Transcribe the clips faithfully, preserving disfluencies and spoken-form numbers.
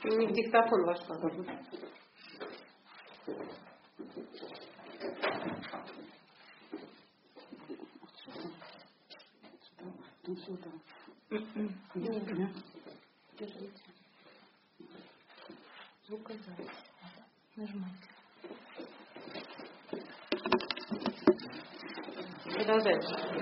Не в диктофон вошла. Держите. Звукозапись. Нажимайте. Продолжаем.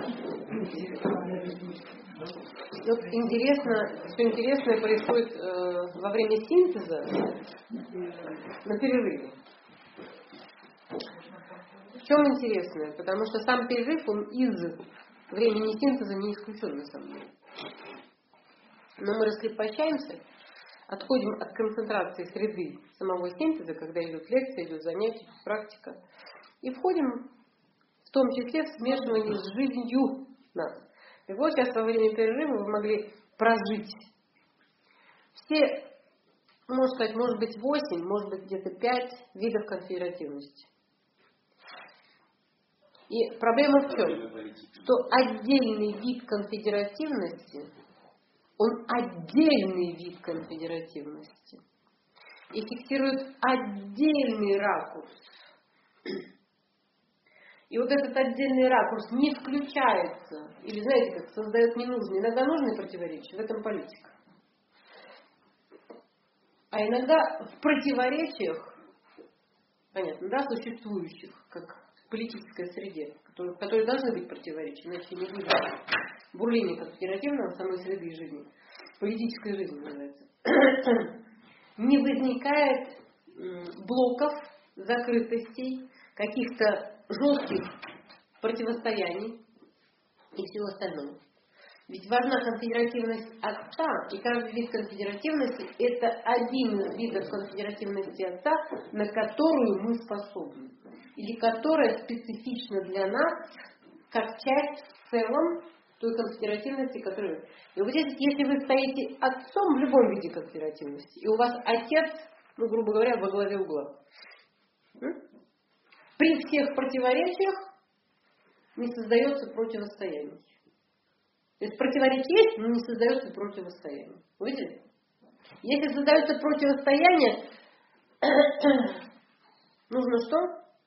Вот интересно, все интересное происходит э, во время синтеза на перерыве. В чем интересное? Потому что сам перерыв, он из времени синтеза не исключен на самом деле. Но мы раскрепощаемся, отходим от концентрации среды самого синтеза, когда идет лекция, идет занятие, практика, и входим в том числе в смешивание с жизнью нас. И вот сейчас во время перерыва вы могли прожить все, можно сказать, может быть восемь, может быть где-то пять видов конфедеративности. И проблема в чем? Что отдельный вид конфедеративности, он отдельный вид конфедеративности и фиксирует отдельный ракурс. И вот этот отдельный ракурс не включается, или, знаете, как создает ненужные, иногда нужные противоречия, в этом политика. А иногда в противоречиях, понятно, да, существующих, как в политической среде, в которой, в которой должны быть противоречия, иначе не будет бурления конфедеративного самой среды и жизни, политической жизни называется, не возникает блоков, закрытостей, каких-то жестких противостояний и всего остального. Ведь важна конфедеративность Отца, и каждый вид конфедеративности – это один из видов конфедеративности Отца, на которую мы способны, или которая специфична для нас, как часть в целом той конфедеративности, которую... И вот здесь, если вы стоите отцом в любом виде конфедеративности, и у вас отец, ну, грубо говоря, во главе угла, при всех противоречиях не создается противостояние. То есть противоречие есть, но не создается противостояние. Вы видели? Если создается противостояние, нужно что?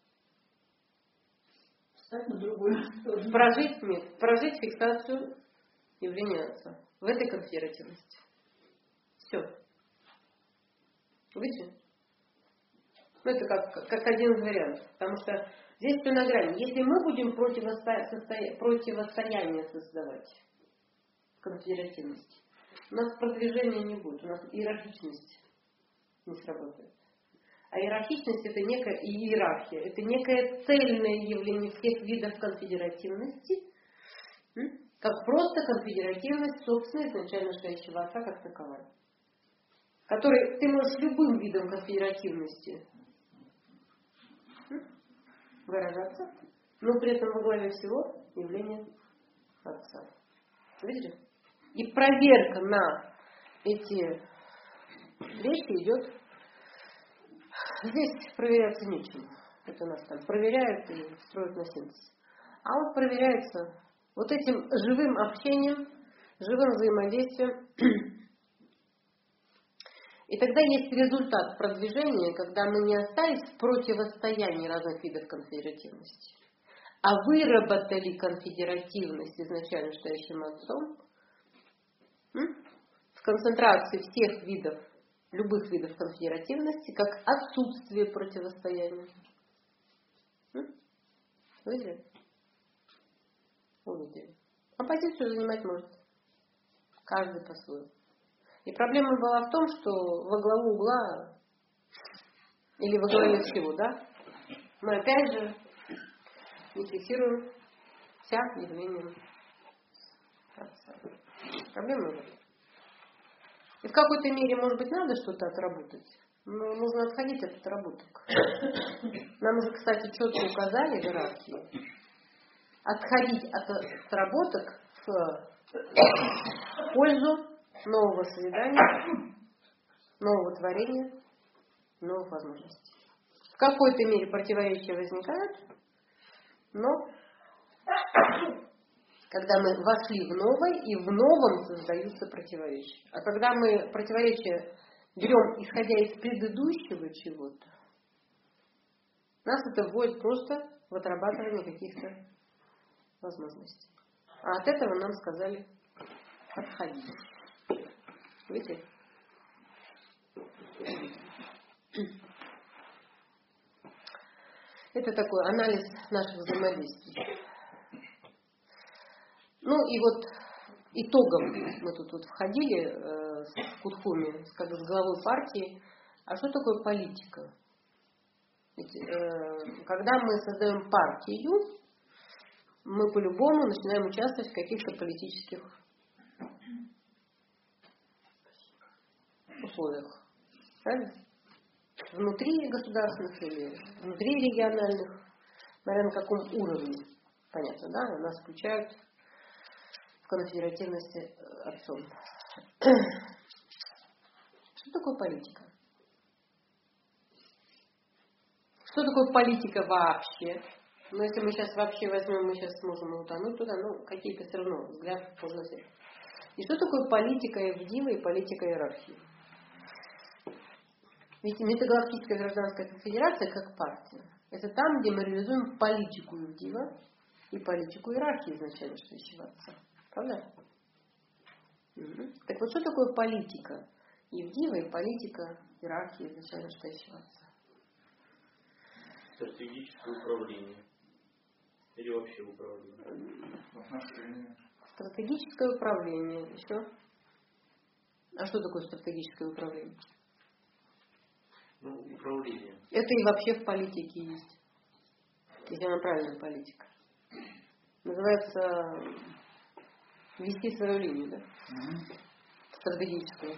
Встать на другую сторону. Прожить, нет, прожить фиксацию явления Отца в этой конфедеративности. Все. Видите? Ну, это как, как один из вариантов. Потому что здесь все на грани. Если мы будем противостоя... противостояние создавать в конфедеративности, у нас продвижения не будет. У нас иерархичность не сработает. А иерархичность — это некая иерархия. Это некое цельное явление всех видов конфедеративности, как просто конфедеративность собственной изначально стоящего Отца как таковая. Который ты можешь любым видом конфедеративности выражаться, но при этом во главе всего явление Отца. Видите? И проверка на эти вещи идет. Здесь проверяться нечем. Это нас там проверяют и строят на синтез. А вот проверяется вот этим живым общением, живым взаимодействием. И тогда есть результат продвижения, когда мы не остались в противостоянии разных видов конфедеративности, а выработали конфедеративность изначально стоящим Отцом в концентрации всех видов, любых видов конфедеративности, как отсутствие противостояния. Видели? Увидели. А позицию занимать может каждый по-своему. И проблема была в том, что во главу угла, или во главе всего, да, мы опять же не фиксируем вся явление Отца. Проблема в этом. И в какой-то мере, может быть, надо что-то отработать, но нужно отходить от отработок. Нам уже, кстати, четко указали в иерархии отходить от отработок в пользу нового созидания, нового творения, новых возможностей. В какой-то мере противоречия возникают, но когда мы вошли в новое, и в новом создаются противоречия. А когда мы противоречия берем, исходя из предыдущего чего-то, нас это вводит просто в отрабатывание каких-то возможностей. А от этого нам сказали отходить. Видите? Это такой анализ наших взаимодействий. Ну и вот итогом мы тут вот входили э, с Кутхуми, как с главой партии. А что такое политика? Ведь, э, когда мы создаем партию, мы по-любому начинаем участвовать в каких-то политических условиях. Правильно? Внутри государственных или внутри региональных, смотря на каком уровне. Понятно, да? Нас включают в конфедеративности отцом. Что такое политика? Что такое политика вообще? Ну, если мы сейчас вообще возьмем, мы сейчас сможем утонуть туда, ну, какие-то все равно взгляды можно взять. И что такое политика Евдива и политика иерархии? Ведь Межгалактическая гражданская конфедерация как партия. Это там, где мы реализуем политику Евдива и политику иерархии изначально стоящего отца. Правда? Угу. Так вот, что такое политика Евдива и политика иерархии изначально стоящего отца? Стратегическое управление. Или вообще управление? Стратегическое управление. Еще? А что такое стратегическое управление? Ну, управление. Это и вообще в политике есть. Если она правильная политика. Называется вести свою линию, да? Mm-hmm. Стратегическую.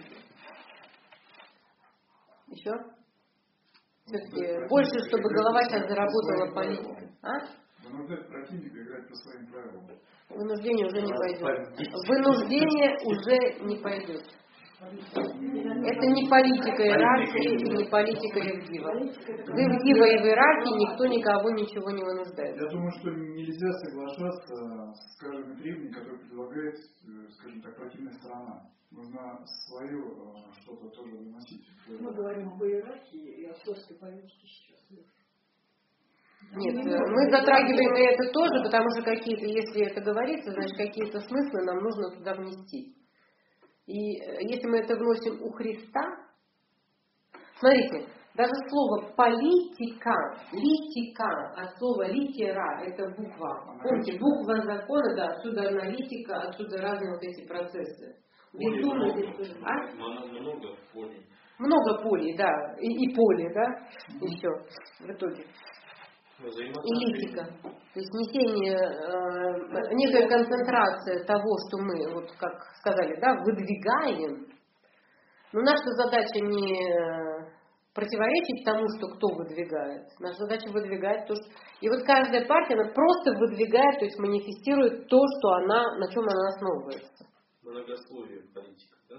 Еще? Все-таки да, больше, чтобы голова сейчас заработала политика. А? Вынуждать противника играть по своим правилам. Вынуждение уже не пойдет. Вынуждение уже не пойдет. Это не политика иерархии и не политика Евдива. В Евдива и в иерархии никто никого ничего не вынуждает. Я думаю, что нельзя соглашаться с, скажем, требованием, которое предлагает, скажем так, противная сторона. Нужно свое что-то тоже выносить. Мы говорим об иерархии и отцовской политике сейчас. Нет, мы затрагиваем и это тоже, потому что какие-то, если это говорится, значит, какие-то смыслы нам нужно туда внести. И если мы это вносим у Христа, смотрите, даже слово политика, литика, от слова литера, это буква. Помните, буква закона, да, отсюда аналитика, отсюда разные вот эти процессы. Безумно здесь, а? Много полей. Много полей, да, и, и поле, да, еще в итоге. И литика. То есть несение, э, некая концентрация того, что мы, вот как сказали, да, выдвигаем. Но наша задача не противоречить тому, что кто выдвигает. Наша задача выдвигать то, что... И вот каждая партия, она просто выдвигает, то есть манифестирует то, что она, на чем она основывается. Многословие политика, да?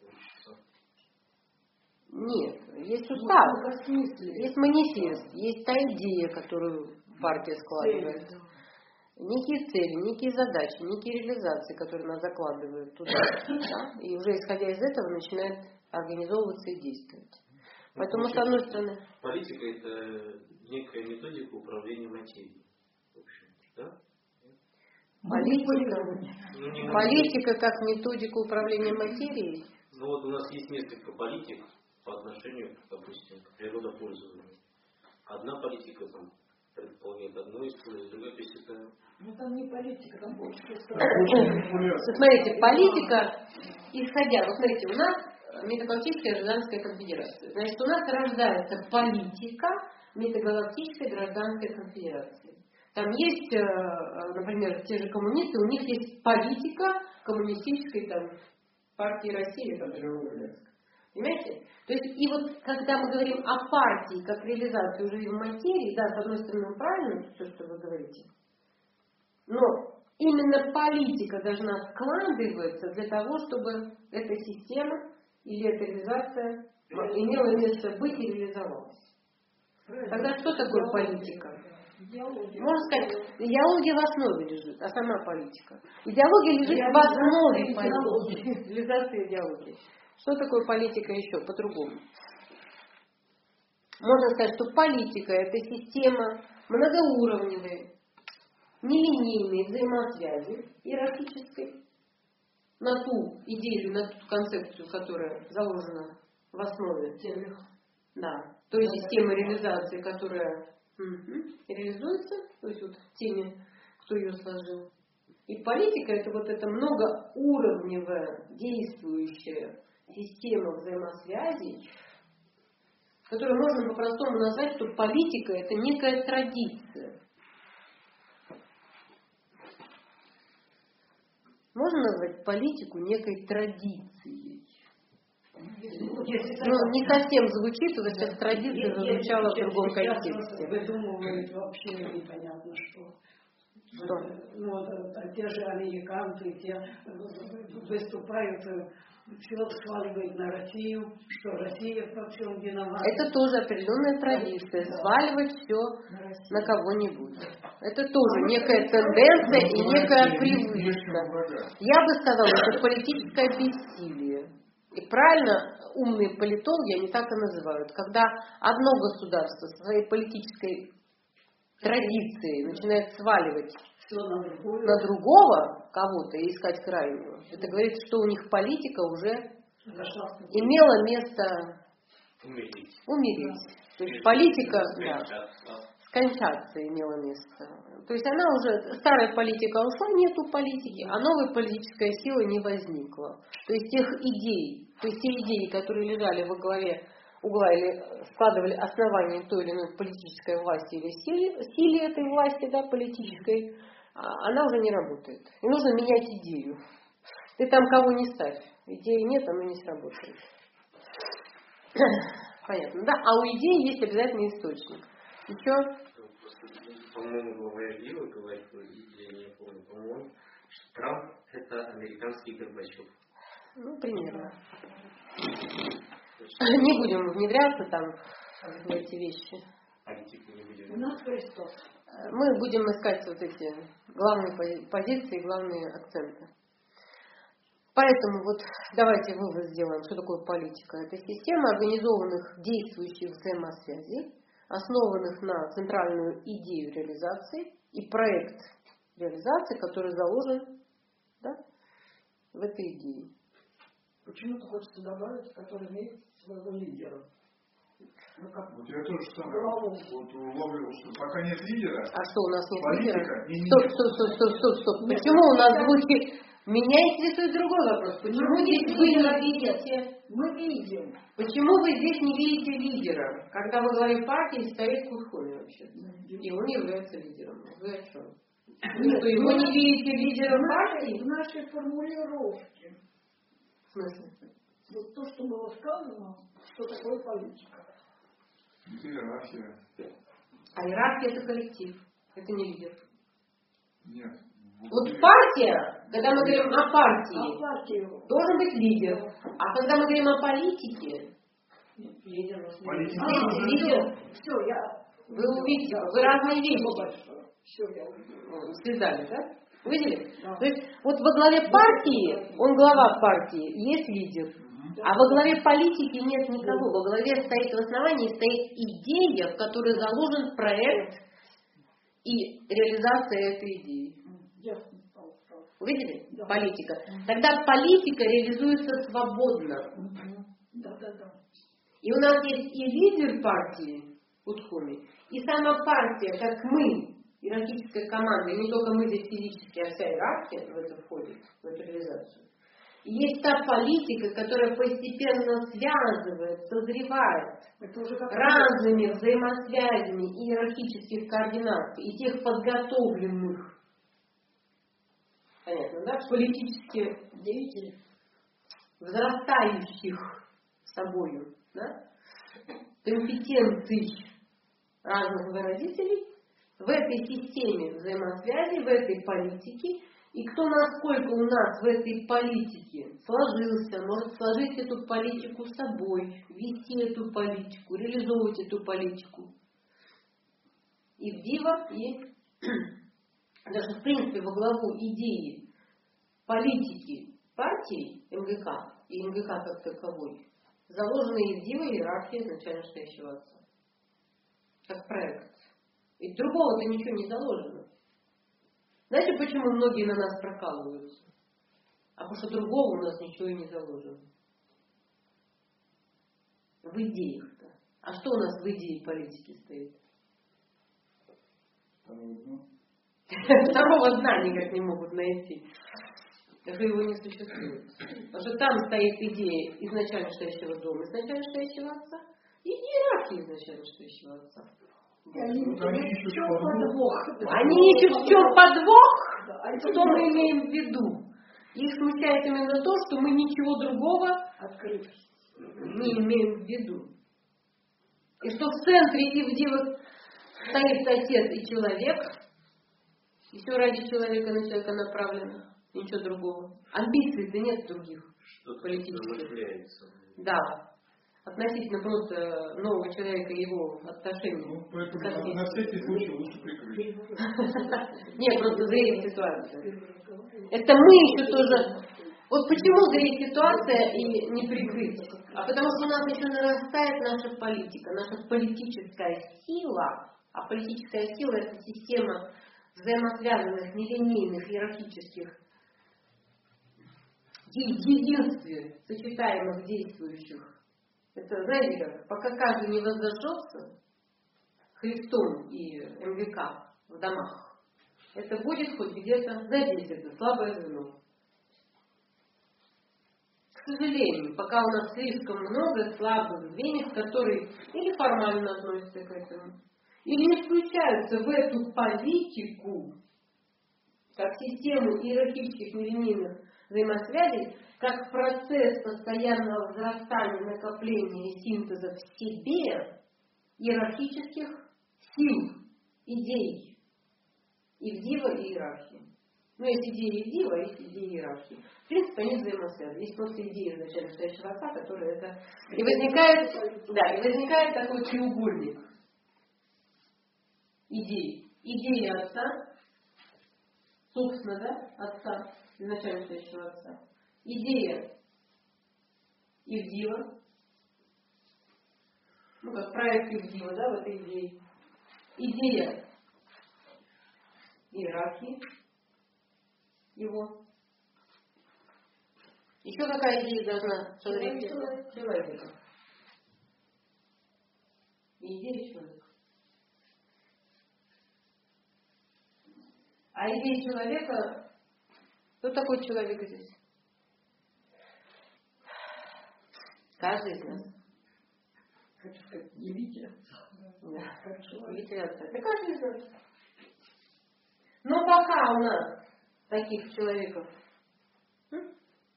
Нет, есть устав, есть манифест, есть та идея, которую партия складывает. Некие цели, некие задачи, некие реализации, которые она закладывает туда. Да? И уже исходя из этого начинает организовываться и действовать. Ну, поэтому, с одной стороны... Политика – это некая методика управления материей. В общем, да? Политика, политика как методика управления материей. Ну вот у нас есть несколько политик по отношению, допустим, к природопользованию. Одна политика там предполагает одно использование, другая, то есть это... Ну там не политика, там больше. Смотрите, политика, исходя, вот смотрите, у нас Межгалактическая гражданская конфедерация. Значит, у нас рождается политика Межгалактической гражданской конфедерации. Там есть, например, те же коммунисты, у них есть политика коммунистической там, партии России, там, понимаете? То есть, и вот, когда мы говорим о партии как реализации уже в материи, да, с одной стороны, правильно все, что вы говорите, но именно политика должна складываться для того, чтобы эта система или эта реализация имела место быть и реализовалась. Тогда что такое политика? Идеология. Можно сказать, идеология в основе лежит, а сама политика. Идеология лежит в основе политики. Реализация идеологии. Что такое политика еще по-другому? Можно сказать, что политика – это система многоуровневой, нелинейной взаимосвязи иерархической на ту идею, на ту концепцию, которая заложена в основе. Да, той системы реализации, которая угу, реализуется, то есть вот теми, кто ее сложил. И политика – это вот эта многоуровневая действующая система взаимосвязей, которую можно по-простому назвать, что политика – это некая традиция. Можно назвать политику некой традицией. Ну, не совсем звучит, вот сейчас традиция зазвучала в другом контексте. Выдумывают вообще непонятно что. Что? Ну, те же американцы, те выступают, все сваливают на Россию, что Россия во всем виновата. Это тоже определенная традиция, да. Сваливать все на, на кого-нибудь. Это тоже некая тенденция и некая привычка. Я бы сказала, это политическое бессилие. И правильно умные политологи, они так и называют, когда одно государство со своей политической традицией начинает сваливать на, на другого кого-то и искать крайнего. Это говорит, что у них политика уже имела место умереть. умереть. То есть политика да, скончаться имела место. То есть она уже, старая политика ушла, нету политики, а новая политическая сила не возникла. То есть тех идей, то есть те идеи, которые лежали во главе угла или складывали основания той или иной политической власти или силе, силе этой власти, да, политической, она уже не работает. И нужно менять идею. Ты там кого не ставь. Идеи нет, она не сработает. Понятно, да? А у идеи есть обязательный источник. Еще? По-моему, глава Гила говорит, я не помню, по-моему, что Трамп это американский Горбачев. Ну, примерно. Не будем внедряться там в эти вещи. У нас Христос. Мы будем искать вот эти главные позиции, главные акценты. Поэтому вот давайте вывод сделаем, что такое политика. Это система организованных действующих взаимосвязей, основанных на центральную идею реализации и проект реализации, который заложен, да, в этой идее. Почему-то хочется добавить, который имеет своего лидера. Ну, как? Вот я тоже самое вот уловил, что пока нет лидера. А что, у нас нет политика, лидера? Не, не, стоп, стоп, стоп, стоп, стоп, стоп. Почему у нас звучит... Меня интересует другой вопрос. Почему здесь вы не видите... Мы видим. Почему вы здесь не видите лидера, когда во главе партии стоит Кутхуми вообще? И он является лидером. Вы о чем? Вы что, его не видите лидером партии? В нашей формулировке. В смысле? Вот то, что было сказано, что такое политика. Это иерархия. А иерархия это коллектив. Это не лидер. Нет. Вот партия, когда мы говорим о партии, а партию. должен быть лидер. А когда мы говорим о политике, лидер. Политика. А, лидер. Все, я... Вы увидите, вы разные вещи. Все, я увидела. Связали, да? Увидели? Да. То есть вот во главе партии, он глава партии, есть лидер. А во главе политики нет никого. Во главе стоит, в основании стоит идея, в которой заложен проект и реализация этой идеи. Увидели? Да. Политика. Тогда политика реализуется свободно. Да, да, да. И у нас есть и лидер партии Утхуми, и сама партия, как мы, иерархическая команда, и не только мы здесь физически, а вся иерархия в это входит, в эту реализацию. И есть та политика, которая постепенно связывает, созревает разными взаимосвязями иерархических координат и тех подготовленных, понятно, да, политически деятелей, возрастающих собою, да, компетенций разных выразителей в этой системе взаимосвязи, в этой политике, и кто насколько у нас в этой политике сложился, может сложить эту политику с собой, вести эту политику, реализовывать эту политику. И в диво, и даже в принципе во главу идеи политики партии МГК и эм гэ ка как таковой заложены единой иерархией изначально стоящего отца. Как проект. Ведь другого-то ничего не заложено. Знаете, почему многие на нас прокалываются? А потому что другого у нас ничего и не заложено. В идеях-то. А что у нас в идее политики стоит? Второго дна никак не могут найти. Даже его не существует. Потому что там стоит идея изначально стоящего дома, изначально стоящего отца, и иерархия изначально стоящего отца. Они Вот они ищут в чем подвох. подвох? Они ищут в чем подвох, Да, они что мы имеем в виду. Их смущает именно то, что мы ничего другого открыты. не имеем в виду. И что в центре Ивдива стоит отец и человек, и все ради человека на человека направлено, и ничего другого. Амбиций-то нет других. Что-то политических. замышляется. Да. Относительно просто нового человека и его отношений. Ну, поэтому Как на, есть. на всякий случай лучше прикрыть. Нет, просто зрелая ситуация. Это мы еще тоже... Вот почему зрелая ситуация и не прикрыть? А потому что у нас еще нарастает наша политика, наша политическая сила. А политическая сила — это система взаимосвязанных, нелинейных, иерархических, единстве сочетаемых действующих. Это, знаете как, пока каждый не воздержется Христом и эм гэ ка в домах, это будет хоть где-то, знаете, это слабое звено. К сожалению, пока у нас слишком много слабых звеньев, которые или формально относятся к этому, или не включаются в эту политику, как систему иерархических нелинейных взаимосвязей, как процесс постоянного взрастания, накопления и синтеза в себе иерархических сил, идей, Ивдива и иерархии. Ну, есть идея Ивдива, есть идея иерархии. В принципе, они взаимосвязаны. Есть просто идея изначально стоящего отца, которая это... И возникает, да, и возникает такой треугольник идей. Идея отца, собственно, да, отца, изначально стоящего отца. Идея Ивдива, ну как проект Ивдива, да, в этой идее. Идея иерархии его. Еще какая идея должна человека? Человека. И идея человека. А идея человека, кто такой человек здесь? Каждый из нас. Хочу сказать, явитель. Да. Как человек. Явитель отца. Это каждый из нас. Но пока у нас таких человеков м?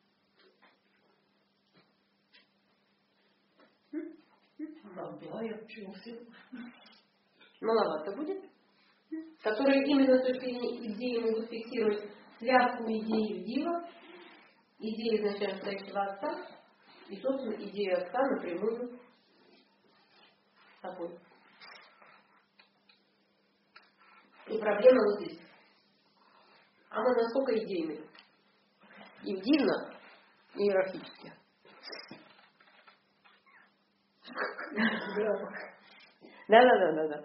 М? М? Да, я почему все. Маловато будет, которые именно с точки зрения идеи могут фиксировать связку идеи Ивдива, идеи изначально стоящего отца и, собственно, идеи отца напрямую такой. И проблема вот здесь. А мы насколько идейны? Ивдивно и иерархически. Да-да-да-да-да.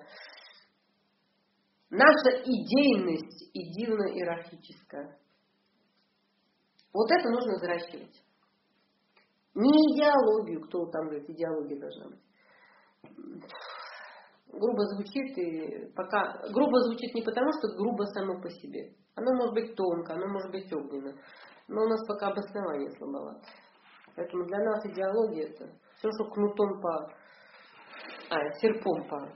Наша идейность идивно-иерархическая. Вот это нужно взращивать. Не идеологию, кто там говорит, идеология должна быть. Грубо звучит и пока... Грубо звучит не потому, что грубо само по себе. Оно может быть тонко, оно может быть огненно. Но у нас пока обоснование слабовато. Поэтому для нас идеология это все, что кнутом по... А, серпом по...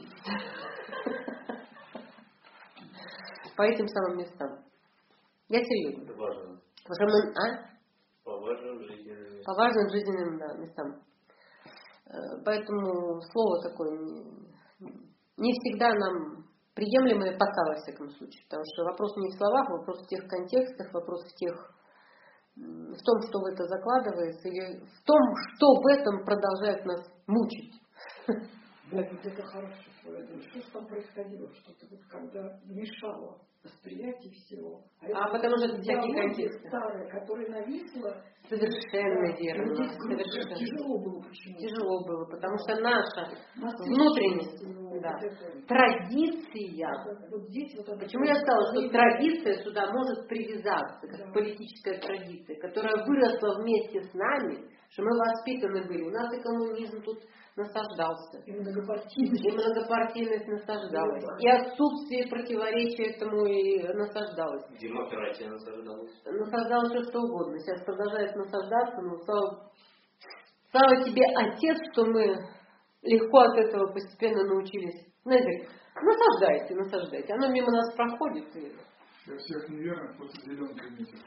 По этим самым местам. Я серьезно. Это важно. Потому что мы, а? По важным жизненным местам. По важным жизненным, да, местам. Поэтому слово такое не, не всегда нам приемлемое пока, во всяком случае. Потому что вопрос не в словах, вопрос в тех контекстах, вопрос в тех, в том, что в это закладывается, или в том, что в этом продолжает нас мучить. Может быть, это хорошее что я думаю, что там происходило, что-то вот когда мешало восприятие всего. А, а потому что это всякие контексты. Старые, которые нависло. Совершенно да, верно. Совершенно. Тяжело было почему-то. Тяжело было, потому что наша Насыщенность, внутренняя да, вот традиция. Вот, вот здесь вот Почему я сказала, что традиция сюда может привязаться, как да. политическая традиция, которая выросла вместе с нами, что мы воспитаны были. У нас и коммунизм тут насаждался. И многопартийность. И многопартийность насаждалась. Да. И отсутствие противоречия этому и насаждалось. Демократия насаждалась. Насаждалось все что угодно. Сейчас продолжает насаждаться, но слава, слава тебе, Отец, что мы легко от этого постепенно научились. Знаете, насаждайте, насаждайте. Оно мимо нас проходит. И... Я всех неверных после зеленкой метит.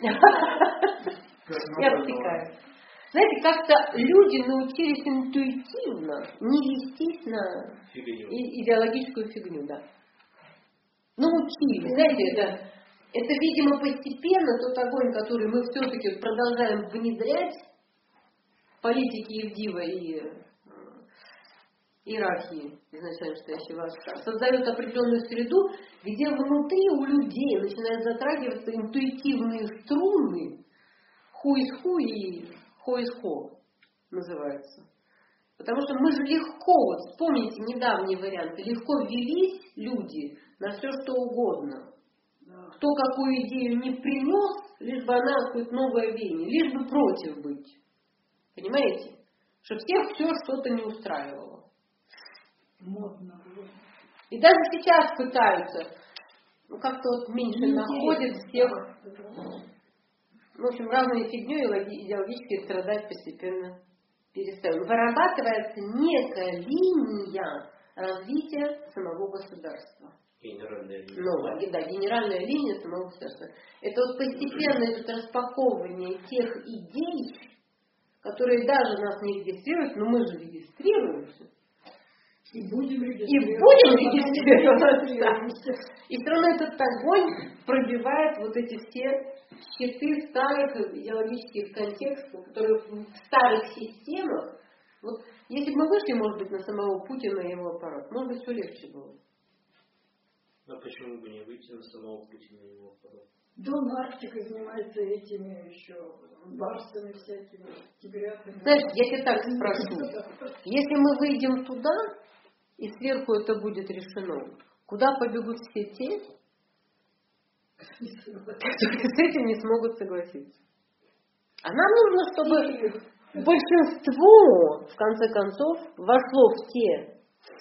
Я втекаю. Знаете, как-то люди научились интуитивно не вестись на фигню. идеологическую фигню, да. Научились. Знаете, это, это, видимо, постепенно тот огонь, который мы все-таки продолжаем внедрять в политике Евдива и иерархии изначально стоящей власти, создает определенную среду, где внутри у людей начинают затрагиваться интуитивные струны ху из ху и хо из хо называется. Потому что мы же легко, вот вспомните недавние варианты, легко велись люди на все что угодно. Да. Кто какую идею не принес, лишь бы она какое-то новое веяние, лишь бы против быть. Понимаете? Что всех все что-то не устраивало. Модно. И даже сейчас пытаются, ну как-то вот меньше находят всех. В общем, разные фигней идеологически страдать постепенно перестают. Вырабатывается некая линия развития самого государства. Генеральная линия. Новая, да, генеральная линия самого государства. Это вот постепенно это распаковывание тех идей, которые даже нас не регистрируют, но мы же регистрируемся. И будем регистрироваться. И будем регистрироваться. И все равно этот огонь пробивает вот эти все щиты старых идеологических контекстов, которые в старых системах. Вот если бы мы вышли, может быть, на самого Путина и его аппарат, может быть, все легче было. А почему бы не выйти на самого Путина и его аппарат? Дон Арктика занимается этими еще барсами всякими, тигрятами. Знаешь, я тебе так спрошу. Если мы выйдем туда, и сверху это будет решено, куда побегут все те, которые с этим не смогут согласиться? А нам нужно, чтобы большинство, в конце концов, вошло в те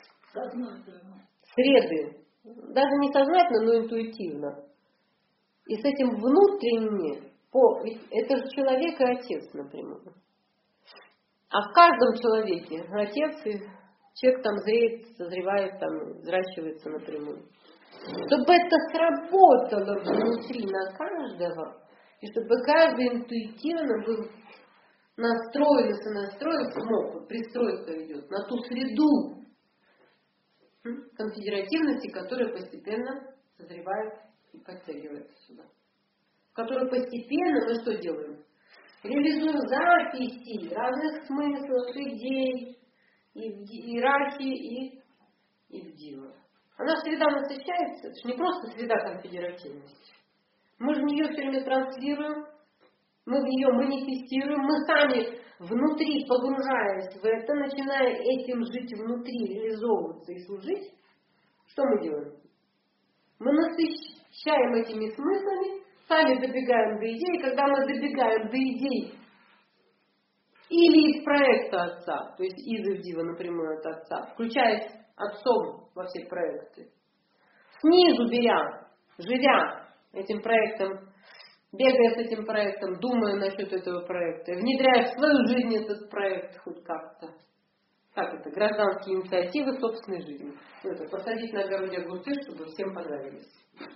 среды, даже не сознательно, но интуитивно. И с этим внутренне, по, ведь это же человек и отец напрямую. А в каждом человеке отец и человек там зреет, созревает, там, взращивается напрямую. Чтобы это сработало внутри на каждого, и чтобы каждый интуитивно был настроен и сонастроен, смог, вот пристройка идет на ту среду конфедеративности, которая постепенно созревает и подтягивается сюда. В которой постепенно мы что делаем? Реализуем записи разных смыслов, идей, и в иерархии, и, и в дивах. Она среда насыщается, это же не просто среда конфедеративности. Мы же в нее все время транслируем, мы в нее манифестируем, мы сами внутри, погружаясь в это, начиная этим жить внутри, реализовываться и служить, что мы делаем? Мы насыщаем этими смыслами, сами добегаем до идей, и когда мы добегаем до идей или из проекта отца, то есть из Ивдива напрямую от отца, включаясь отцом во все проекты, снизу беря, живя этим проектом, бегая с этим проектом, думая насчет этого проекта, внедряя в свою жизнь этот проект хоть как-то. Как это? Гражданские инициативы собственной жизни. Ну, это посадить на огороде огурцы, чтобы всем понравились.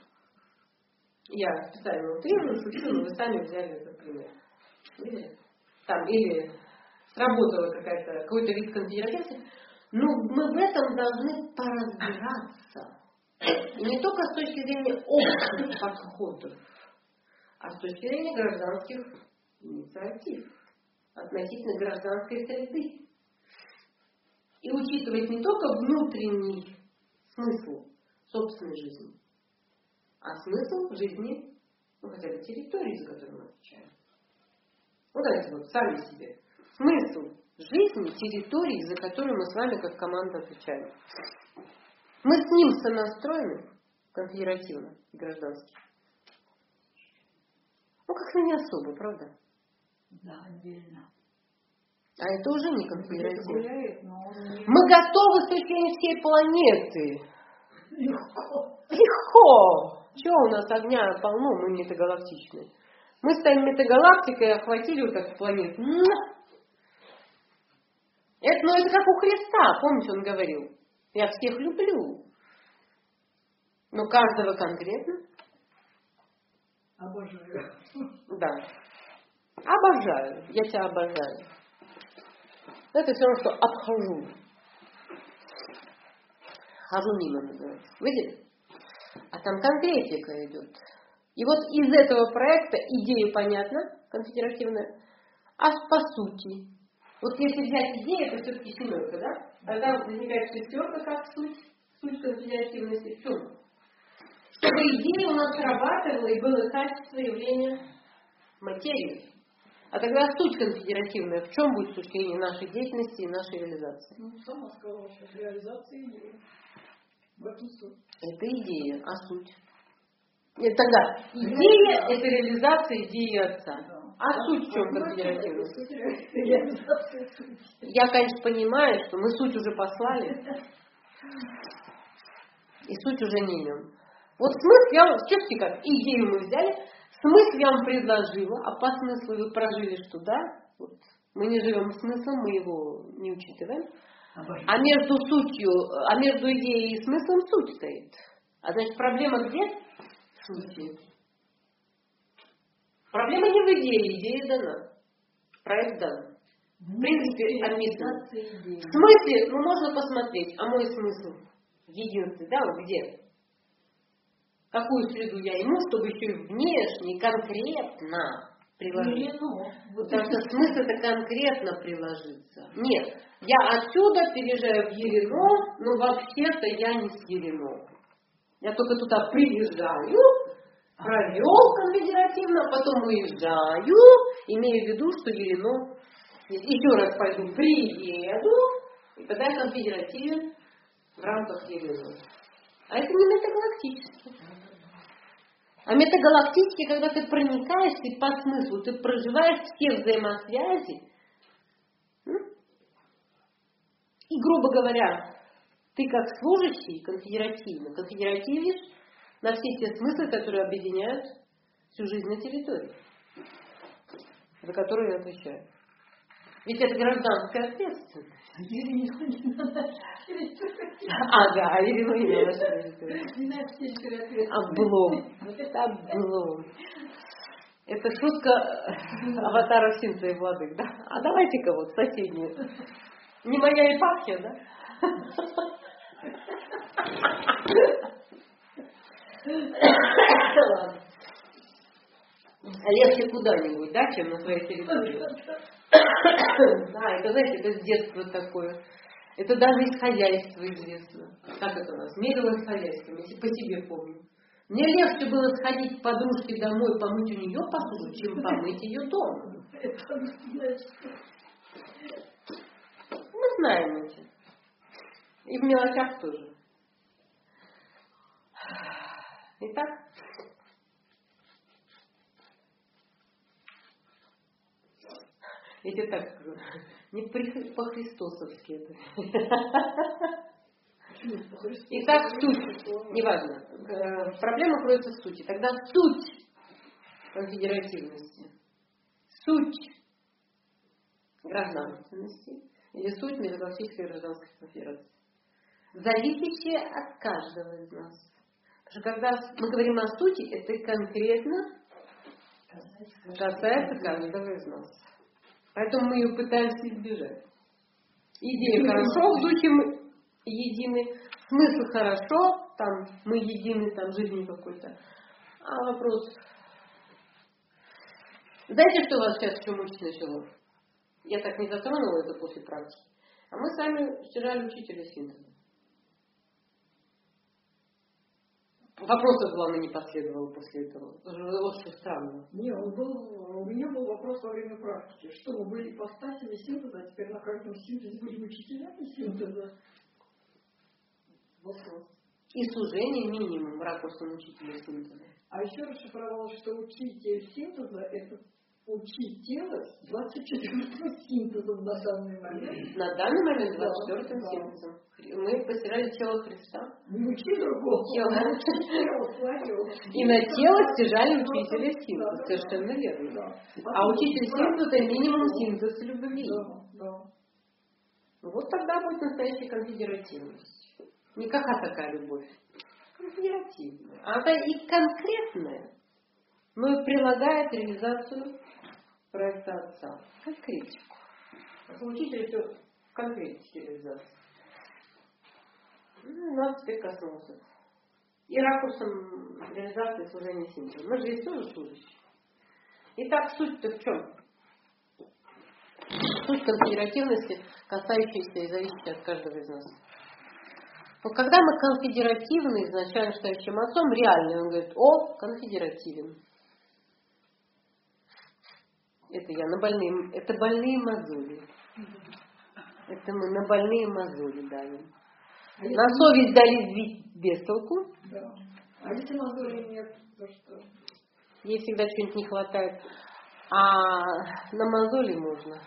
Я специально утрирую, шучу, но вы сами взяли этот пример. Или, там, или сработала какая-то, какой-то вид конфедеративности. Но мы в этом должны поразбираться. И не только с точки зрения общих подходов, а с точки зрения гражданских инициатив, относительно гражданской среды. И учитывать не только внутренний смысл собственной жизни, а смысл жизни, ну хотя бы территории, за которую мы отвечаем. Вот давайте вот сами себе. Смысл жизни территории, за которую мы с вами как команда отвечаем. Мы с ним сонастроены конфедеративно, граждански. Ну как-то не особо, правда? Да, отдельно. А это уже не конфедеративно. Гуляет, но он не... Мы готовы с точки зрения всей планеты. Легко. Легко. Чего у нас огня полно, мы метагалактичные. Мы станем метагалактикой и охватили вот так планету. Это, ну, это как у Христа, помните, он говорил, я всех люблю, но каждого конкретно. Обожаю. Да. Обожаю. Я тебя обожаю. Это все равно, что обхожу. Хожу мимо называется. Видели? А там конкретика идет. И вот из этого проекта идея понятна, конфедеративная, а по сути. Вот если взять идею, это все-таки семерка, да? Тогда возникает шестерка как суть, суть конфедеративности. В чем? Чтобы идея у нас срабатывала и было качество явления материи. А тогда суть конфедеративная в чем будет с точки зрения нашей деятельности и нашей реализации? Ну, сама сказала, что реализация идеи. В этом суть. Это идея, а суть? Нет, тогда идея – это реализация идеи Отца. Да. А суть в чем конфедеративность? Я, конечно, понимаю, что мы суть уже послали, и суть уже не имеем. Вот смысл, я, честно как, идею мы взяли, смысл я вам предложила, а по смыслу вы прожили, что да, вот, мы не живем смыслом, мы его не учитываем, а между сутью, а между идеей и смыслом суть стоит. А значит, проблема где? В сути. Проблема не в идее, идея дана. Проект дан. В принципе, описан. В смысле, ну можно посмотреть, а мой смысл в единстве, да, вот где? Какую среду я ему, чтобы еще и внешне, конкретно приложить. Потому что смысл это конкретно приложиться. Нет, я отсюда переезжаю в Ерино, но вообще-то я не с Ерино. Я только туда приезжаю, провел конфедеративно, а потом уезжаю, имея в виду, что Ерино, еще раз пойду, приеду, и тогда я конфедеративен в рамках Ерино. А это не метагалактически. А метагалактически, когда ты проникаешь, ты по смыслу, ты проживаешь все взаимосвязи. И, грубо говоря, ты как служащий конфедеративно, конфедеративишь на все те смыслы, которые объединяют всю жизнь на территории, за которую я отвечаю. Ведь это гражданская ответственность. Ага, а Ирину не на территории. Облом. Облом. Это шутка аватара Синца и Владык, да? А давайте-ка вот соседние. Не моя епархия, да? Ладно. Легче куда-нибудь, да, чем на своей территории. Да, это, знаете, это с детства такое. Это даже из хозяйства известно. Как это у нас? Мерилось хозяйством, если по себе помню. Мне легче было сходить к подружке домой, помыть у нее посуду, чем помыть ее дома. Мы знаем эти. И в мелочах тоже. Итак, я тебе так скажу, не по-христосовски это. Итак, суть, неважно. Проблема кроется в сути. Тогда суть конфедеративности, суть гражданственности или суть метагалактической гражданской конфедерации, зависящая от каждого из нас. Потому что когда мы говорим о сути, это конкретно касается каждого из нас. Поэтому мы ее пытаемся избежать. Идея хорошо, в духе мы едины, смысл хорошо, там мы едины, там жизни какой-то. А вопрос. Знаете, что вас сейчас еще мучить начало? Я так не затронула это после практики. А мы сами стирали учителя синтеза. Вопросов, главное, не последовало после этого. Вот что странно. Не, он был, у меня был вопрос во время практики. Что мы были ипостасями синтеза, а теперь на каждом синтезе будем учителями синтеза? Вопрос. И служение минимум ракурсом учителя синтеза. А еще расшифровалось, что учитель синтеза — это учить тело двадцать четвёртым синтезом на данный момент. На данный момент двадцать четвёртым Да, синтезом. Мы постирали тело Христа. Не учи другого. Тело. Тело свое. И на тело стяжали учителя синтеза. Совершенно верно. Да. А учитель синтеза — это минимум синтез любви. Да, да. Вот тогда будет настоящая конфедеративность. Не какая такая любовь. Конфедеративная. Она и конкретная, но и прилагает реализацию проекта Отца. Конкретику. Учитель все в конкретике реализации. Ну, нас теперь коснулся. И ракурсом реализации служения синтеза. Мы же здесь тоже служащие. Итак, суть-то в чем? Суть конфедеративности, касающаяся и зависящая от каждого из нас. Вот когда мы конфедеративны, изначально считающим отцом, реально, он говорит: о, конфедеративен. Это я на больные, это больные мозоли. Это мы на больные мозоли давим. А на совесть дали сбить без толку. Да. А если мозолей нет, то что? Ей всегда чего-нибудь не хватает. А на мозоли можно.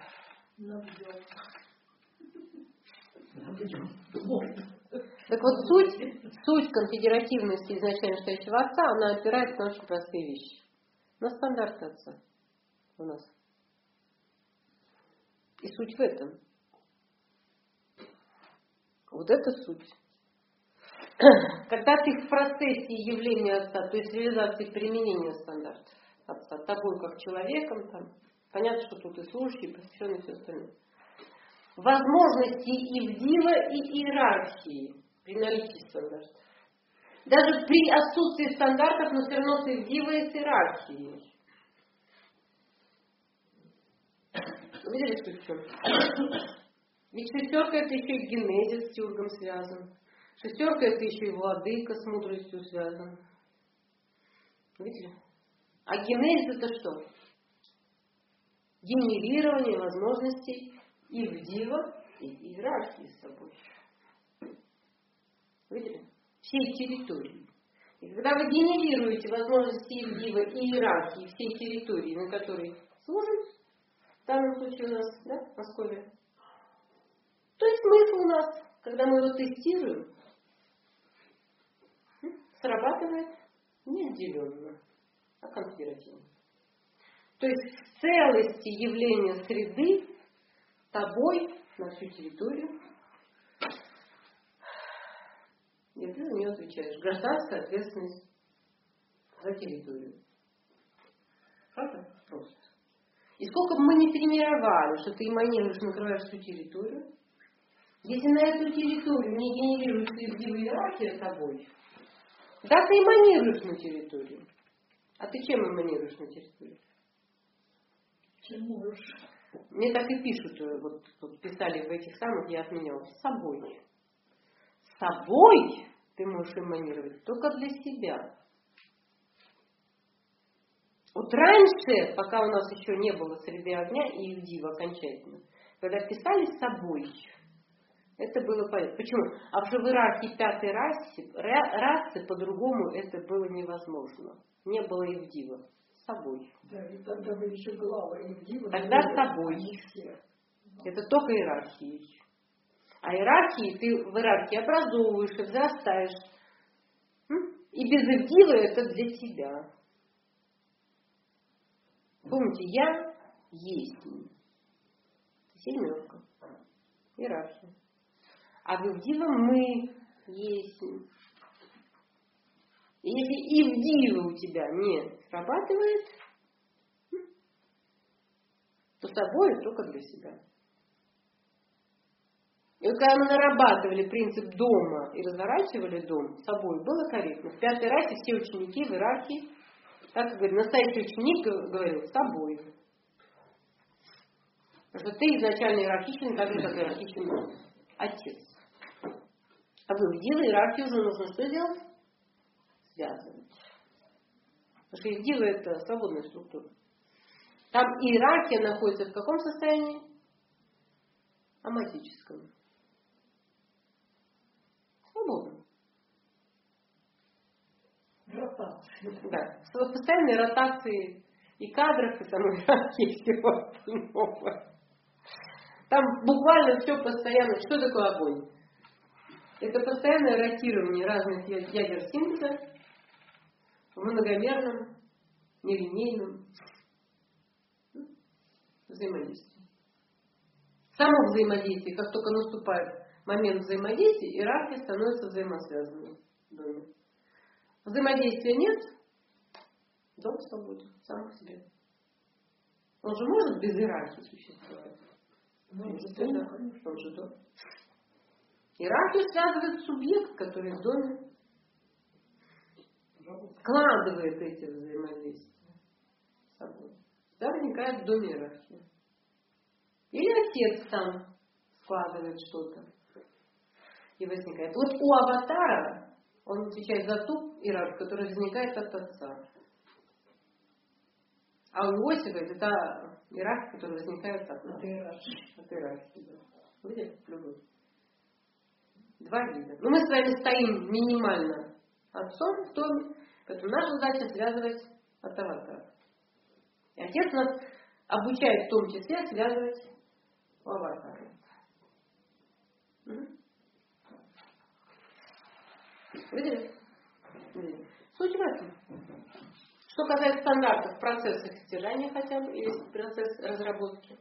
Так вот, суть, суть конфедеративности изначально стоящего отца, она опирается на очень простые вещи. На стандарты отца у нас. И суть в этом. Вот это суть. Когда ты в процессе явления отца, то есть реализации применения стандартов отца, тобой как человеком, там, понятно, что тут и служащий, и посвященный, и все остальное. Возможности ивдива и иерархии при наличии стандартов. Даже при отсутствии стандартов, но все равно ты ивдива и с иерархией. Видели, что в чем? Ведь шестерка — это еще и генезис с тюргом связан. Шестерка — это еще и владыка с мудростью связан. Видели? А генезис — это что? Генерирование возможностей ивдива и иерархии с собой. Видели? Всей территории. И когда вы генерируете возможности ивдива и иерархии всей территории, на которой служит, в данном случае у нас, да, в Москве, то есть смысл у нас, когда мы его тестируем, срабатывает не отделенно, а конфедеративно. То есть в целости явления среды тобой на всю территорию, и ты за нее отвечаешь. Гражданская ответственность за территорию. Правда? Просто. И сколько бы мы ни тренировали, что ты эманируешь, накрываешь всю территорию, если на эту территорию не генерируется иерархия тобой, да, ты эманируешь на территорию. А ты чем эманируешь на территорию? Чем можешь? Мне так и пишут, вот, вот писали в этих самых, я отменяла, с собой. С собой ты можешь эманировать только для себя. Вот раньше, пока у нас еще не было среды огня и ивдива окончательно, когда писали с собой, это было понятно. Почему? А уже в иерархии пятой расы, расы по-другому это было невозможно. Не было ивдива. С собой. Да, и тогда были еще главы ивдива. Тогда с собой. Это только иерархией. А иерархии ты в иерархии образовываешь, их зарастаешь. И без ивдива это для тебя. Помните, я есть. Семерка. Иерархия. А в ивдива мы есть. И если ивдива у тебя не срабатывает, то с собой только для себя. И вот когда мы нарабатывали принцип дома и разворачивали дом, с собой было корректно. В пятой расе все ученики в иерархии, так говорит, настоящий ученик говорил, с собой. Потому что ты изначально иерархичен, так же, как иерархичен отец. А в ивдива иерархию уже нужно что делать? связывать. Потому что издива это свободная структура. Там иерархия находится в каком состоянии? Аматическом. Свободном. Ротация. Да. С постоянной ротацией и кадров, и самой иерархии, и всего остального. Там буквально все постоянно. Что такое огонь? Это постоянное ротирование разных ядер синтеза в многомерном, нелинейном взаимодействии. Само взаимодействие, как только наступает момент взаимодействия, иерархия становится взаимосвязанной в доме. Взаимодействия нет, дом свободен сам по себе. Он же может без иерархии существовать. Ну, Он да. Он же дом. Иерархию связывает субъект, который в доме складывает эти взаимодействия с собой. Да, возникает в доме иерархия. Или отец сам складывает что-то. И возникает. Вот у аватара он отвечает за ту иерархию, которая возникает от отца. А у Иосифа это та иерархия, которая возникает от нас. От иерархии. От иерархии, да. Видите, любовь. Два вида. Но мы с вами стоим минимально отцом в доме, поэтому наша задача связывать от аватара. И отец нас обучает в том числе связывать у аватара. Угу. Видели? Видели? Суть в этом. Что касается стандартов процесса их стяжания хотя бы, или процесс разработки.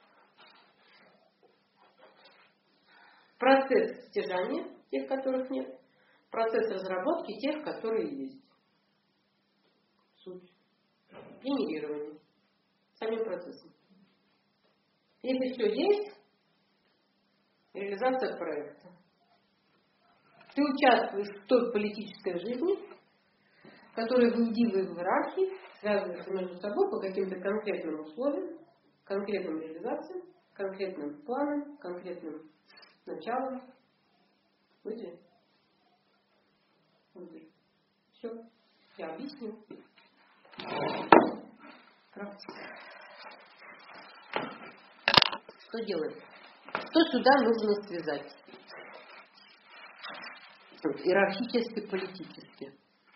Процесс стяжания, тех, которых нет. Процесс разработки, тех, которые есть. Суть. Генерирование. Самим процессом. Если все есть, реализация проекта. Ты участвуешь в той политической жизни, которая в индиве в иерархии связывается между собой по каким-то конкретным условиям, конкретным реализациям, конкретным планам, конкретным началом. Видите? Все. Я объясню. Практика. Что делать? Что сюда нужно связать? Иерархически, политически.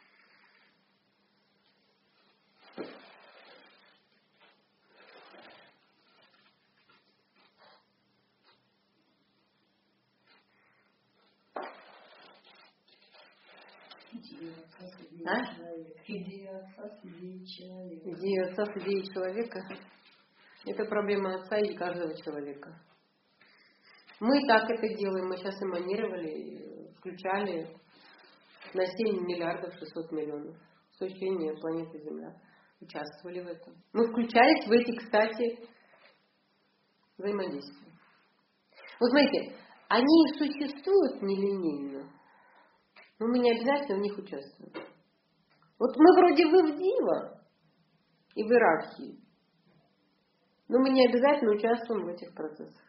А? Идея отца с идеей человека. Идея отца с идеей человека. Это проблема отца и каждого человека. Мы так это делаем. Мы сейчас эманировали, включали на семь миллиардов шестьсот миллионов существования планеты Земля. Участвовали в этом. Мы включались в эти, кстати, взаимодействия. Вот смотрите, они существуют нелинейно, но мы не обязательно в них участвуем. Вот мы вроде вы в дива и в иерархии, но мы не обязательно участвуем в этих процессах.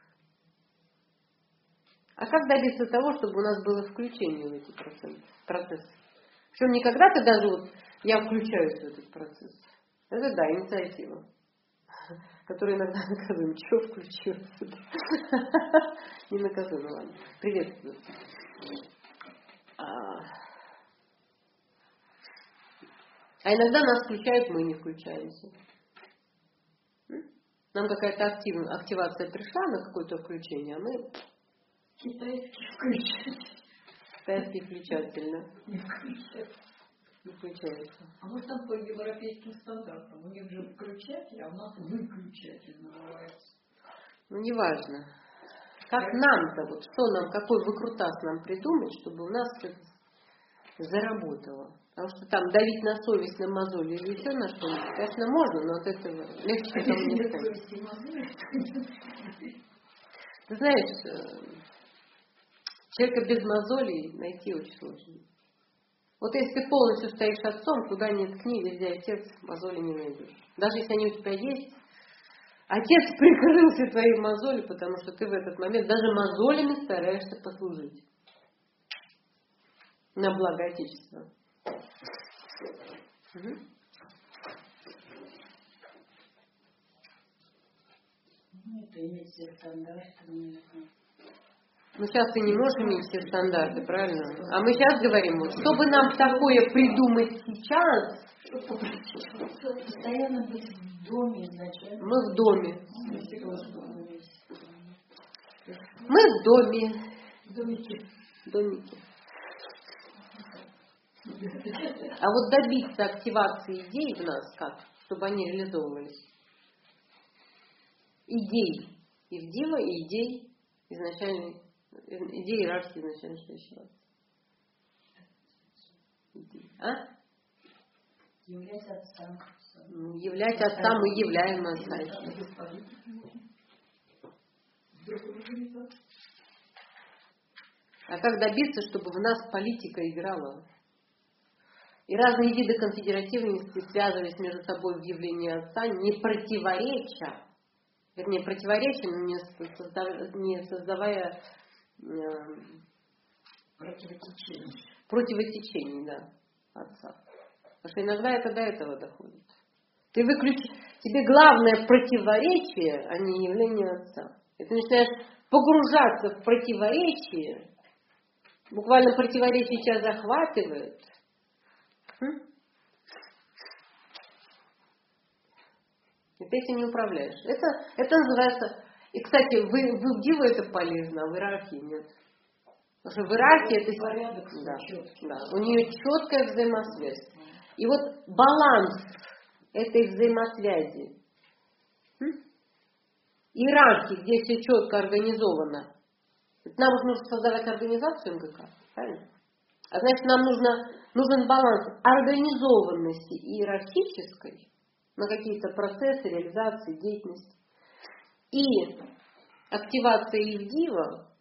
А как добиться того, чтобы у нас было включение в эти процессы? Причем не когда-то даже вот я включаюсь в этот процесс. Это да, инициатива, которая иногда наказуем. Чего включился? Не наказуем, ладно. Приветствую. А иногда нас включают, мы не включаемся. Нам какая-то активация пришла на какое-то включение, а мы... Китайский включатель. Китайский включатель, да? Не включатель. Не включается. А может там по европейским стандартам? У них же включатель, а у нас выключатель называется. Ну, неважно. Как нам-то, вот что нам, какой выкрутас нам придумать, чтобы у нас это заработало. Потому что там давить на совесть, на мозоль или еще на что-нибудь, конечно, можно, но от этого легче а потом не станет. Ты знаешь, человека без мозолей найти очень сложно. Вот если ты полностью стоишь отцом, куда ни ткни, везде отец, мозоли не найдешь. Даже если они у тебя есть, отец прикрыл все твои мозоли, потому что ты в этот момент даже мозолями стараешься послужить на благо Отечества. Угу. Ну, это иметь все стандарты, наверное. Ну, сейчас ты не можешь иметь все стандарты, правильно? А мы сейчас говорим, вот, чтобы нам такое придумать сейчас... Постоянно быть в доме изначально. Мы в доме. Мы в доме. Домики. Домики. А вот добиться активации идей в нас как? Чтобы они реализовывались. Идей. Ивдива и идей изначальной. Идеи иерархии изначально стоящего. А? Являть отцом. Являть отца, мы являем отца. А как добиться, чтобы в нас политика играла? И разные виды конфедеративности связывались между собой в явлении отца, не противореча, вернее, противоречия, но не, создав, не создавая э, противотечений. Противотечений, да, отца. Потому что иногда это до этого доходит. Ты выключи, тебе главное противоречие, а не явление отца. И ты начинаешь погружаться в противоречие, буквально противоречие тебя захватывает. Хм? И ты этим не управляешь. Это, это называется... И, кстати, в, в Диву это полезно, а в иерархии нет. Потому что в иерархии это... Порядок, да, четкий. да, у нее четкая взаимосвязь. И вот баланс этой взаимосвязи, хм? Иерархии, где все четко организовано. Нам нужно создавать организацию эм гэ ка, правильно? А значит, нам нужно, нужен баланс организованности иерархической на какие-то процессы, реализации, деятельности и активации Ивдива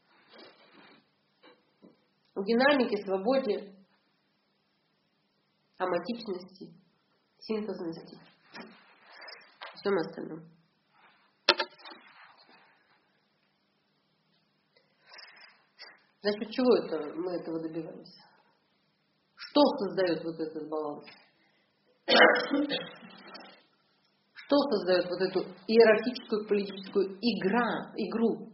в динамике, свободе, аматичности, синтезности, всем остальном. За счет чего это, мы этого добиваемся? Что создает вот этот баланс? Что создает вот эту иерархическую политическую игра, игру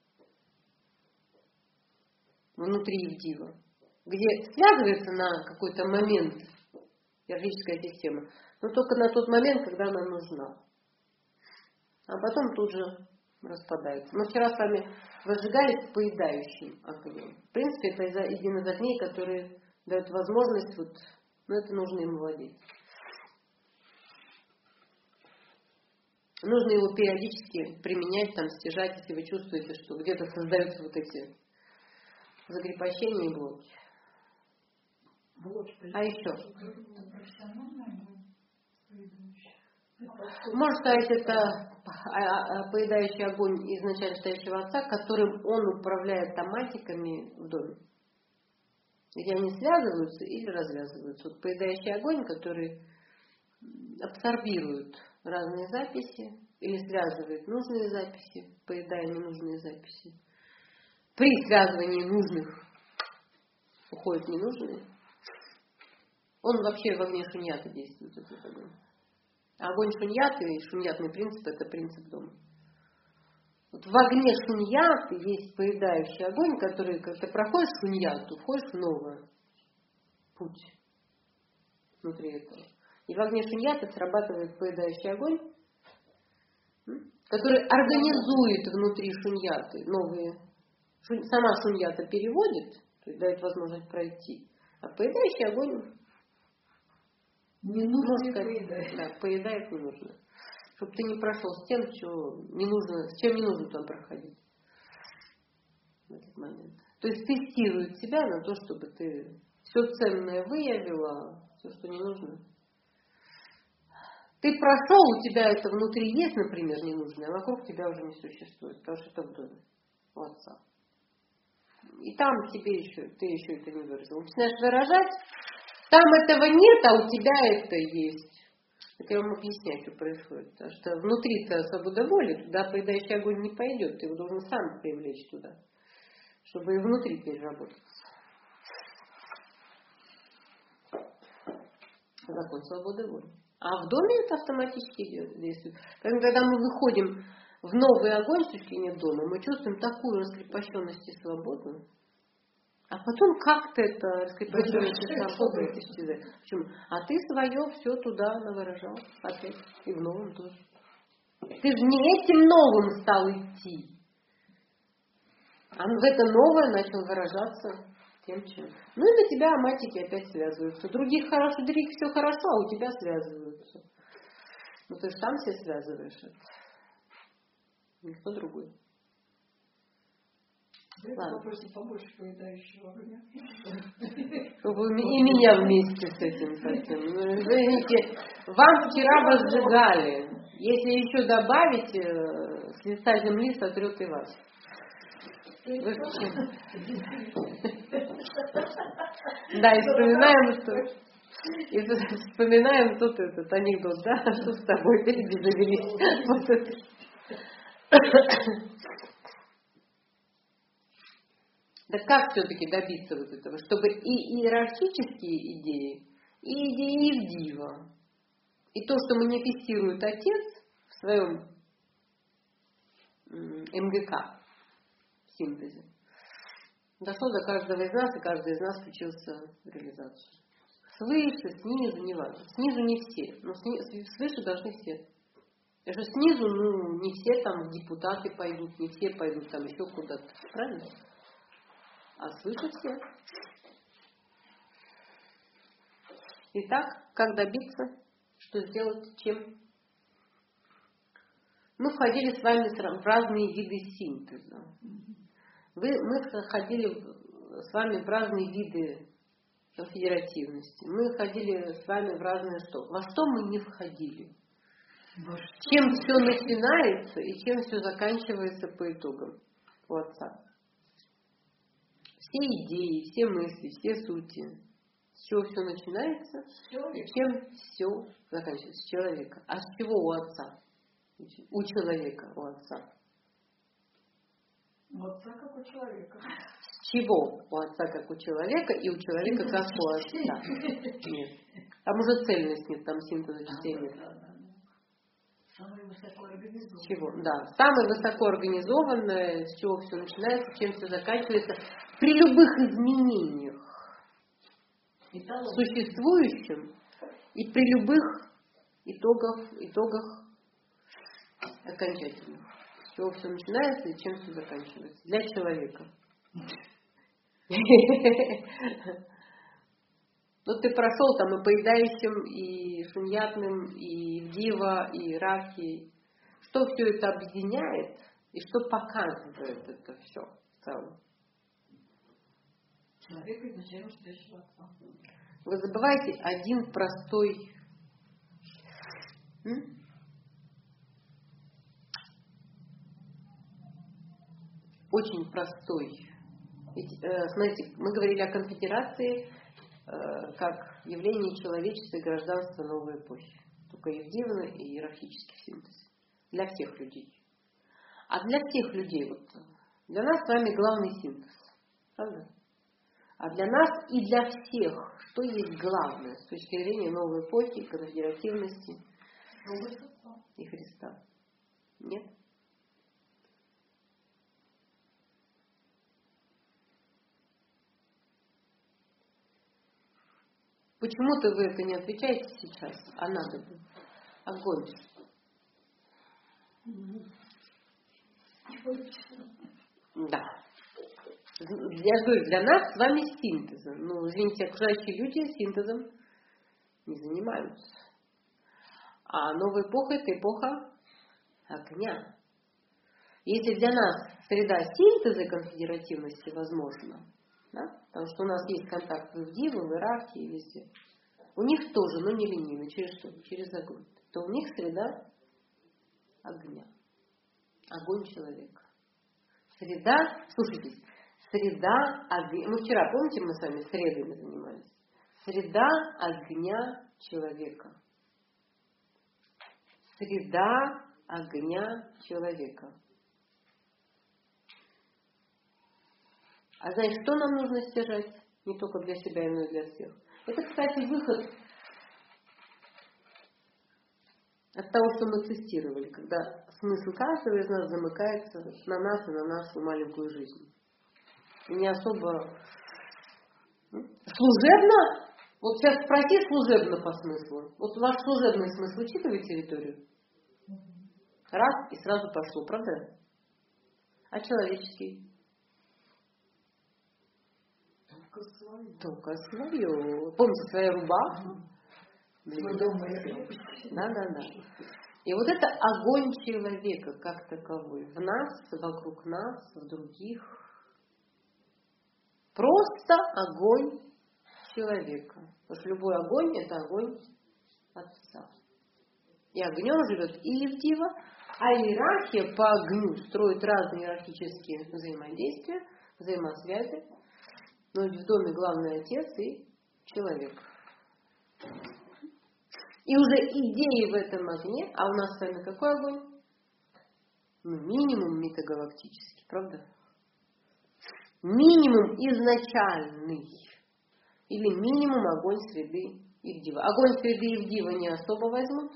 внутри Ивдива, где связывается на какой-то момент иерархическая система, но только на тот момент, когда она нужна. А потом тут же распадается. Мы вчера с вами разжигались поедающим огнем. В принципе, это один из огней, которые дают возможность, вот, но это нужно им владеть. Нужно его периодически применять, там, стяжать, если вы чувствуете, что где-то создаются вот эти закрепощения и блоки. А еще? Можно сказать, это поедающий огонь изначально стоящего отца, которым он управляет томатиками в доме. Где они связываются или развязываются. Вот поедающий огонь, который абсорбирует разные записи или связывает нужные записи, поедая ненужные записи. При связывании нужных уходят ненужные. Он вообще в огне шуньята действует, этот огонь. А огонь шуньяты и шуньятный принцип – это принцип дома. Вот в огне шуньяты есть поедающий огонь, который, когда ты проходишь шуньяту, входишь в новый путь внутри этого. И в огне шуньяты срабатывает поедающий огонь, который организует внутри шуньяты новые. Сама шуньята переводит, то есть дает возможность пройти, а поедающий огонь не нужно поедать. Да, поедает не нужно. Чтобы ты не прошел с тем, что не нужно, с чем не нужно там проходить в этот момент. То есть тестирует себя на то, чтобы ты все ценное выявила, все, что не нужно. Ты прошел, у тебя это внутри есть, например, ненужное, а вокруг тебя уже не существует, потому что это в доме у отца. И там тебе еще, ты еще это не выразил. Начинаешь выражать, там этого нет, а у тебя это есть. Это я вам объясняю, что происходит. Потому что внутри-то свобода воли, туда поедающий огонь не пойдет. Ты его должен сам привлечь туда, чтобы и внутри переработаться. Закон свободы воли. А в доме это автоматически идет, действует. Поэтому, когда мы выходим в новый огонь, с точки зрения дома, мы чувствуем такую раскрепощенность и свободу. А потом как-то это раскрепощенность и свобода это исчезает. Почему? А ты свое все туда навыражал опять. И в новом тоже. Ты же не этим новым стал идти. А в это новое начал выражаться тем, чем. Ну и для тебя аматики опять связываются. Других хорошо, других все хорошо, а у тебя связываются. Ну ты же сам себя связываешь. Это. Никто другой. В этом вопросе побольше поедающего огня. Чтобы и меня вместе с этим совсем. Ну, извините, вам вчера возжигали. Если еще добавить, с лица земли сотрет и вас. Вы... Да, и вспоминаем, что... И вспоминаем тут этот анекдот, да? Что с тобой люди завелись. Вот это. Да как все-таки добиться вот этого? Чтобы и иерархические идеи, и идеи Ивдива, и то, что манифестирует Отец в своем эм гэ ка, синтезе, дошло до каждого из нас, и каждый из нас включился в реализацию. Свыше, снизу, не важно. Снизу не все, но свыше должны все. Потому что снизу, ну, не все там депутаты пойдут, не все пойдут там еще куда-то. Правильно? А свыше все. Итак, как добиться? Что сделать? Чем? Мы входили с вами в разные виды синтеза. Вы, мы входили с вами в разные виды конфедеративности. Мы входили с вами в разные что? Во что мы не входили? Чем все начинается и чем все заканчивается по итогам у Отца. Все идеи, все мысли, все сути. С чего все начинается и чем все заканчивается? С человека. А с чего у Отца? У человека, у Отца. У Отца как у человека. С чего у Отца как у человека и у человека как у Отца? Нет. Там уже цельность нет, там синтеза частей нет. Самое высокоорганизованное. С чего? Да. Самое высокоорганизованное, с чего все начинается, чем все заканчивается. При любых изменениях существующим и при любых итогах, итогах окончательных. С чего все начинается и чем все заканчивается. Для человека. Ну, ты прошел там и поедающим, и шуньятным, и Ивдива, и Раки. Что все это объединяет и что показывает это все в целом? Человек изначально спящего Отца. Вы забываете один простой... М? Очень простой. Ведь, э, смотрите, мы говорили о конфедерации как явление человечества и гражданства новой эпохи. Только Евдивный и иерархический синтез. Для всех людей. А для всех людей, вот, для нас с вами главный синтез. Правда? А для нас и для всех, что есть главное с точки зрения новой эпохи, конфедеративности и Христа? Нет? Почему-то вы это не отвечаете сейчас, а надо бы. Огонь. Да. Я говорю, для нас с вами синтезом. Ну, извините, окружающие люди синтезом не занимаются. А новая эпоха – это эпоха огня. Если для нас среда синтеза и конфедеративности возможна, да? Потому что у нас есть контакт в Ивдиве, в Ирахе и везде. У них тоже, но не линейно. Через что? Через огонь. То у них среда огня. Огонь человека. Среда, слушайте, среда огня. Мы вчера, помните, мы с вами средами занимались? Среда огня человека. Среда огня человека. А знаете, что нам нужно стяжать? Не только для себя, но и для всех. Это, кстати, выход от того, что мы цитировали, когда смысл каждого из нас замыкается на нас и на нашу маленькую жизнь. И не особо служебно. Вот сейчас спроси служебно по смыслу. Вот ваш служебный смысл учитывает территорию? Раз, и сразу пошло, правда? А человеческий? Только свое. Только свое. Помните, своя рубаха? Да, да, да. И вот это огонь человека как таковой. В нас, вокруг нас, в других. Просто огонь человека. Потому что любой огонь — это огонь Отца. И огнем живет и Евдива, а иерархия по огню строит разные иерархические взаимодействия, взаимосвязи. Но в доме главный Отец и человек. И уже идеи в этом огне, а у нас с вами какой огонь? Ну, минимум метагалактический, правда? Минимум изначальный. Или минимум огонь среды Евдива. Огонь среды Евдива не особо возьмут.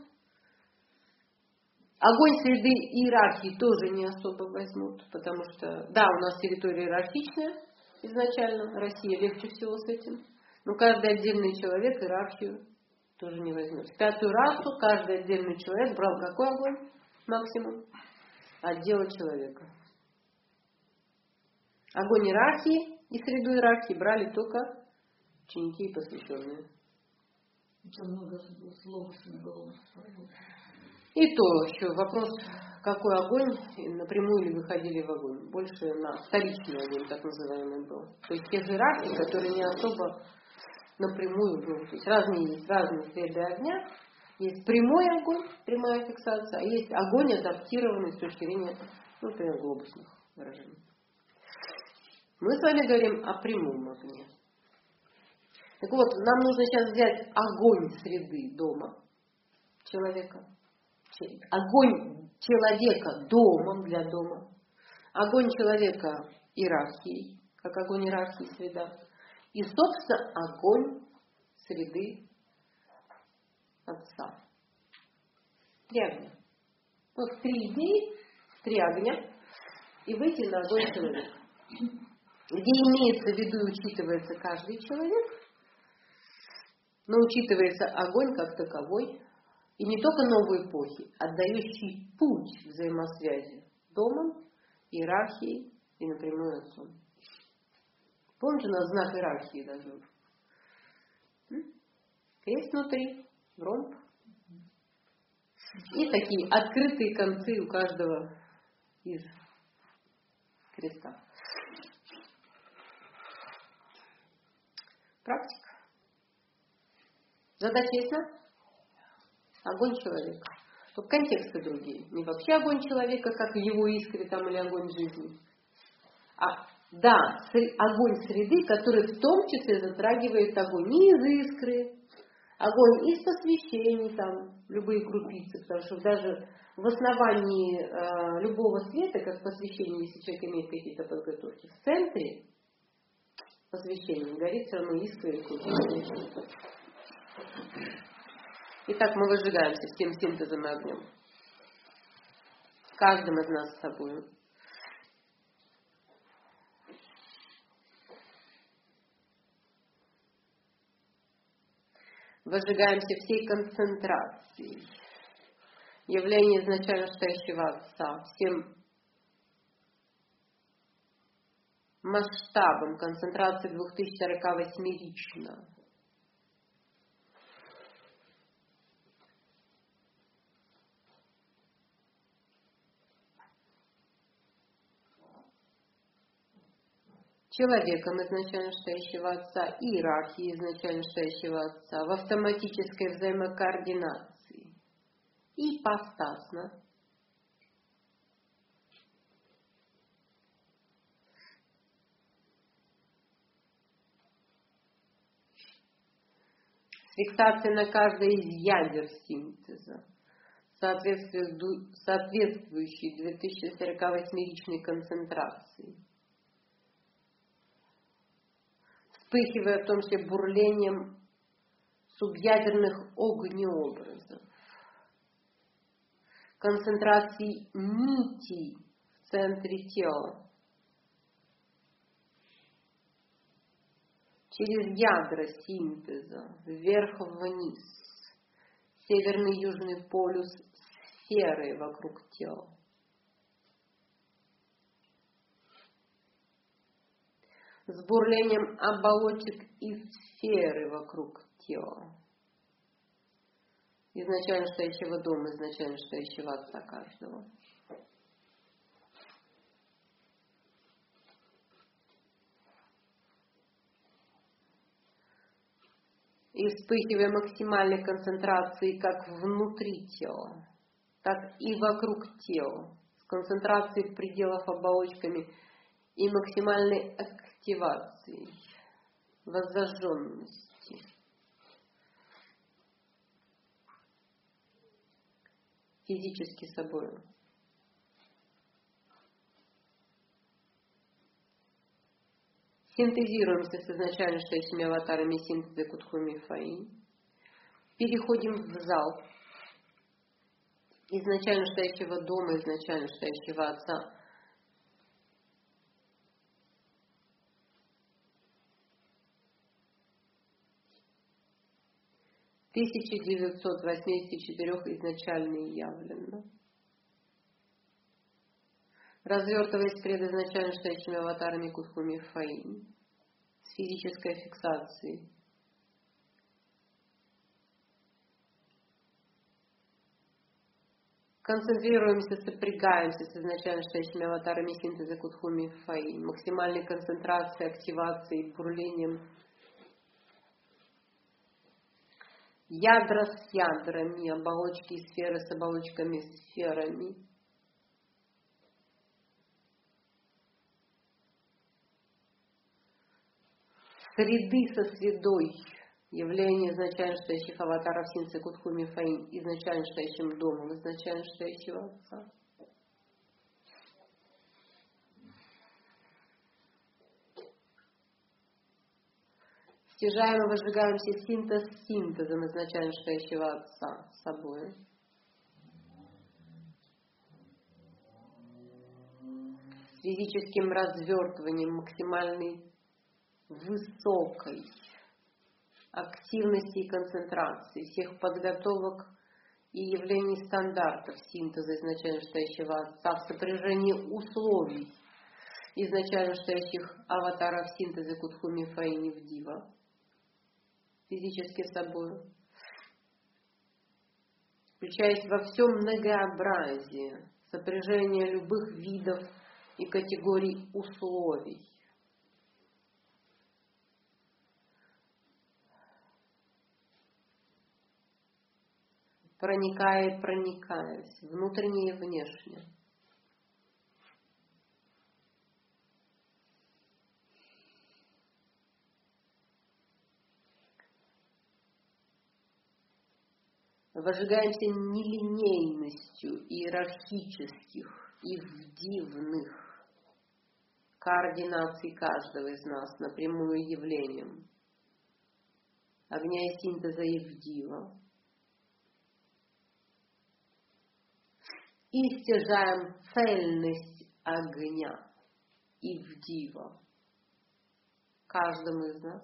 Огонь среды иерархии тоже не особо возьмут, потому что, да, у нас территория иерархичная изначально, Россия легче всего с этим, но каждый отдельный человек иерархию тоже не возьмет. В пятую расу каждый отдельный человек брал какой огонь максимум? Отдела человека. Огонь иерархии и среду иерархии брали только ученики и посвященные. Это много слов с наголовом. И то еще вопрос, какой огонь, напрямую ли выходили в огонь. Больше на вторичный огонь, так называемый, был. То есть те же иерархии, которые не особо напрямую был. То есть разные есть разные среды огня. Есть прямой огонь, прямая фиксация, а есть огонь, адаптированный с точки зрения, ну, например, глобусных выражений. Мы с вами говорим о прямом огне. Так вот, нам нужно сейчас взять огонь среды дома человека. Огонь человека домом для дома. Огонь человека иерархией, как огонь иерархии среда. И, собственно, огонь среды Отца. Три огня. Вот три идеи, три огня, и выйти на огонь человека. Где имеется в виду и учитывается каждый человек, но учитывается огонь как таковой, и не только новой эпохи, отдающий путь взаимосвязи домом, иерархией и напрямую Отцом. Помните, у нас знак иерархии даже? Крест внутри, ромб. И такие открытые концы у каждого из креста. Практика. Задача ясна? Огонь человека. Только контексты другие. Не вообще огонь человека, как его искры там, или огонь жизни. А, да, огонь среды, который в том числе затрагивает огонь не из искры, огонь из посвящений, там, любые крупицы, потому что даже в основании э, любого света, как посвящение, если человек имеет какие-то подготовки, в центре посвящения горит все равно искра или крупица. Итак, мы выжигаемся всем синтезом и огнем. Каждым из нас с собой. Выжигаемся всей концентрацией. Явление изначально стоящего Отца. Всем масштабом концентрации две тысячи сорок восьмерично. Человеком изначально стоящего Отца, иерархии изначально стоящего Отца, в автоматической взаимокоординации, ипостасно, с фиксацией на каждой из ядер синтеза, соответствующей две тысячи сорок восьмеричной концентрации, вспыхивая в том числе бурлением субъядерных огнеобразов. концентрации нитей в центре тела, через ядра синтеза, вверх-вниз, северный и южный полюс сферы вокруг тела. С бурлением оболочек и сферы вокруг тела. Изначально стоящего дома, изначально стоящего отца каждого. И вспыхивая максимальной концентрацией как внутри тела, так и вокруг тела, с концентрацией пределов оболочками и максимальной активацией, воззажженности. Физически собой. Синтезируемся с изначально стоящими аватарами синтеза Кутхуми Фаи. Переходим в зал изначально стоящего дома, изначально стоящего отца. тысяча девятьсот восемьдесят четыре изначально и явленно. Развертываясь перед изначально стоящими аватарами Кутхуми Фаи с физической фиксацией. Концентрируемся, сопрягаемся с изначально стоящими аватарами синтеза Кутхуми Фаи, максимальной концентрацией, активацией, бурлением. Ядра с ядрами, оболочки и сферы с оболочками и сферами. Среды со средой. Явление изначально стоящих аватаров синтеза Кутхуми Фаи, изначально стоящим домом, изначально стоящего отца. Стяжаем и возжигаемся синтез синтезом изначально стоящего отца с собой. С физическим развертыванием максимальной высокой активности и концентрации всех подготовок и явлений стандартов синтеза изначально стоящего отца в сопряжении условий изначально стоящих аватаров синтеза Кутхуми Фаи Невдива. Физически собой, включаясь во всем многообразии, сопряжение любых видов и категорий условий. Проникая и проникаясь, внутренне и внешне. Возжигаемся нелинейностью иерархических и вдивных координаций каждого из нас напрямую явлением огня и синтеза Евдива. И стяжаем цельность огня Евдива каждому из нас.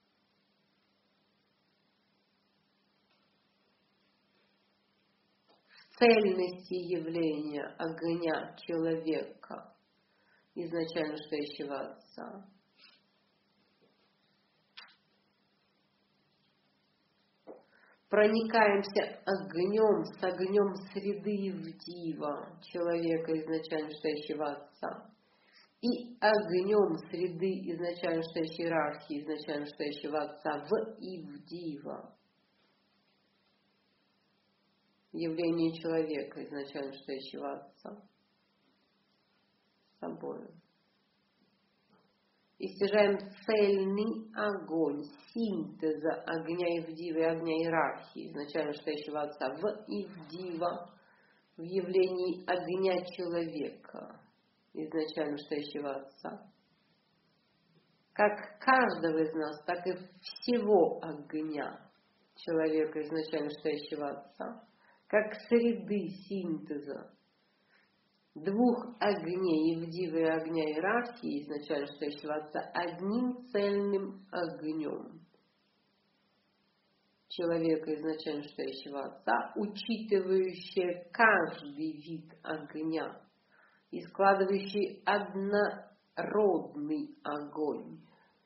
Цельности явления огня человека, изначально стоящего отца. Проникаемся огнем с огнем среды Евдива, человека, изначально стоящего отца. И огнем среды изначально стоящей иерархии, изначально стоящего отца в Евдива. Явление человека, изначально стоящего отца, собой. И стяжаем цельный огонь синтеза огня Евдива и огня иерархии, изначально стоящего отца, в Евдива, в явлении огня человека, изначально стоящего отца. Как каждого из нас, так и всего огня человека, изначально стоящего отца. как среды синтеза двух огней, Евдивы и огня иерархии, изначально стоящего Отца, одним цельным огнем человека, изначально стоящего Отца, учитывающее каждый вид огня и складывающий однородный огонь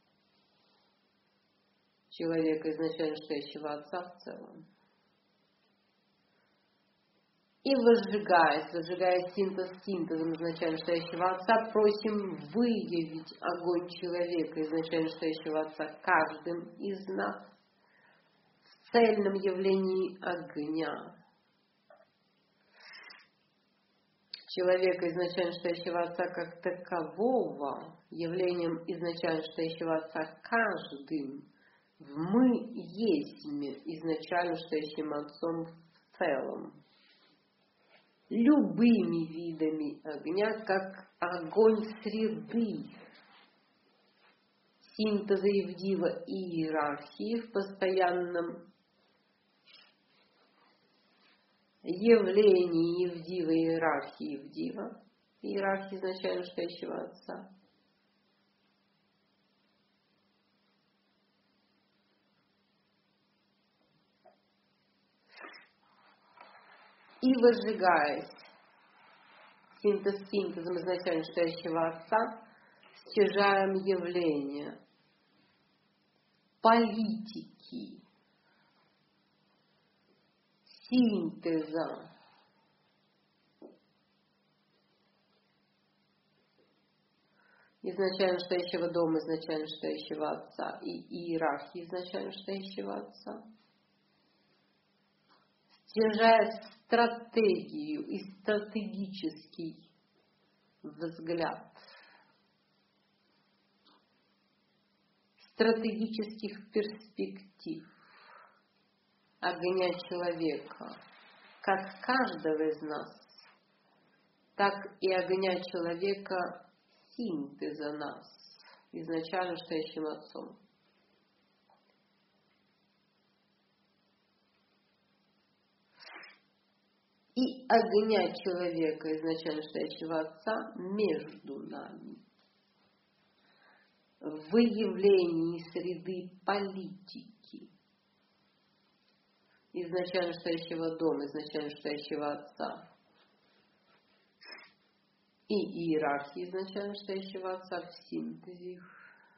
человека, изначально стоящего Отца в целом. И возжигаясь, возжигая синтез синтезом изначально стоящего Отца, просим выявить огонь человека, изначально стоящего Отца, каждым из нас в цельном явлении огня человека, изначально стоящего Отца, как такового, явлением изначально стоящего Отца каждым в мы есть изначально стоящим Отцом в целом, любыми видами огня, как огонь среды, синтеза Евдива и иерархии в постоянном явлении Евдива и иерархии Евдива, иерархии изначально стоящего Отца. И возжигаясь синтез синтезом изначально стоящего Отца, стяжаем явление политики, синтеза, изначально стоящего дома, изначально стоящего Отца и иерархии изначально стоящего Отца, стяжая стратегию и стратегический взгляд стратегических перспектив огня человека, как каждого из нас, так и огня человека синтеза нас, изначально стоящим Отцом. И огня человека, изначально стоящего Отца, между нами. В выявлении среды политики, изначально стоящего дома, изначально стоящего Отца, и иерархии, изначально стоящего Отца в синтезе их.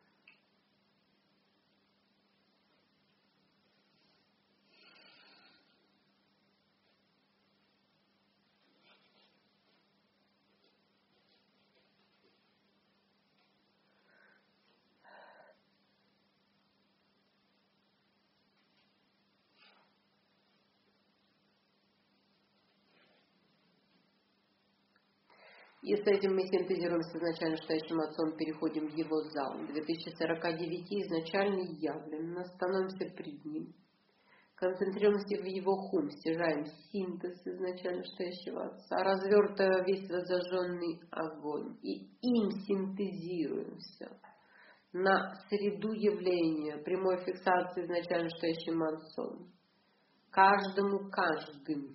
И с этим мы синтезируем с изначально стоящим Отцом, переходим в Его зал. две тысячи сорока девять изначально явленно, становимся пред Ним. Концентрируемся в Его хум, стяжаем синтез изначально стоящего Отца, развертывая весь зажженный огонь. И им синтезируемся на среду явления, прямой фиксации изначально стоящим Отцом. Каждому каждым.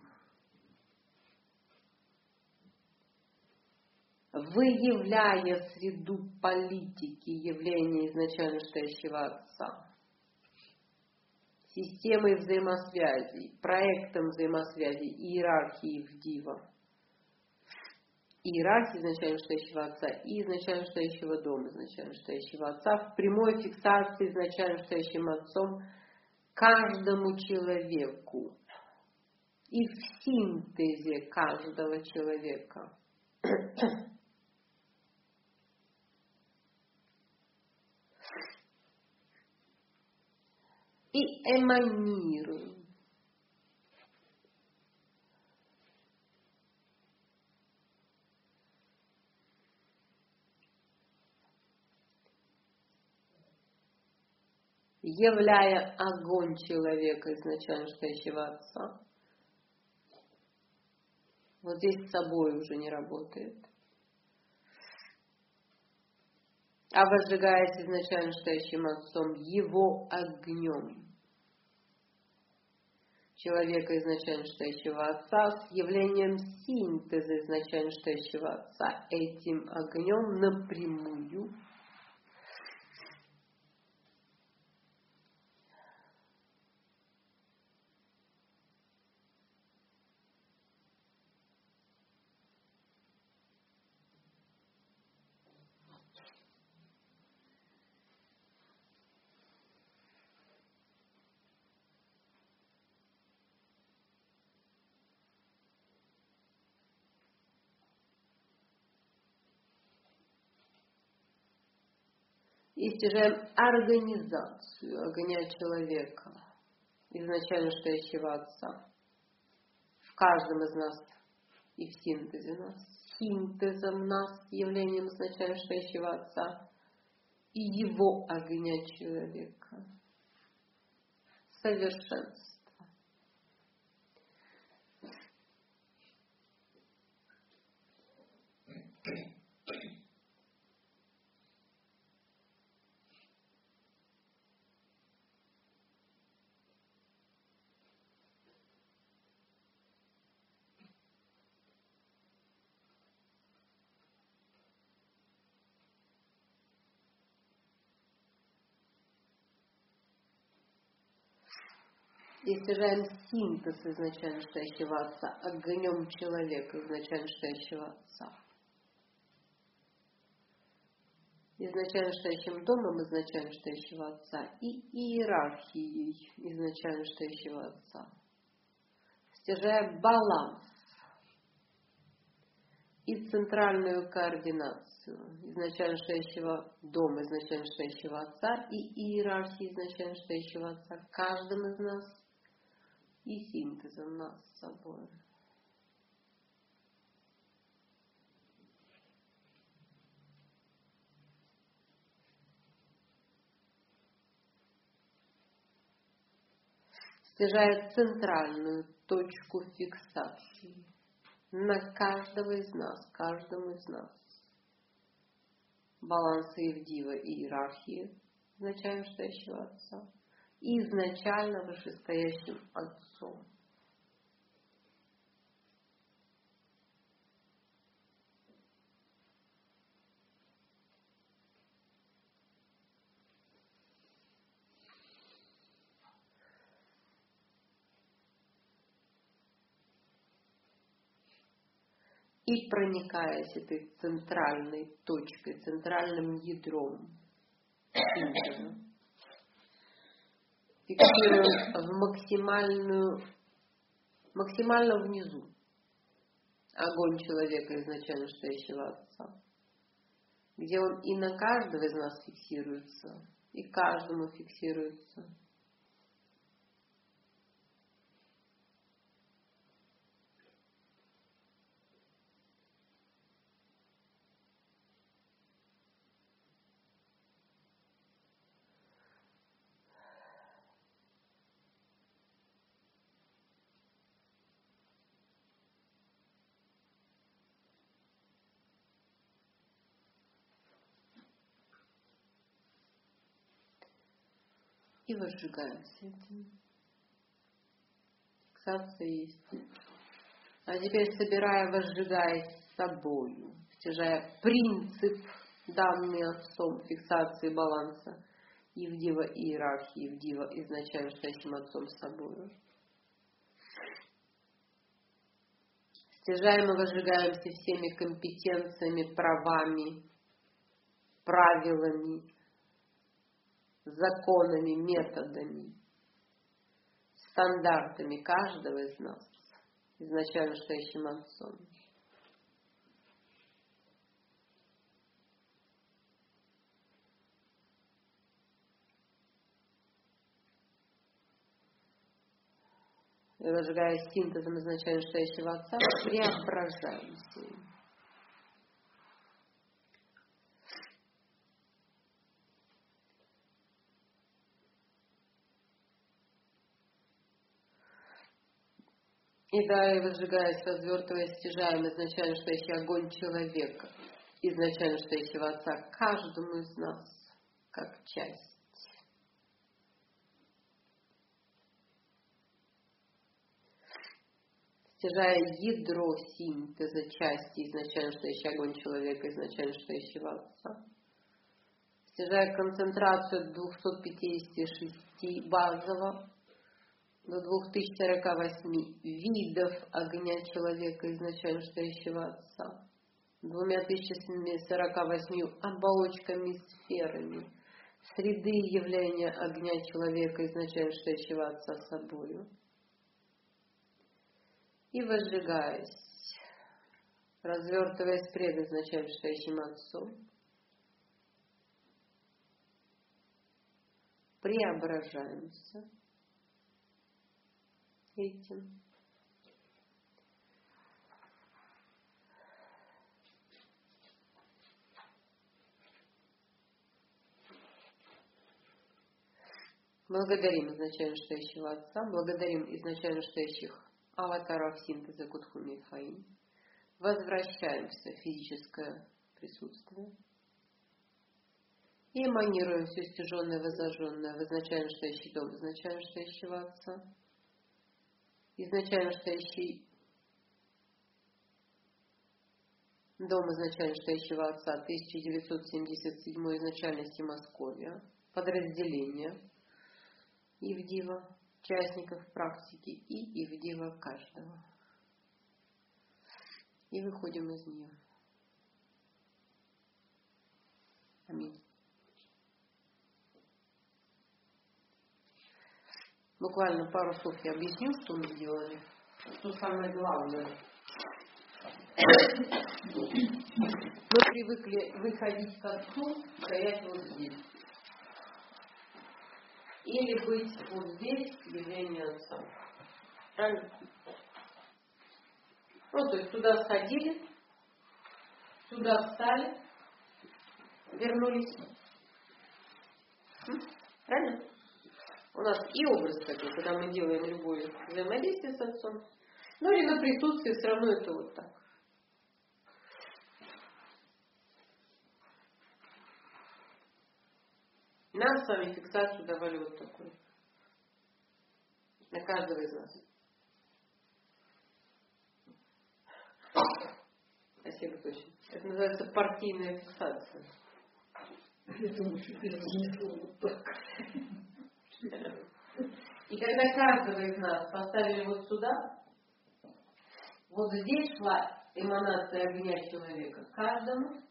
Выявляя среду политики явления изначально стоящего Отца, системой взаимосвязи, проектом взаимосвязи, иерархии Евдива, иерархии изначально стоящего Отца и изначально стоящего дома, изначально стоящего Отца, в прямой фиксации изначально стоящим Отцом каждому человеку и в синтезе каждого человека. И эманируем. Являя огонь человека, изначально стоящего Отца. Вот здесь с собой уже не работает. А возжигаясь изначально стоящим Отцом Его огнем человека, изначально считающего Отца, с явлением синтеза изначально считающего Отца, этим огнем напрямую. И стяжаем организацию огня человека, изначально считающего Отца, в каждом из нас и в синтезе нас, синтезом нас, явлением изначально считающего Отца и его огня человека. Совершенство. И стяжаем синтез изначально считающего Отца огнем человека, изначально считающего Отца. Изначально считающим домом, изначально считающего Отца, и иерархией, изначально считающего Отца. Стяжая баланс и центральную координацию изначально считающего дома, изначально считающего Отца, и иерархии изначально считающего Отца, каждым из нас, и синтезом нас с собой. Стяжает центральную точку фиксации на каждого из нас, каждому из нас. Баланса Евдива и иерархии, изначально считающего Отца, и изначально вышестоящим Отцом. И проникаясь этой центральной точкой, центральным ядром синтеза, фиксируем в максимальную, максимально внизу огонь человека, изначально считающего Отца, где он и на каждого из нас фиксируется, и каждому фиксируется. И возжигаемся этим. Фиксация есть. А теперь, собирая, возжигаясь с собою, стяжая принцип, данный Отцом, фиксации баланса, Евдива и иерархии, Евдива изначально считающим Отцом с собою. Стяжаем и возжигаемся всеми компетенциями, правами, правилами, законами, методами, стандартами каждого из нас, изначально считающим Отцом. И возжигаясь синтезом изначально считающего Отца, преображаемся. И далее, возжигаясь, развертываясь, стяжаем изначально считающий огонь человека, изначально считающего Отца, каждому из нас, как часть. стяжая ядро синтеза части изначально стоящий огонь человека, изначально стоящего Отца, стяжая концентрацию от двухсот пятидесяти шести базово до двух тысяч сорока восьми видов огня человека, изначально стоящего Отца, двумя тысячами сорока восьми оболочками, сферами, среды явления огня человека, изначально стоящего Отца собою, и возжигаясь, развертываясь пред изначально стоящим Отцом, преображаемся этим. Благодарим изначально стоящего Отца, благодарим изначально стоящих аватаров синтеза Кутхуми и Фаин. Возвращаемся в физическое присутствие. И эманируем все стяженное, возожженное в изначально стоящий дом изначально стоящего Отца. Изначально стоящий дом изначально стоящего Отца, тысяча девятьсот семьдесят седьмой изначальности Московия, подразделение Ивдива, участников практики и Ивдива каждого. И выходим из нее. Аминь. Буквально пару слов я объясню, что мы делали. Что самое главное. Мы привыкли выходить к Отцу, стоять вот здесь. Или быть вот здесь, явление Отца. Правильно? Ну, то есть туда сходили, сюда встали, вернулись. Правильно? У нас и образ такой, когда мы делаем любое взаимодействие с Отцом. Ну или на присутствии все равно это вот так. Нам с вами фиксацию давали вот такую. На каждого из нас. Спасибо, точно. Это называется партийная фиксация. Я думаю, что ты разнесло вот так. И когда каждого из нас поставили вот сюда, вот здесь шла эманация огня человека каждому,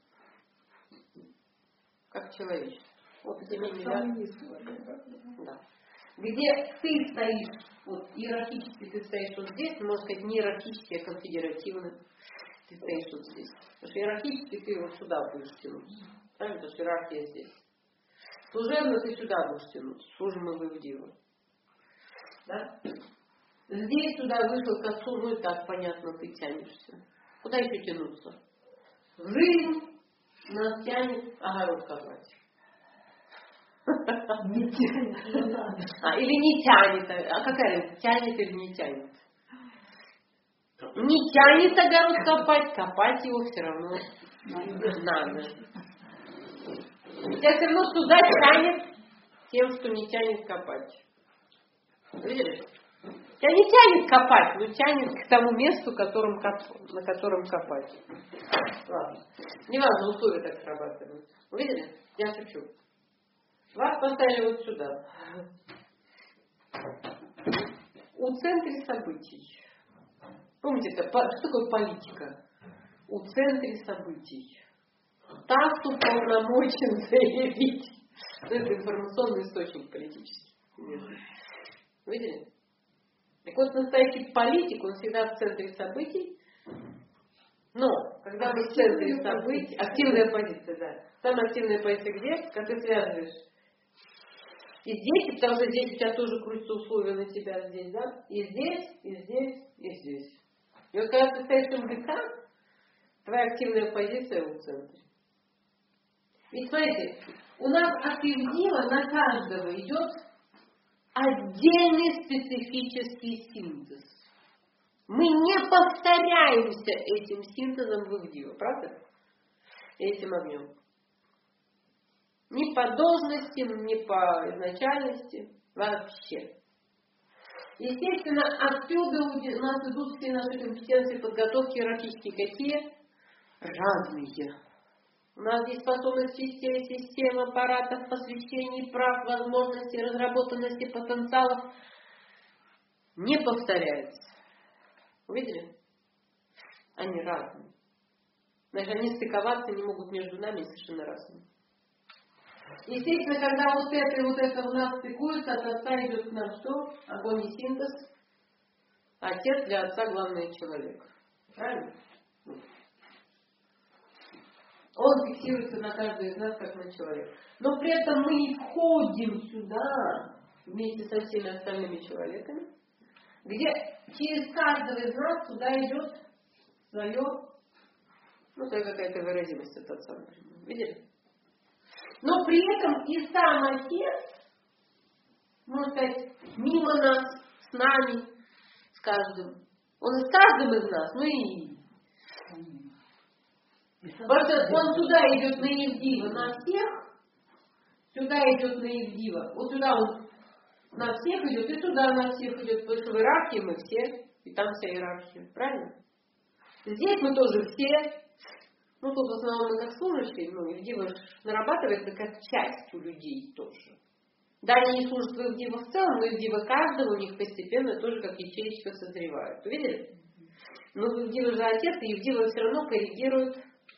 как человечество. Вот эти да. Где ты стоишь, вот иерархически ты стоишь вот здесь, можно сказать, не иерархически, а конфедеративно. Ты стоишь вот здесь. Потому что иерархически ты вот сюда будешь тянуться. Правильно? Потому что иерархия здесь. Служебно ты сюда будешь тянуться. Служим мы в Ивдиву. Да? Здесь сюда вышел к Отцу, ну и так понятно, ты тянешься. Куда еще тянуться? В жизнь нас тянет огород копать. Не тянет, не надо. А, или не тянет. А какая разница, тянет или не тянет? Не тянет огород копать, копать его все равно надо. Тебя все равно сюда тянет тем, что не тянет копать. Видишь? Тебя не тянет копать, но тянет к тому месту, которым коп... на котором копать. Ладно. Неважно, условия так срабатывают. Увидели? Я шучу. Вас поставили вот сюда. У центре событий. Помните, это, что такое политика? У центре событий. Так, кто полномочен заявить. Это информационный источник политический. Видели? Так вот, настоящий политик, он всегда в центре событий. Но, когда мы в центре событий, активная позиция, да. Самая активная позиция где? Как ты связываешь. И здесь, потому что здесь у тебя тоже крутятся условия на тебя здесь, да? И здесь, и здесь, и здесь. И вот когда ты стоишь в МГК, твоя активная позиция в центре. Ведь смотрите, у нас от Ивдива на каждого идет отдельный специфический синтез. Мы не повторяемся этим синтезом в Ивдива, правда? Этим огнем. Ни по должности, ни по изначальности, вообще. Естественно, отсюда у нас идут все наши компетенции подготовки иерархические. Какие? Разные. У нас есть способность систем, систем, аппаратов, посвящений, прав, возможностей, разработанности, потенциалов. Не повторяется. Увидели? Они разные. Значит, они стыковаться не могут между нами, совершенно разные. Естественно, когда вот это и вот это у нас стыкуется, от отца идет к нам что? Огонь и синтез. Отец для отца главный человек. Правильно? Он фиксируется на каждого из нас, как на человека. Но при этом мы не входим сюда вместе со всеми остальными человеками, где через каждого из нас туда идет свое, ну, своя какая-то выразимость от отца, например. Видели? Но при этом и сам Отец, можно сказать, мимо нас, с нами, с каждым. Он и с каждым из нас, ну и... Потому что он туда идет на Евдива на всех, сюда идет на Евдива. Вот сюда он на всех идет, и туда на всех идет, потому что в иерархии мы все, и там вся иерархия. Правильно? Здесь мы тоже все. Ну, тут в основном мы как служащие, ну, Евдива нарабатывается как часть у людей тоже. Да, они не служат в Евдива в целом, но Евдива каждого у них постепенно тоже как ячеечка созревает. Увидели? Но Евдива же Отец, и Евдива все равно коррегирует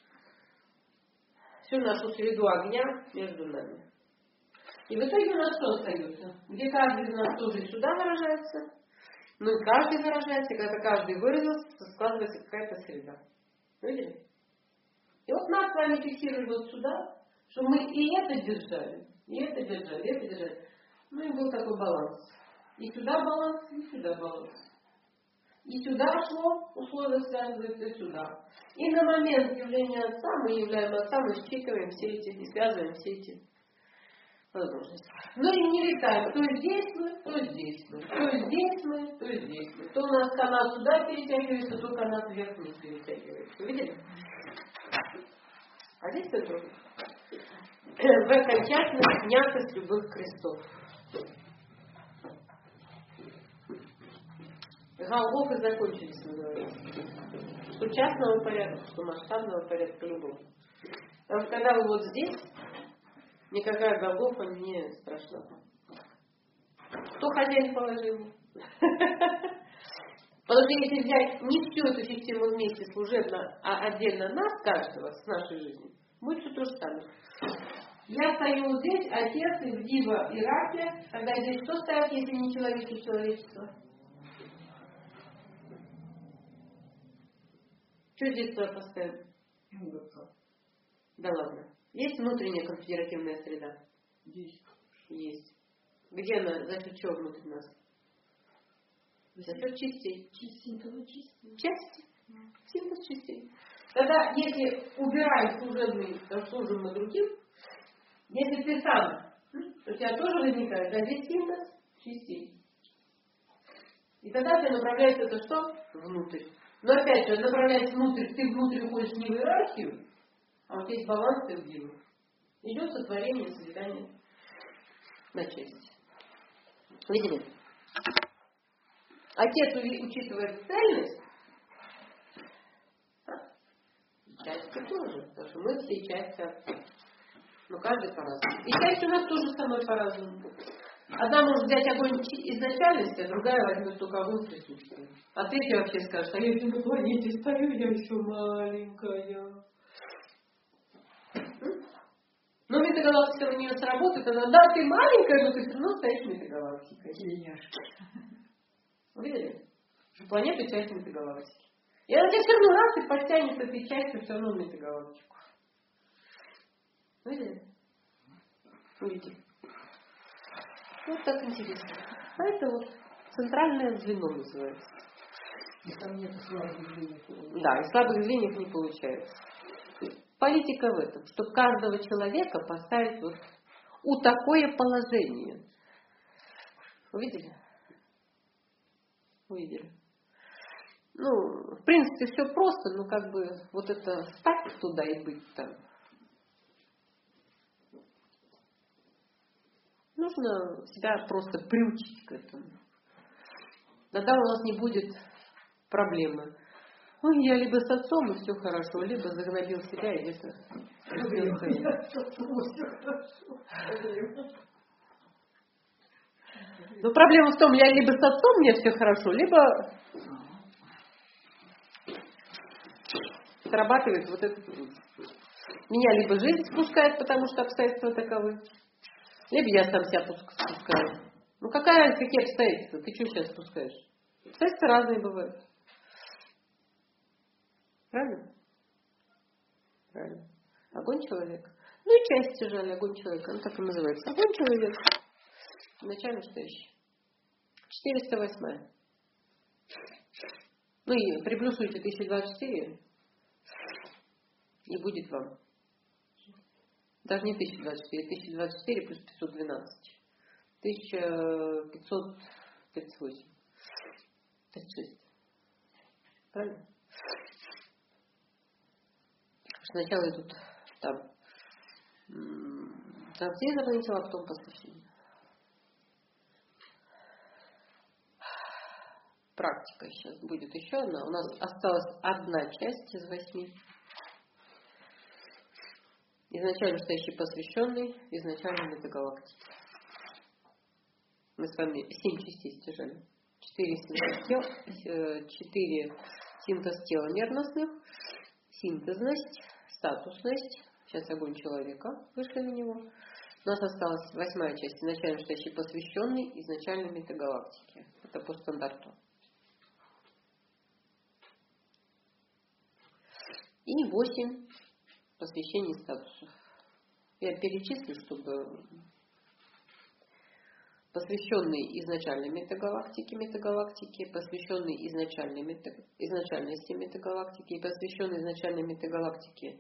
всю нашу среду огня между нами. И в итоге у нас что остается? Где каждый из нас тоже сюда выражается, ну и каждый выражается, и когда каждый выразился, складывается какая-то среда. Видели? И вот нас с вами фиксируют вот сюда, что мы и это держали, и это держали, и это держали. Ну и был такой баланс. И сюда баланс, и сюда баланс. И сюда шло, условия связываются и сюда. И на момент явления Отца мы являем Отца, мы считываем все эти, и связываем все эти возможности. Но и не летаем. То здесь мы, то здесь мы. То здесь мы, то здесь мы. То у нас канат сюда перетягивается, то канат вверх-вниз перетягивается. Видели? А здесь все другое. В окончательно снятость любых крестов. Голгофы закончились, называется. Что частного порядка, что масштабного порядка любого. Потому что когда вы вот здесь, никакая Голгофа не страшна. Кто хозяин положения? Потому что если взять не всю эту систему вместе служебно, а отдельно нас, каждого, с нашей жизнью, будет все то же самое. Я стою вот здесь, Отец, Евдива, Ираклия. Тогда здесь кто стоит, если не человек и человечество? Что здесь туда поставим? Да ладно. Есть внутренняя конфедеративная среда? Есть. Есть. Где она? За счет чего внутри нас? За счет частей. Части. Синтез частей. Тогда, если убираем служебный, то служим мы другим, если ты сам, то у тебя тоже возникает, да, здесь синтез частей. И тогда тебе направляется это что? Внутрь. Но опять же, направляясь внутрь, ты внутрь уходишь не в иерархию, а вот есть баланс и вдвиг. Идет сотворение, созидание на части. Видели? Отец учитывает цельность, часть тоже, потому что мы все части Отца. Но каждый по-разному. И часть у нас тоже с тобой по-разному. Одна может взять огонь изначальности, а другая возьмет только огонь присутствия. А третья вообще скажет, а я еще на планете стою, я еще маленькая. Но метагалактика на нее сработает, она, да, ты маленькая, но ты все равно стоишь метагалактикой. Увидели? Что планета часть метагалактики. И она тебя все равно раз и подтянет этой частью все равно в метагалактику. Видели? Видите? Вот так интересно. А это вот центральное звено называется. И там нет слабых звеньев. Да, и слабых звеньев не получается. Политика в этом, чтобы каждого человека поставить вот у такое положение. Увидели? Увидели. Ну, в принципе, все просто, но как бы вот это стать туда и быть там. Нужно себя просто приучить к этому. Тогда у нас не будет проблемы. Ой, я либо с отцом, и все хорошо, либо загнобил себя и где-то... Но проблема в том, я либо с отцом, мне все хорошо, либо срабатывает вот это. Меня либо жизнь спускает, потому что обстоятельства таковы, либо я сам себя спускаю. Ну какая разница, какие обстоятельства? Ты что сейчас спускаешь? Обстоятельства разные бывают. Правильно? Правильно. Огонь человека. Ну и часть тяжелая, огонь человека. Он так и называется. Огонь человека. Начально стоящий. четыреста восемь. Ну и приплюсуйте тысяча двадцать четыре. И будет вам. Даже не тысяча двадцать четыре. тысяча двадцать четыре плюс пятьсот двенадцать. тысяча пятьсот тридцать восемь. тридцать шесть. Правильно? Сначала идут там трансцендентные тела, потом посвящение. Практика сейчас будет еще одна. У нас осталась одна часть из восьми. Изначально стоящий посвященный, изначально метагалактики. Мы с вами семь частей стяжали. Четыре синтез тел, четыре синтез тела нервностных, синтезность, статусность. Сейчас огонь человека, вышли на него. У нас осталась восьмая часть, изначально стоящий посвященный, изначально метагалактики. Это по стандарту. И восемь посвящений статусов. Я перечислю, чтобы посвященный изначальной метагалактике, метагалактике, посвященный изначальной мета, изначальности метагалактики и посвященный изначальной метагалактике,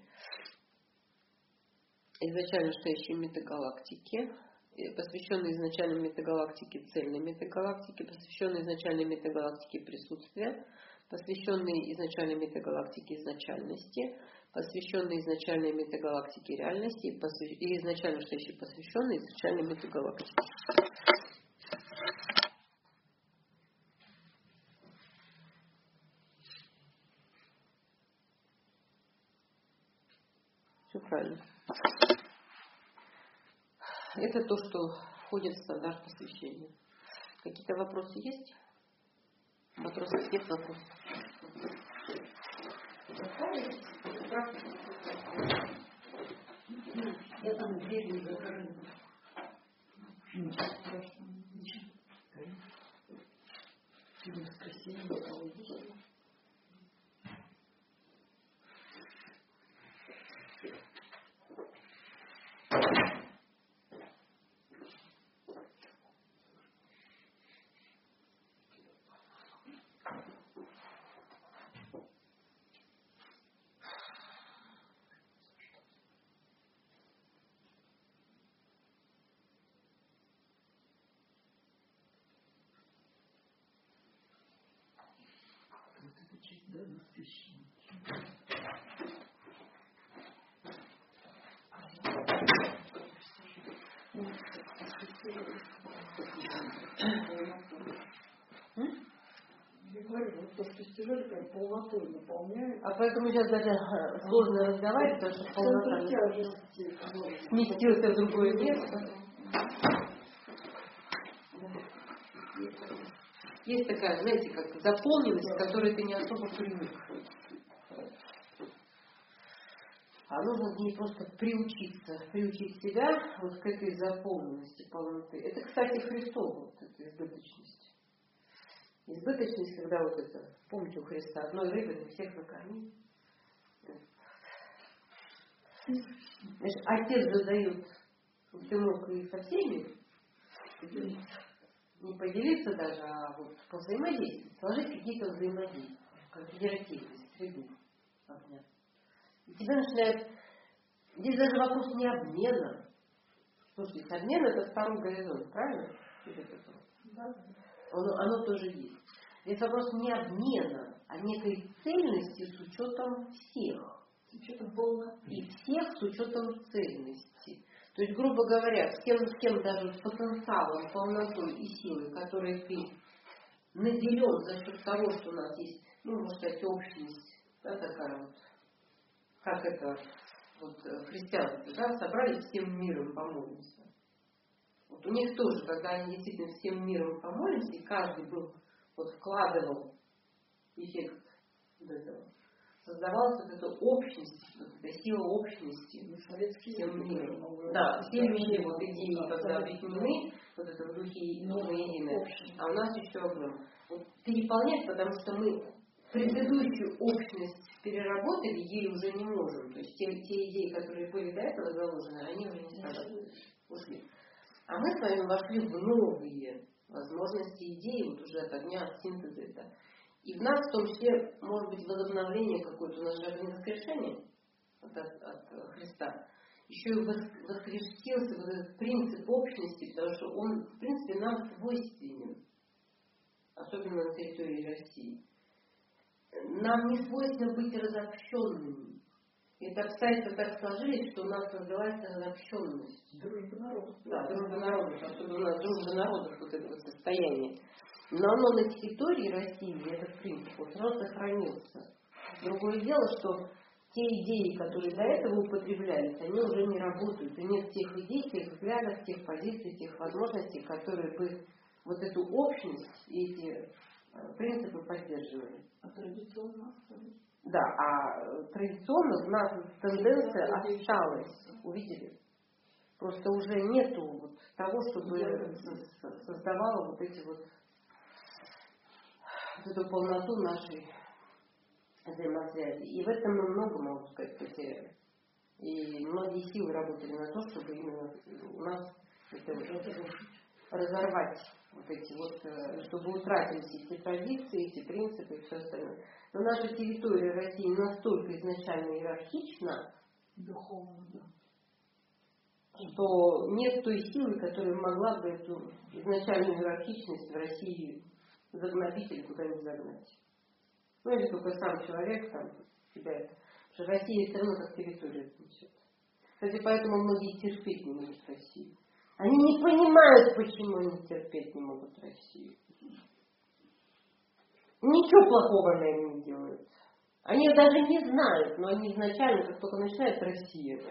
изначально стоящей метагалактике, посвященный изначальной метагалактике, цельной метагалактике, посвященный изначальной метагалактике присутствия, посвященный изначальной метагалактике изначальности, посвященный изначальной метагалактике реальности и, посвя... и изначально стоящий посвященный изначальной метагалактике. Все правильно. Это то, что входит в стандарт посвящения. Какие-то вопросы есть? Вопросов нет, вопросов. Я там дверь не закрыла. В воскресенье никого здесь. Я говорю, вот то, что стяжали, как полнотой наполняет. А поэтому сейчас даже сложно разговаривать, потому что полнота сместился в другое место. Есть такая, знаете, как заполненность, к которой ты не особо привык. А нужно к ней просто приучиться, приучить себя вот к этой заполненности, полноты. Это, кстати, Христово, вот эта избыточность. Избыточность, когда вот это, помните, у Христа одной рыбы на всех накормил. Значит, Отец задает, ты мог и со всеми не поделиться даже, а вот повзаимодействовать, сложить какие-то взаимодействия, конфедеративность, среду огня. И тебя начинает... Здесь даже вопрос не обмена. Слушайте, обмен — это второй горизонт, правильно? Да. Оно, оно тоже есть. Здесь вопрос не обмена, а некой цельности с учетом всех. С учетом полноты. И всех с учетом цельности. То есть, грубо говоря, с тем, с тем даже с потенциалом, полнотой и силой, которые ты наделен за счет того, что у нас есть, ну, можно сказать, общность, да, такая вот, как это, вот христианство, да, собрались всем миром помолимся. Вот у них тоже, когда они действительно всем миром помолимся, и каждый был, вот вкладывал эффект вот этого, создавалась вот эта общность, вот эта сила общности всем миром. Да, все люди вот идеи, когда объединены, вот это в духе единое, а у нас еще одно. Вот переполнять, потому что мы предыдущую общность переработали, ей уже не можем. То есть те, те идеи, которые были до этого заложены, они уже не сразу ушли. А мы с вами вошли в новые возможности идей, вот уже от дня от синтеза. Да. И в нас в том числе может быть возобновление какое-то, у нас же это не воскрешение от, от, от Христа. Еще и воскресился вот этот принцип общности, потому что он, в принципе, нам свойственен, особенно на территории России. Нам не свойственно быть разобщенными. Это обстоятельства так сложились, что у нас развивается разобщенность. Дружба народов. Да, дружба народов, особенно у нас дружба народов, вот это вот состояние. Но оно на территории России, этот принцип, он сразу сохранился. Другое дело, что те идеи, которые до этого употреблялись, они уже не работают. И нет тех идей, тех взглядов, тех позиций, тех возможностей, которые бы вот эту общность и эти принципы поддерживали. А традиционно остались. Да, а традиционно у нас тенденция осталась. Увидели? Просто уже нету вот того, чтобы создавало вот эти вот, вот эту полноту нашей взаимосвязи. И в этом мы много, могу сказать, потеряли. И многие силы работали на то, чтобы именно у нас это вот разорвать вот эти вот, чтобы утратились эти традиции, эти принципы и все остальное. Но наша территория России настолько изначально иерархична, духовно, да, что нет той силы, которая могла бы эту изначальную иерархичность в России загнобить или куда-нибудь загнать. Ну или только сам человек там себя это. Потому что Россия все равно как территория несет. Кстати, поэтому многие терпеть не могут Россию. Они не понимают, почему они терпеть не могут Россию. Ничего плохого она им не делает. Они ее даже не знают, но они изначально, как только начинают, Россия.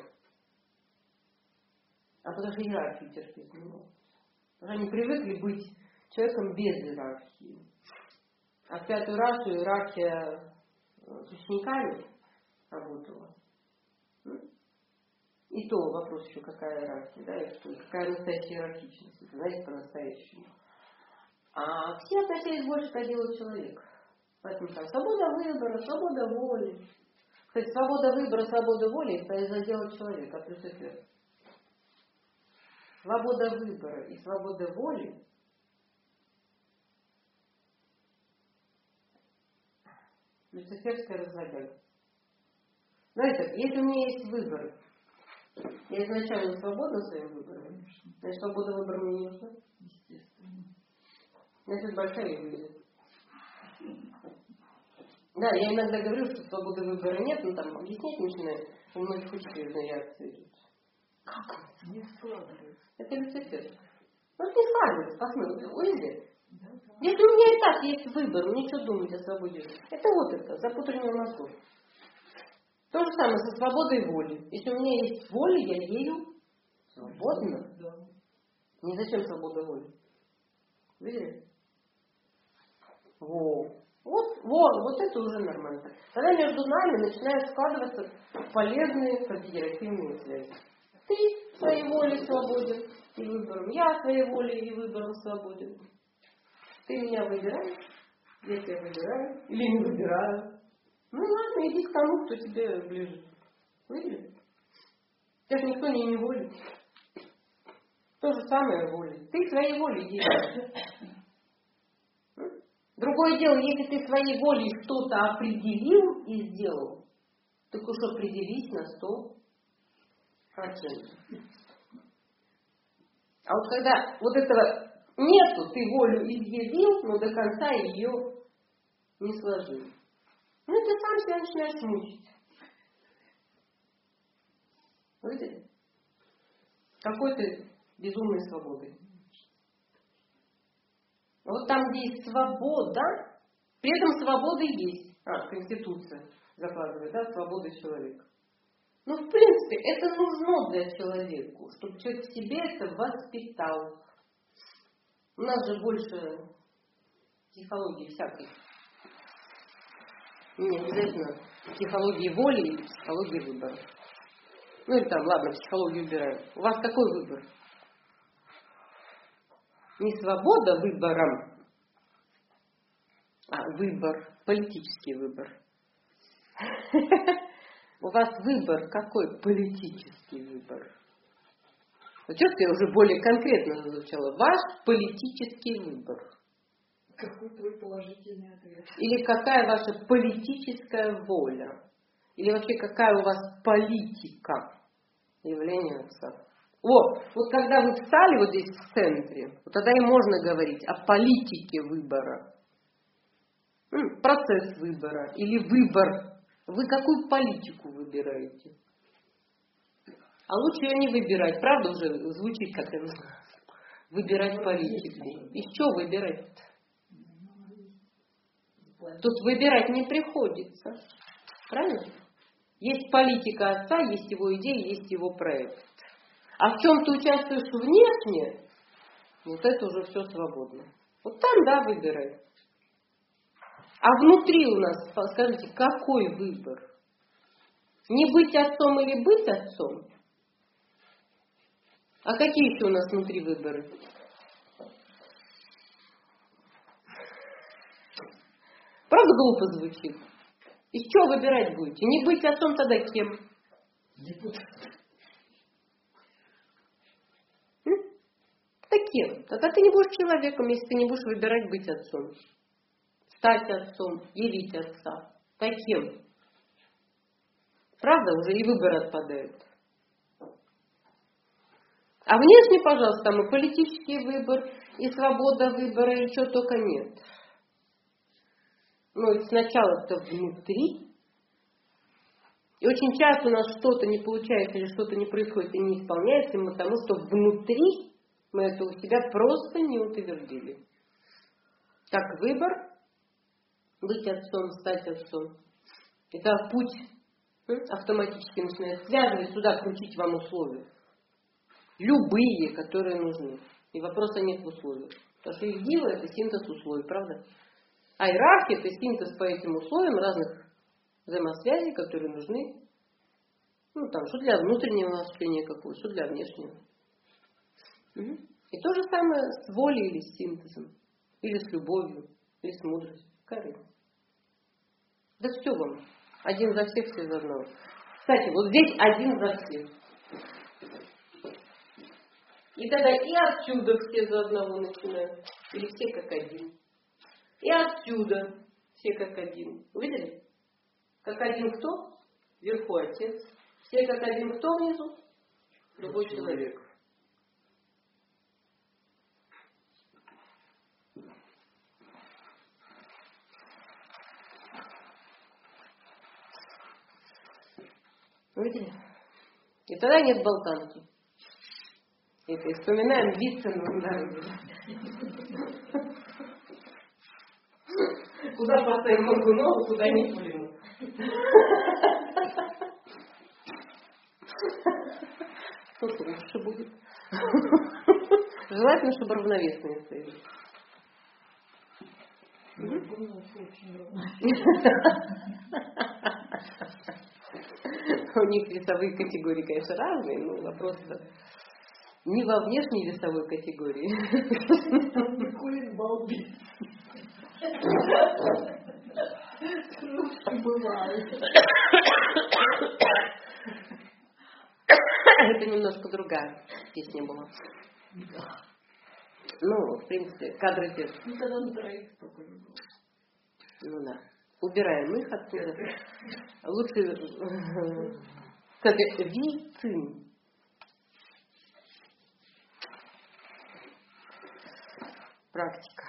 А потому что иерархию терпеть не могут. Потому что они привыкли быть человеком без иерархии. А в пятую расу иерархия с учениками работала. И то вопрос еще, какая иерархия, да, и что, какая настоящая иерархичность, это, знаете, по-настоящему. А все относились больше к делу человека. Поэтому там свобода выбора, свобода воли. Кстати, свобода выбора, свобода воли – это из-за дела человека, а плюс эффект. Свобода выбора и свобода воли – люциферская разлагалка. Знаете, если у меня есть выбор, я изначально свободна своим выбором, значит, свобода выбора мне не нужна. естественно. Это большая иллюзия. Да, я иногда говорю, что свободы выбора нет, но там объяснять начинаю, у многих очень серьезные реакции идут. Как это не складывается? Это люцифер. Ну, не складывается, посмотрите, увидели? Да, да. Если у меня и так есть выбор, мне что думать о свободе? Это вот это, запутывание мозгов. То же самое со свободой воли. Если у меня есть воля, я ею свободно. Да. Не зачем свобода воли. Видели? Во. Вот, вот, вот это уже нормально. Тогда между нами начинают складываться полезные конфедеративные связи. Ты своей волей свободен и выбором, я своей волей и выбором свободен. Ты меня выбираешь, я тебя выбираю или не выбираю. Ну ладно, иди к тому, кто тебе ближе. Видели? Тебя же никто не неволит. То же самое воля. Ты своей волей делаешь. Другое дело, если ты своей волей что-то определил и сделал, так уж определись на сто процентов. А вот когда вот этого нету, ты волю изъявил, но до конца ее не сложил. Ну, ты сам себя начинаешь мучить. Видите? Какой ты безумной свободой. Вот там, где есть свобода, при этом свобода есть. А, Конституция закладывает, да, свобода человека. Ну, в принципе, это нужно для человека, чтобы человек в себе это воспитал. У нас же больше психологии всякой. Не обязательно психологии воли или психологии выбора. Ну или там, ладно, психологию убираем. У вас какой выбор? Не свобода выбором, а выбор, политический выбор. У вас выбор какой? Политический выбор. Вот что-то я уже более конкретно зазвучала. Ваш политический выбор. Какой твой положительный ответ? Или какая ваша политическая воля? Или вообще какая у вас политика явления отца? О, вот когда вы встали вот здесь в центре, вот тогда и можно говорить о политике выбора. Процесс выбора или выбор. Вы какую политику выбираете? А лучше ее не выбирать. Правда уже звучит как это? Выбирать политику. И что выбирать-то? Тут выбирать не приходится. Правильно? Есть политика отца, есть его идеи, есть его проект. А в чем ты участвуешь внешне, вот это уже все свободно. Вот там, да, выбирай. А внутри у нас, скажите, какой выбор? Не быть отцом или быть отцом? А какие еще у нас внутри выборы? Правда глупо звучит? Из чего выбирать будете? Не быть отцом тогда кем? Да кем? Тогда ты не будешь человеком, если ты не будешь выбирать быть отцом. Стать отцом, явить отца. Так кем? Правда? Уже и выбор отпадает. А внешне, пожалуйста, там и политический выбор, и свобода выбора, и чего только нет. Ну, и сначала-то внутри. И очень часто у нас что-то не получается, или что-то не происходит и не исполняется, потому что внутри мы это у себя просто не утвердили. Как выбор, быть отцом, стать отцом. Это путь автоматически начинает связывать, сюда крутить вам условия. Любые, которые нужны. И вопроса нет в условиях. Потому что их дило это синтез условий, правда? А иерархия это синтез по этим условиям разных взаимосвязей, которые нужны. Ну, там, что для внутреннего осуществления какого, что для внешнего. Угу. И то же самое с волей или с синтезом. Или с любовью, или с мудростью. Какая разница? Да все вам. Один за всех, все за одного. Кстати, вот здесь один за всех. И тогда и отсюда все за одного начинают. Или все как один. И отсюда все как один. Увидели? Как один кто? Вверху отец. Все как один кто внизу? Другой человек. Увидели? И тогда нет болтанки. Это и вспоминаем Вицина на дороге. Куда поставим ногу ногу, куда не плюну. Что лучше будет? Желательно, чтобы равновесные стояли. У них весовые категории, конечно, разные, но вопрос-то не во внешней весовой категории. Курит балбит. Бывает. Это немножко другая песня была. Ну, в принципе, кадры те. Ну, тогда на троих только. Ну да. Убираем их оттуда. Лучше, кстати, вицин. Практика.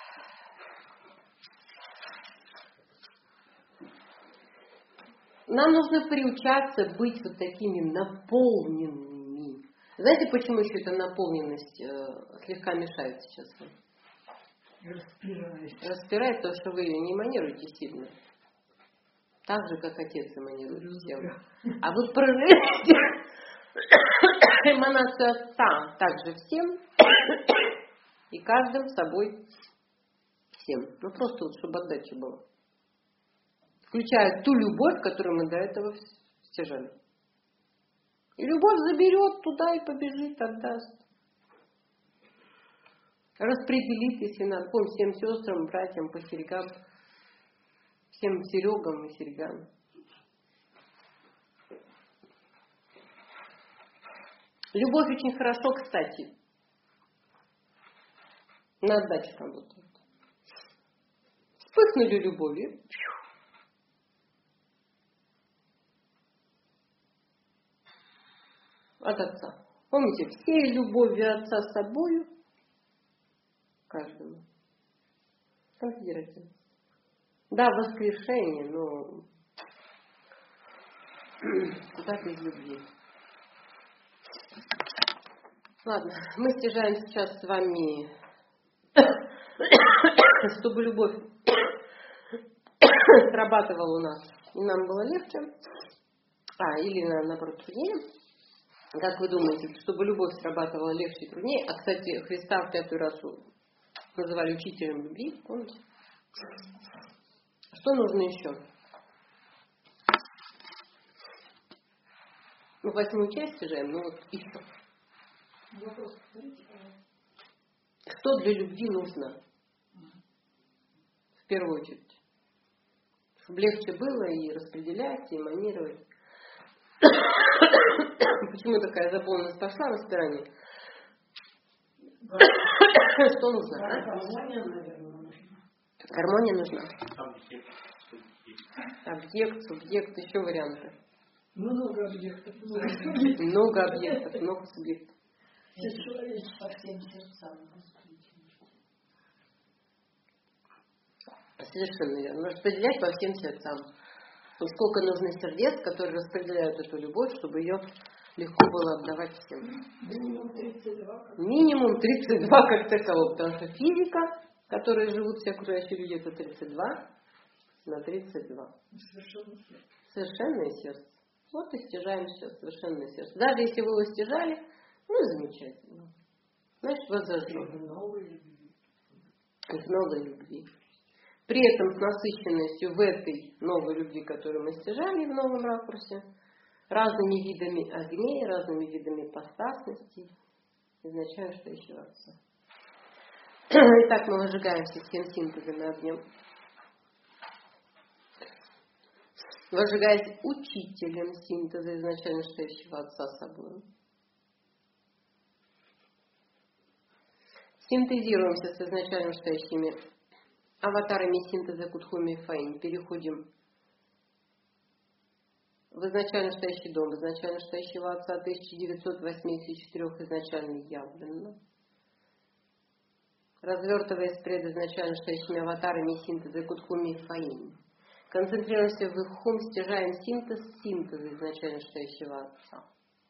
Нам нужно приучаться быть вот такими наполненными. Знаете, почему еще эта наполненность э, слегка мешает сейчас? Распирает. Распирает то, что вы ее не эманируете сильно. Так же, как отец эманирует всем. А вы проживете эманацию отца также всем и каждым собой всем. Ну просто вот, чтобы отдача была. Включая ту любовь, которую мы до этого стяжали. И любовь заберет туда и побежит, отдаст. Распределит, если надо. Помню, всем сестрам, братьям по серьгам. Всем серегам и серьгам. Любовь очень хорошо, кстати, на отдаче работает. Вспыхнули любовью. От отца. Помните, все любови отца с собою каждому. Конфедеративно. Да, воскрешение, но куда без любви. Ладно, мы стяжаем сейчас с вами, чтобы любовь срабатывала у нас, и нам было легче. А, или наоборот труднее. Как вы думаете, чтобы любовь срабатывала легче и труднее? А, кстати, Христа в пятую расу называли учителем любви, помните? Что нужно еще? Ну, восьмую часть стяжаем, ну вот еще. Вопрос, повторите, пожалуйста. Что для любви нужно? В первую очередь. Чтобы легче было и распределять, и эманировать. Почему такая заполненность пошла в распирание? Что нужно? Гармония, наверное, нужна. Гармония нужна. Объект, Объект, субъект, еще варианты. Много объектов. Много объектов, много субъектов. Все человечество по всем сердцам. Совершенно верно. Распределять по всем сердцам. Вот сколько нужно сердец, которые распределяют эту любовь, чтобы ее легко было отдавать всем. Минимум тридцать два. Минимум тридцать два как такового, потому что физика, которые живут все окружающие люди, это тридцать два на тридцать два. Совершенно сердце. Совершенное сердце. Вот и стяжаем сейчас совершенное сердце. Даже если вы его стяжали, ну замечательно. Значит, возрожден. Много любви. Много любви. При этом с насыщенностью в этой новой любви, которую мы стяжали в новом ракурсе, разными видами огней, разными видами ипостасностей, изначально что еще отца. Итак, мы выжигаемся всем синтезами огнем. Выжигаясь учителем синтеза изначально стоящего отца собой. Синтезируемся с изначально стоящими аватарами синтеза Кудхуми и Фаин. Переходим в изначально стоящий дом, изначально стоящего отца тысяча девятьсот восемьдесят четыре изначально явленно. Развертываясь пред изначально стоящими аватарами синтеза Кудхуми и Фаин. Концентрируемся в их хум, стяжаем синтез синтеза изначально стоящего отца.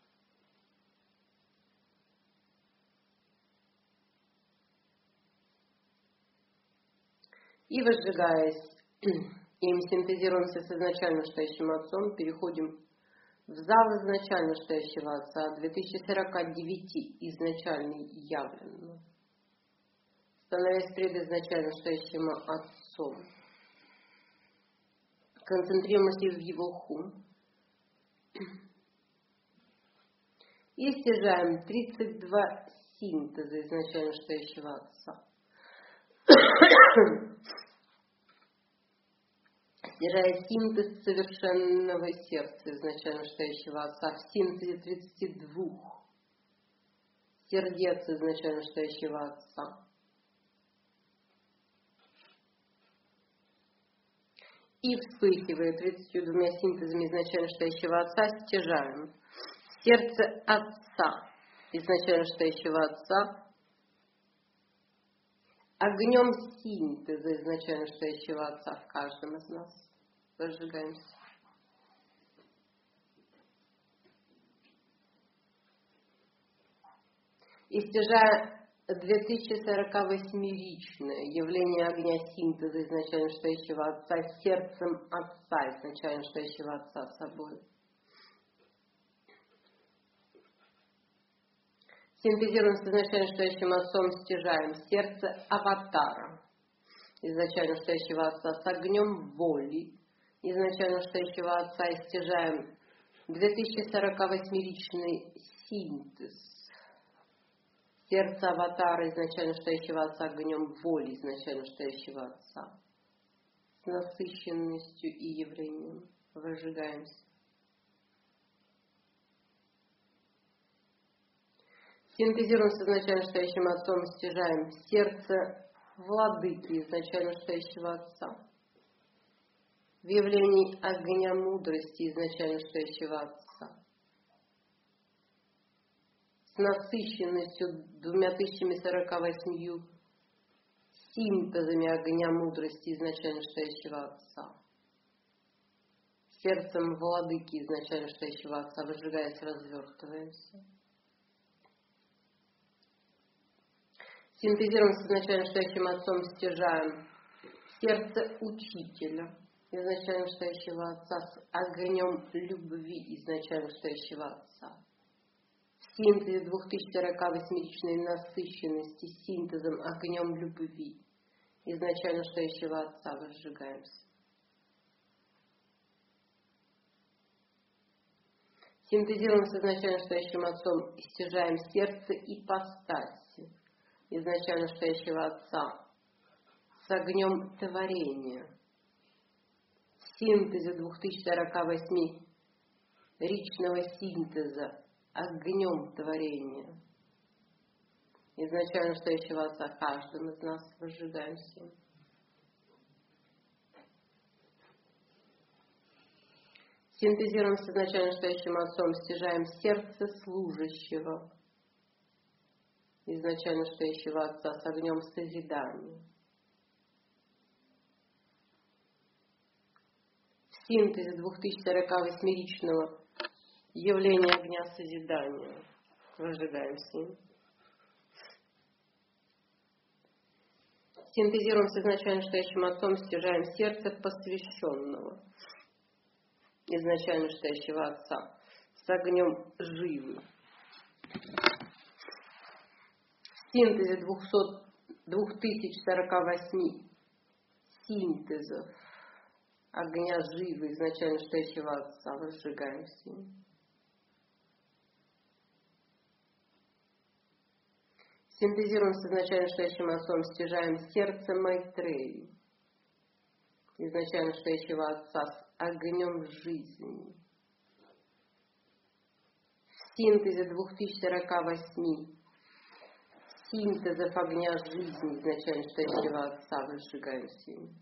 И возжигаясь, им синтезируемся с изначально стоящим отцом, переходим в зал изначально стоящего отца две тысячи сорок девять изначальный явленно, становясь пред изначально стоящим отцом. Концентрируемся в его хум. И стяжаем тридцать два синтеза изначально стоящего отца. Стяжая синтез совершенного сердца изначально стоящего отца в синтезе тридцати двух сердец изначально стоящего отца. И вспыхивая тридцатью двумя синтезами изначально стоящего отца, стяжаем сердце отца изначально стоящего отца огнем синтеза изначально стоящего отца в каждом из нас. Зажигаемся. И стяжая две тысячи сорокавосьмеричное явление огня синтеза изначально стоящего Отца сердцем Отца, изначально стоящего Отца собой. Синтезируем с изначально стоящим Отцом, стяжаем сердце Аватара, изначально стоящего Отца, с огнем воли, изначально стоящего Отца, и стяжаем две тысячи сорокавосьмеричный синтез. Сердце Аватара, изначально стоящего Отца, огнем воли, изначально стоящего Отца, с насыщенностью и явлением. Выжигаемся. Синтезируем с изначально стоящим Отцом, стяжаем сердце Владыки, изначально стоящего Отца, в явлении огня мудрости, изначально стоящего Отца, с насыщенностью двумя тысячами сорока восьмью синтезами огня мудрости, изначально стоящего Отца, сердцем Владыки, изначально стоящего Отца, выжигаясь, развертываемся. Синтезируем с изначально стоящим Отцом, стяжаем сердце Учителя, изначально стоящего Отца, с огнем любви, изначально стоящего Отца. В синтезе двух тысяч сорока восьмеричной насыщенности синтезом огнем любви, изначально стоящего Отца, выжигаемся. Синтезируем с изначально стоящим Отцом, стяжаем сердце ипостаси, изначально стоящего Отца, с огнем творения. В синтезе двух тысяч сорока восьми ричного синтеза огнем творения, изначально стоящего Отца, каждым из нас выжигаемся. Синтезируем с изначально стоящим Отцом, стяжаем сердце служащего, изначально стоящего Отца, с огнем созидания. В синтезе двух тысяч сорока восьмеричного явления огня созидания выжигаемся им. Синтезируем с изначально стоящим Отцом, стяжаем сердце посвященного, изначально стоящего Отца, с огнем живы. В синтезе двух тысяч сорока восьми синтезов огня живы, изначально стоящего Отца, выжигаемся им. Синтезируем с изначально стоящим Отцом, стяжаем сердце Майтреи, изначально стоящего Отца, с огнем жизни. В синтезе двух тысяч сорока восьми синтезов огня жизни, изначально стоящего Отца, выжигаемся им.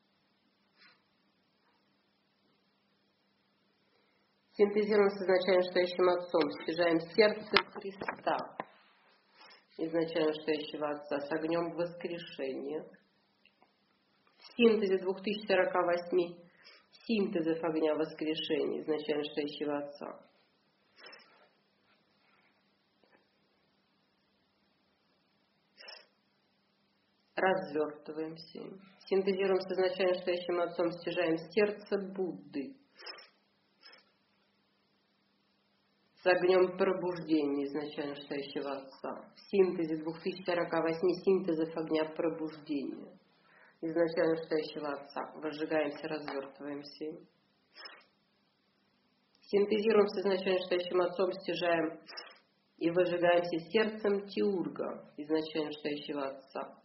Синтезируем с изначально стоящим Отцом, стяжаем сердце Христа, изначально стоящего Отца, с огнем воскрешения. В синтезе двух тысяч сорока восьми синтезов огня воскрешения, изначально стоящего Отца. Развертываемся. Синтезируем с изначально стоящим Отцом, стяжаем сердце Будды, с огнем пробуждения, изначально стоящего Отца. В синтезе двух тысяч сорока восьми синтезов огня пробуждения, изначально стоящего Отца. Выжигаемся, развертываемся. Синтезируем с изначально стоящим Отцом, стяжаем и выжигаемся сердцем Теурга, изначально стоящего Отца,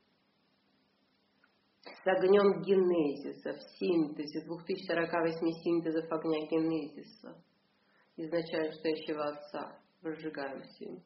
с огнем генезиса. В синтезе двух тысяч сорока восьми синтезов огня генезиса, изначально стоящего Отца, выжигаемся им.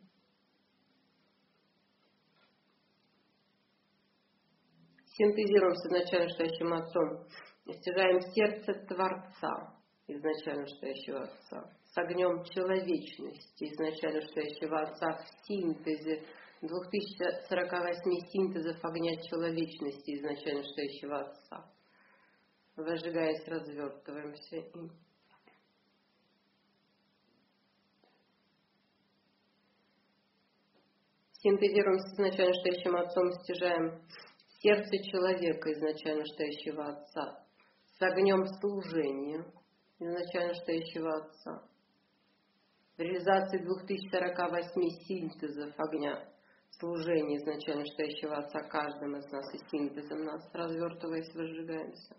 Синтезируем с изначально стоящим Отцом, стяжаем сердце Творца, изначально стоящего Отца, с огнем человечности, изначально стоящего Отца. В синтезе двух тысяч сорока восьми синтезов огня человечности, изначально стоящего Отца. Выжигаясь, развертываемся им. Синтезируем с изначально стоящим Отцом, стяжаем сердце человека, изначально стоящего Отца, с огнем служения, изначально стоящего Отца. В реализации двух тысяч сорока восьми синтезов огня служения, изначально стоящего Отца, каждым из нас и синтезом нас, развертываясь, выжигаемся.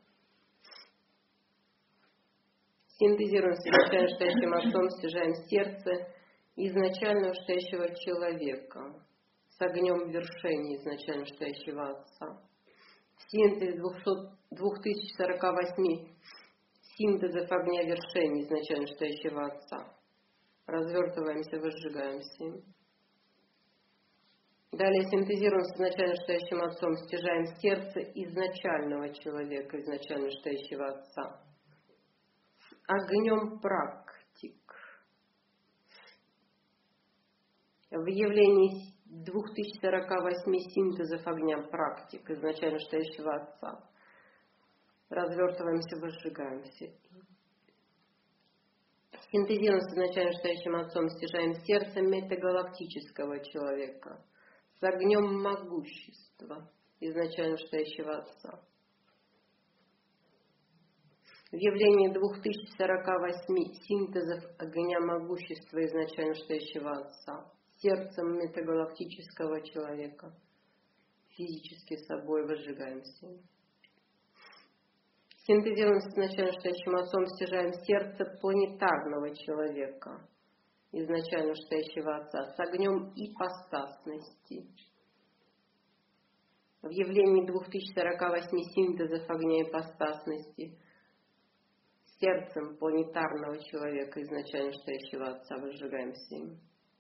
Синтезируем с изначально стоящим Отцом, стяжаем сердце изначально стоящего человека, с огнем вершения изначально стоящего Отца. В синтезе двух тысяч сорока восьми синтезов огня вершения изначально стоящего Отца. Развертываемся, возжигаемся им. Далее синтезируем с изначально стоящим Отцом, стяжаем сердце изначального человека, изначально стоящего Отца. С огнем практик. В явлении двух тысяч сорока восьми синтезов огня практик, изначально стоящего Отца. Развертываемся, возжигаемся. Синтезируем с изначально стоящим Отцом, стяжаем сердце метагалактического человека с огнем могущества, изначально стоящего Отца. В явлении двух тысяч сорока восьми синтезов огня могущества, изначально стоящего Отца, сердцем метагалактического человека, физически собой возжигаемся. Синтезируем с изначально стоящим Отцом, стяжаем сердце планетарного человека, изначально стоящего Отца, с огнем ипостасности. В явлении двух тысяч сорока восьми синтезов огня ипостасности, сердцем планетарного человека, изначально стоящего Отца, возжигаемся им.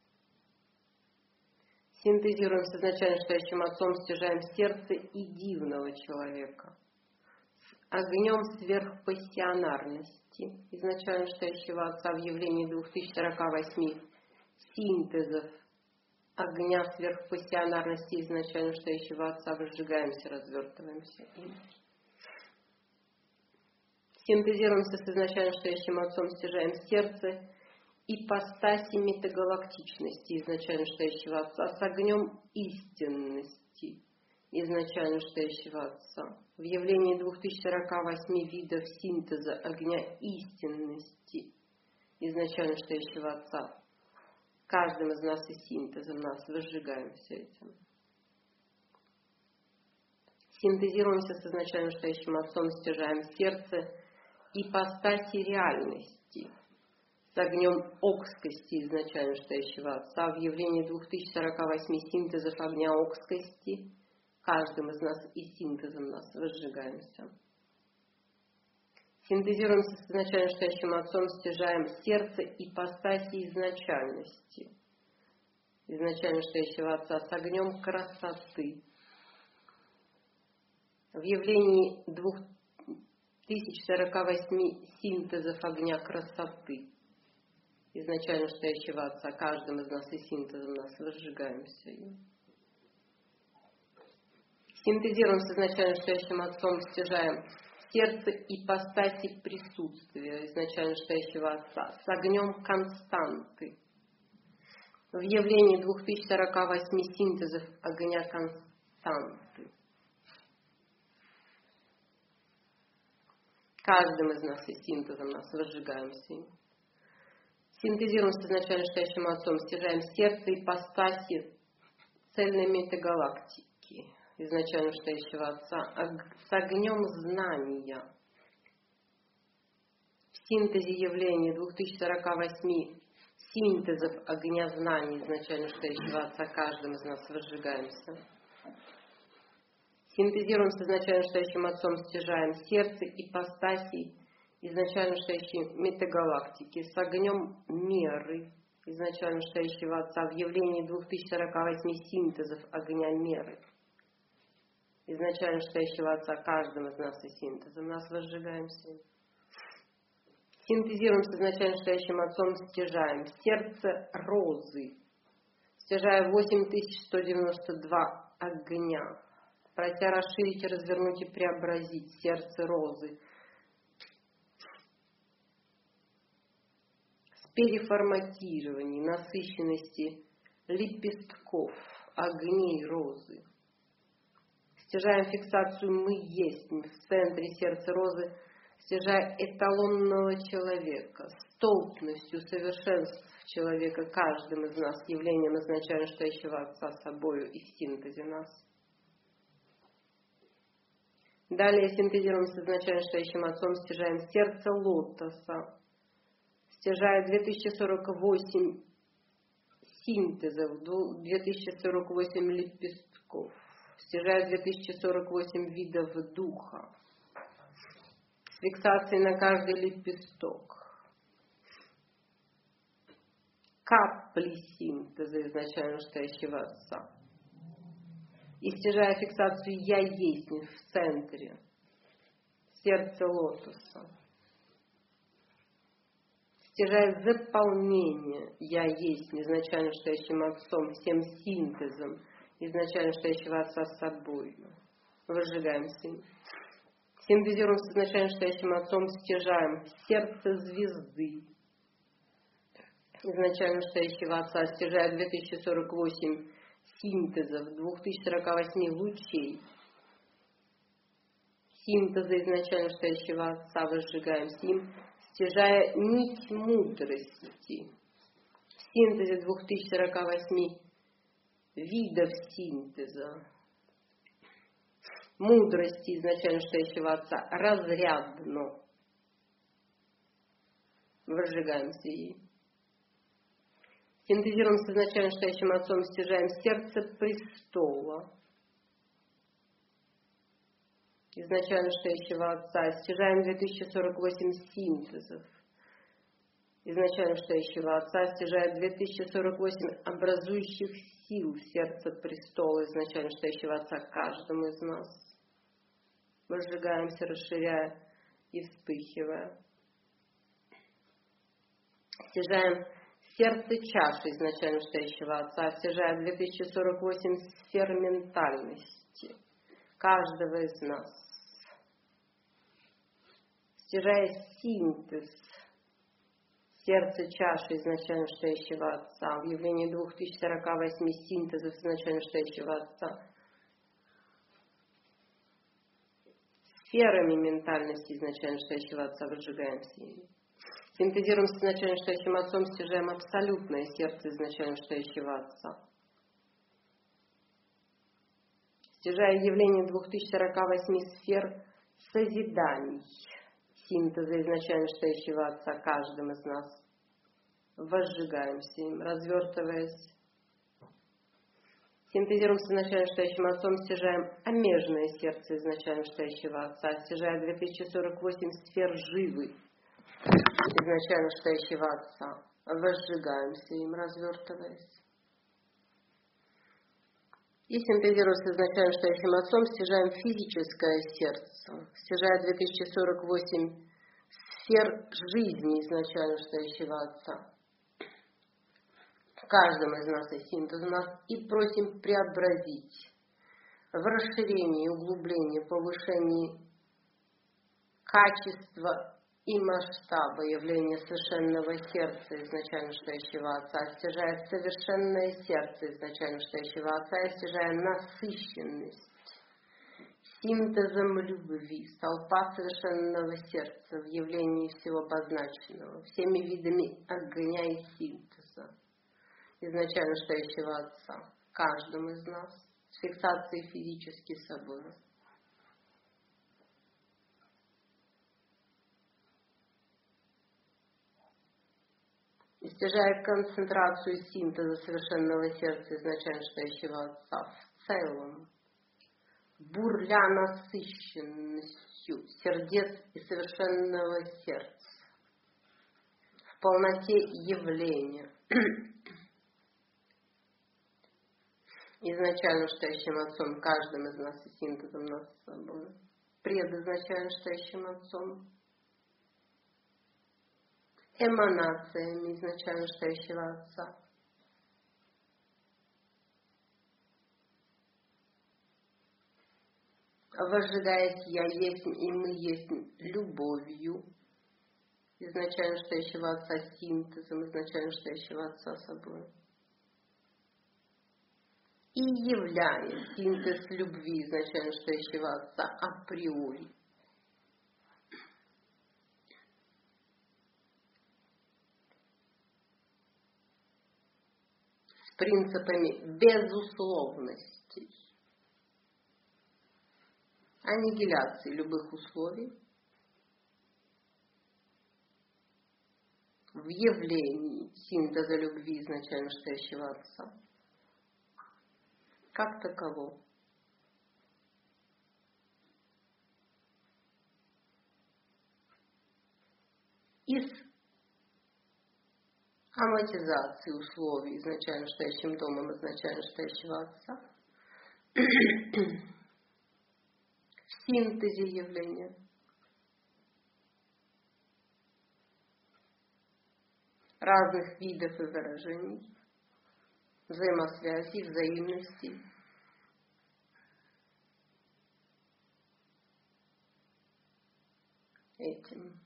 Синтезируем с изначально стоящим Отцом, стяжаем сердце и дивного человека, огнем сверхпассионарности, изначально стоящего Отца, в явлении двух тысяч сорока восьми синтезов огня сверхпассионарности, изначально стоящего Отца, возжигаемся, развертываемся. Синтезируемся с изначально стоящим Отцом, стяжаем сердце ипостаси метагалактичности, изначально стоящего Отца, с огнем истинности, изначально стоящего Отца. В явлении двух тысяч сорока восьми видов синтеза огня истинности, изначально стоящего Отца, каждым из нас и синтезом нас возжигаемся этим. Синтезируемся с изначально стоящим Отцом, стяжаем сердце ипостаси реальности, с огнем окскости, изначально стоящего Отца. В явлении двух тысяч сорока восьми синтезов огня окскости, каждым из нас и синтезом нас возжигаемся. Синтезируемся с изначально стоящим Отцом, стяжаем сердце ипостаси изначальности, изначально стоящего Отца, с огнем красоты. В явлении двух тысяч сорока восьми синтезов огня красоты, изначально стоящего Отца, каждым из нас и синтезом нас возжигаемся. Синтезируем с изначально стоящим Отцом, стяжаем сердце ипостаси присутствия, изначально стоящего Отца, с огнем константы. В явлении двух тысяч сорока восьми синтезов огня константы, каждым из нас и синтезом нас возжигаемся. Синтезируем с изначально стоящим Отцом, стяжаем сердце ипостаси цельной метагалактики, изначально стоящего Отца, с огнем знания. В синтезе явлений двух тысяч сорока восьми синтезов огня знаний, изначально стоящего Отца, каждым из нас возжигаемся. Синтезируем с изначально стоящим Отцом, стяжаем сердце ипостасий изначально стоящей метагалактики, с огнем меры, изначально стоящего Отца, в явлении двух тысяч сорока восьми синтезов огня меры, изначально стоящего Отца, каждым из нас и синтезом нас возжигаемся. Синтезируем с изначально стоящим Отцом, стяжаем сердце розы, стяжая восемь тысяч сто девяносто два огня, прося расширить, развернуть и преобразить сердце розы с переформатированием насыщенности лепестков огней розы. Стяжаем фиксацию «мы есть» в центре сердца розы, стяжая эталонного человека, столбностью совершенств человека, каждым из нас, явлением изначально стоящего Отца собою и в синтезе нас. Далее синтезируем с изначально стоящим Отцом, стяжаем сердце лотоса, стяжая две тысячи сорок восемь синтезов, две тысячи сорок восемь лепестков, стяжая две тысячи сорок восемь видов духа, с фиксацией на каждый лепесток, капли синтеза изначально стоящего Отца. И стяжая фиксацию «Я есть» в центре, сердце лотоса. Стяжая заполнение «Я есть» изначально стоящим Отцом, всем синтезом изначально стоящего Отца с собой. Выжигаем син. Синтезируем с изначально стоящим Отцом, стяжаем сердце звезды изначально стоящего Отца, стяжая две тысячи сорок восемь синтезов, две тысячи сорок восемь лучей, синтеза изначально стоящего Отца, выжигаем син, стяжая нить мудрости, в синтезе две тысячи сорок восемь видов синтеза, мудрости изначально стоящего Отца, разрядно, выжигаем син. Синтезируем с изначально стоящим Отцом, стяжаем сердце престола изначально стоящего Отца, стяжаем две тысячи сорок восемь синтезов изначально стоящего Отца, стяжая две тысячи сорок восемь образующих сил сердца престола изначально стоящего Отца каждому из нас. Выжигаемся, расширяя и вспыхивая. Стяжаем сердце чаши изначально стоящего Отца, стяжая две тысячи сорок восемь сфер ментальности каждого из нас. Стяжая синтез сердца чаши изначально стоящего Отца, в явлении две тысячи сорок восемь синтезов изначально стоящего Отца. Сферами ментальности изначально стоящего Отца выжигаем силу. Синтезируем с изначально стоящим Отцом, стяжаем абсолютное сердце изначально стоящего Отца. Стяжая явление две тысячи сорок восемь сфер созиданий, синтеза изначально стоящего Отца каждым из нас. Возжигаемся им, развертываясь. Синтезируем с изначально стоящим Отцом, стяжаем омежное сердце изначально стоящего Отца, стяжая две тысячи сорок восемь сфер живы изначально стоящего Отца. Возжигаемся им, развертываясь. И синтезируя с изначально стоящим Отцом, стяжаем физическое сердце, стяжая две тысячи сорок восемь сфер жизни изначально стоящего Отца. В каждом из нас есть синтез у нас, и просим преобразить в расширении, углублении, повышении качества и масштаба явления совершенного сердца изначально стоящего Отца, стяжая совершенное сердце изначально стоящего Отца, и стяжая насыщенность синтезом любви, столпа совершенного сердца в явлении всего обозначенного, всеми видами огня и синтеза изначально стоящего Отца, каждому из нас, с фиксацией физически собой. И стяжая концентрацию синтеза совершенного сердца изначально стоящего Отца в целом, бурля насыщенностью сердец и совершенного сердца, в полноте явления, изначально стоящим Отцом, каждым из нас и синтезом нас с собой, предизначально стоящим Отцом, эманациями изначально стоящего Отца. Возжигаясь «Я есть» и «Мы есть» любовью изначально стоящего Отца, синтезом изначально стоящего Отца собой. и являем синтез любви изначально стоящего Отца априори. С принципами безусловности, аннигиляции любых условий в явлении синтеза любви изначально стоящего Отца как таково. Из аматизации условий изначально стоящим домом изначально стоящего Отца в синтезе явления разных видов и выражений, взаимосвязи, взаимности, этим.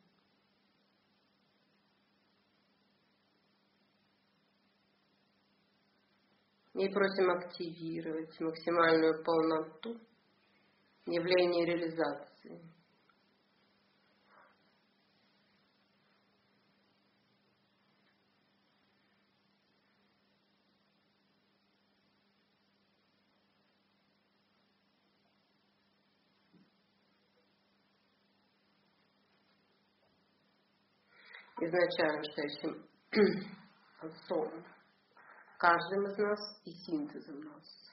И просим активировать максимальную полноту явления реализации. Изначально стоящим Отцом, каждым из нас и синтезом нас.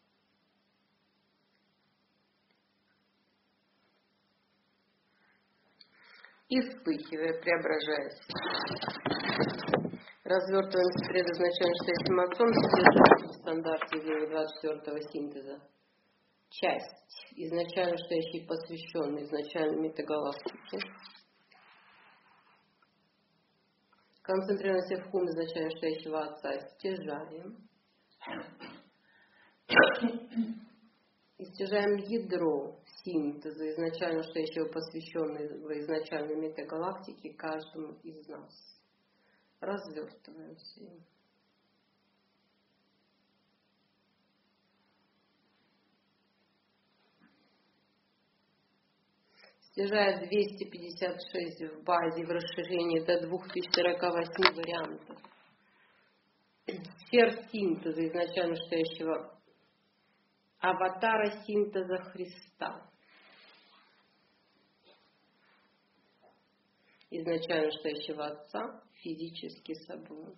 И вспыхивая, преображаясь, развертываемся предозначально стоящим Отцом, содержащим в стандарте двадцать четвёртого синтеза часть, изначально стоящей посвященной изначально метагалактике. Концентрируемся в хум изначально стоящего Отца, стяжаем. И стяжаем ядро синтеза изначально стоящего посвященного изначальной метагалактике каждому из нас. Развертываемся им. Стяжая двести пятьдесят шесть в базе в расширении до две тысячи сорок восемь вариантов сфер синтеза изначально стоящего аватара синтеза Христа, изначально стоящего Отца физически собой.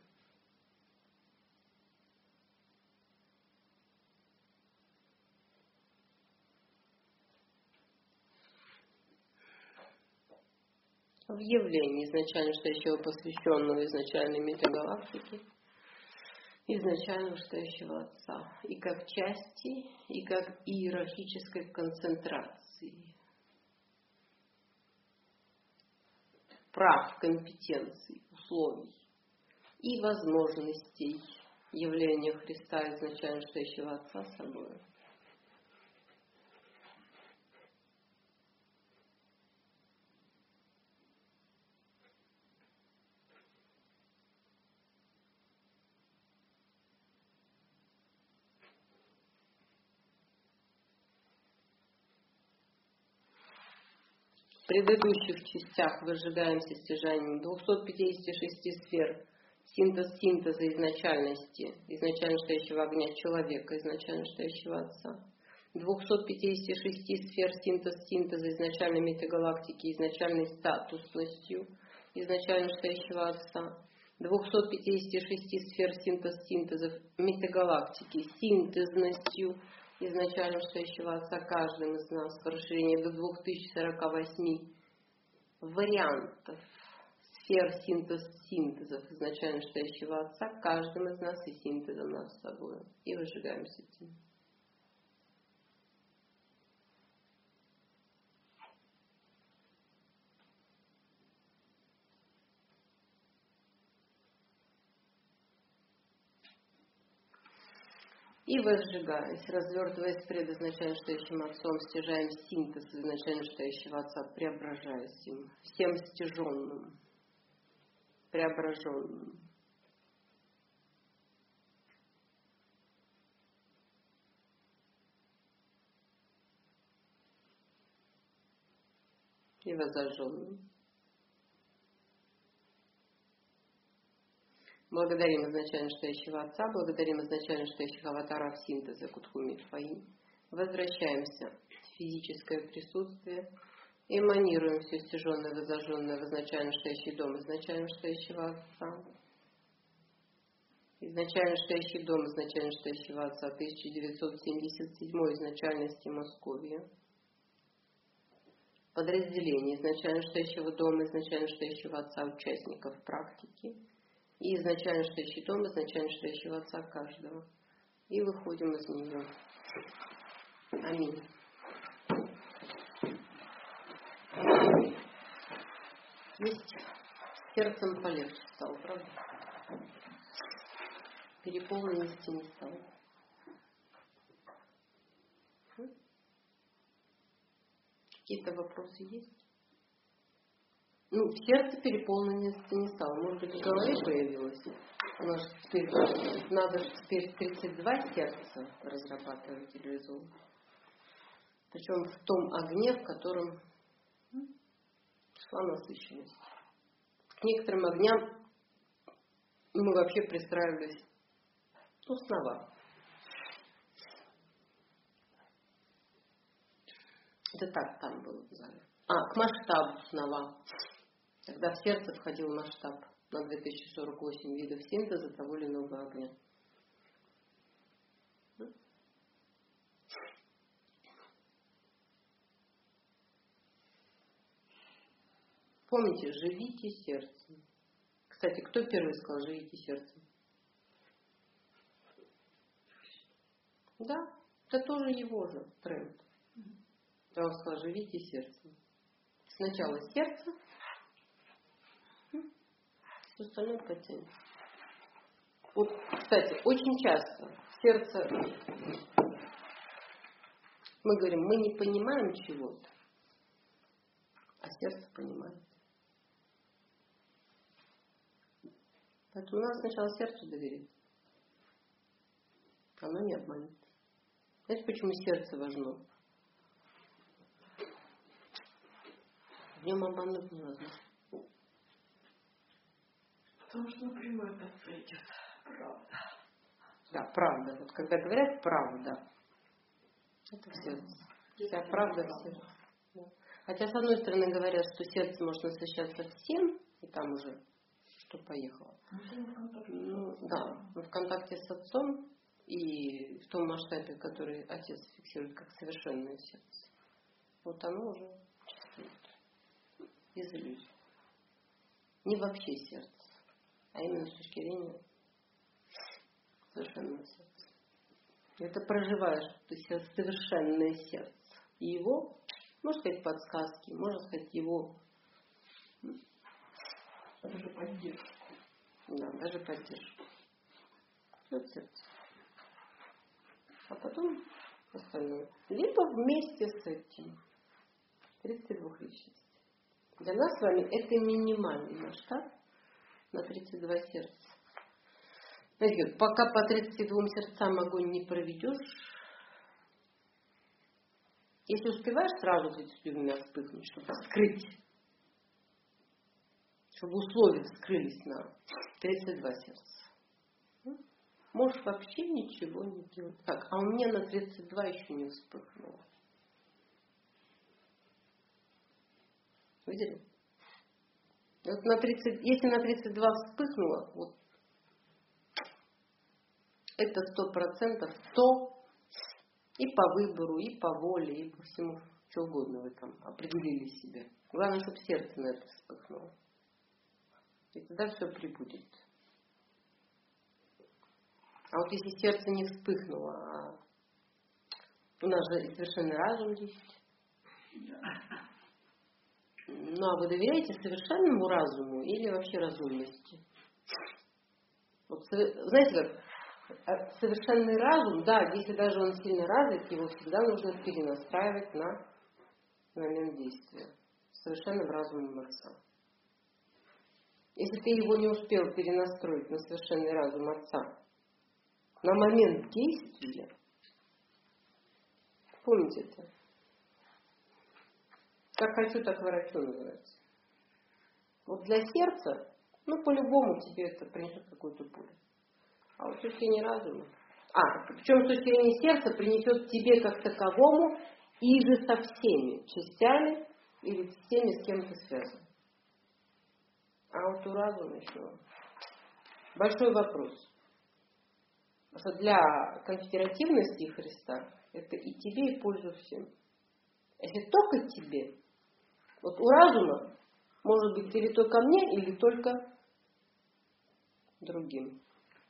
В явлении изначально стоящего посвященного изначальной метагалактике, изначально стоящего Отца, и как части, и как иерархической концентрации прав, компетенций, условий и возможностей явления Христа изначально стоящего Отца собой. В предыдущих частях выжигаемся стяжанием двухсот пятидесяти шести сфер синтез синтеза изначальности, изначально стоящего огня человека, изначально стоящего Отца. двухсот пятидесяти шести сфер синтез синтеза изначальной метагалактики, изначальной статусностью, изначально стоящего Отца. двухсот пятидесяти шести сфер синтез синтезов метагалактики, синтезностью, изначально стоящего Отца каждым из нас в расширении до двух тысяч сорока восьми вариантов сфер синтез синтезов изначально стоящего Отца каждым из нас и синтезом нас с собой. И выжигаемся этим. И возжигаясь, развертываясь пред изначально стоящим Отцом, стяжаем синтез изначально стоящего Отца, преображаясь им, всем стяженным, преображенным. и возожженным. Благодарим изначально стоящего Отца, благодарим изначально стоящих аватаров синтеза Кутхуми Фаи. Возвращаемся в физическое присутствие, эманируем все стяженное, возожженное в изначально стоящий дом изначально стоящего Отца. Изначально стоящий дом изначально стоящего Отца, тысяча девятьсот семьдесят седьмой изначальности Московия. Подразделение изначально стоящего дома изначально стоящего Отца участников практики. И изначально стоящий дом изначально стоящего Отца каждого. И выходим из нее. Аминь. Есть сердцем полегче стало, правда? Переполненности не стало. Какие-то вопросы есть? Ну, в сердце переполненности не стало. Может быть, в голове появилось. У нас теперь надо же теперь тридцать два сердца разрабатывать и реализовывать. Причем в том огне, в котором шла насыщенность. К некоторым огням мы вообще пристраивались, ну, снова. Это так там было в зале. А, к масштабу снова. Когда в сердце входил масштаб на две тысячи сорок восемь видов синтеза того или иного огня. Помните, живите сердцем. Кстати, кто первый сказал «живите сердцем»? Да, это тоже его же тренд. Я вам сказала, живите сердцем. Сначала сердце, все остальное потянется. Вот, кстати, очень часто сердце, мы говорим, мы не понимаем чего-то, а сердце понимает. Поэтому надо сначала сердцу доверить. Оно не обманет. Знаете, почему сердце важно? В нем обмануть невозможно. Потому что напрямую от Отца идет правда. Да, правда. Вот когда говорят правда, это в сердце. Вся правда в сердце. Да. Хотя, с одной стороны, говорят, что сердце может насыщаться всем, и там уже что поехало. Ну, да, но в контакте с Отцом и в том масштабе, который Отец фиксирует как совершенное сердце, вот оно уже чувствует без иллюзий. Не вообще сердце, а именно с точки зрения совершенного сердца. Это проживаешь ты совершенное сердце. И его, можно сказать, подсказки, можно сказать, его Даже поддержку. Да, даже поддержку. Все сердце. А потом остальное. Либо вместе с этим. тридцать два личностей. Для нас с вами это минимальный масштаб на тридцать два сердца. Знаете, пока по тридцати двум сердцам огонь не проведешь, если успеваешь сразу тридцатью двумя вспыхнуть, чтобы скрыть, чтобы условия вскрылись на тридцать два сердца. Можешь вообще ничего не делать. Так, а у меня на тридцать два еще не вспыхнуло. Видели? Вот на тридцать, если на тридцать два вспыхнуло, вот это сто процентов то и по выбору, и по воле, и по всему, что угодно вы там определили себе. Главное, чтобы сердце на это вспыхнуло. И тогда все прибудет. А вот если сердце не вспыхнуло, а у нас же совершенный разум есть. Ну, а вы доверяете совершенному разуму или вообще разумности? Вот, знаете как, совершенный разум, да, если даже он сильно развит, его всегда нужно перенастраивать на момент действия. Совершенным разумом Отца. Если ты его не успел перенастроить на совершенный разум Отца, на момент действия, помните это, Как хочу, так ворочу называется. Вот для сердца, ну, по-любому тебе это принесет какую-то пользу. А вот с точки зрения разума. А, причем с точки зрения сердца принесет тебе как таковому и же со всеми частями или с теми, с кем ты связан. А вот у разума еще большой вопрос. Потому что для конфедеративности Христа это и тебе, и пользу всем. Если только тебе, вот у разума может быть или только мне, или только другим.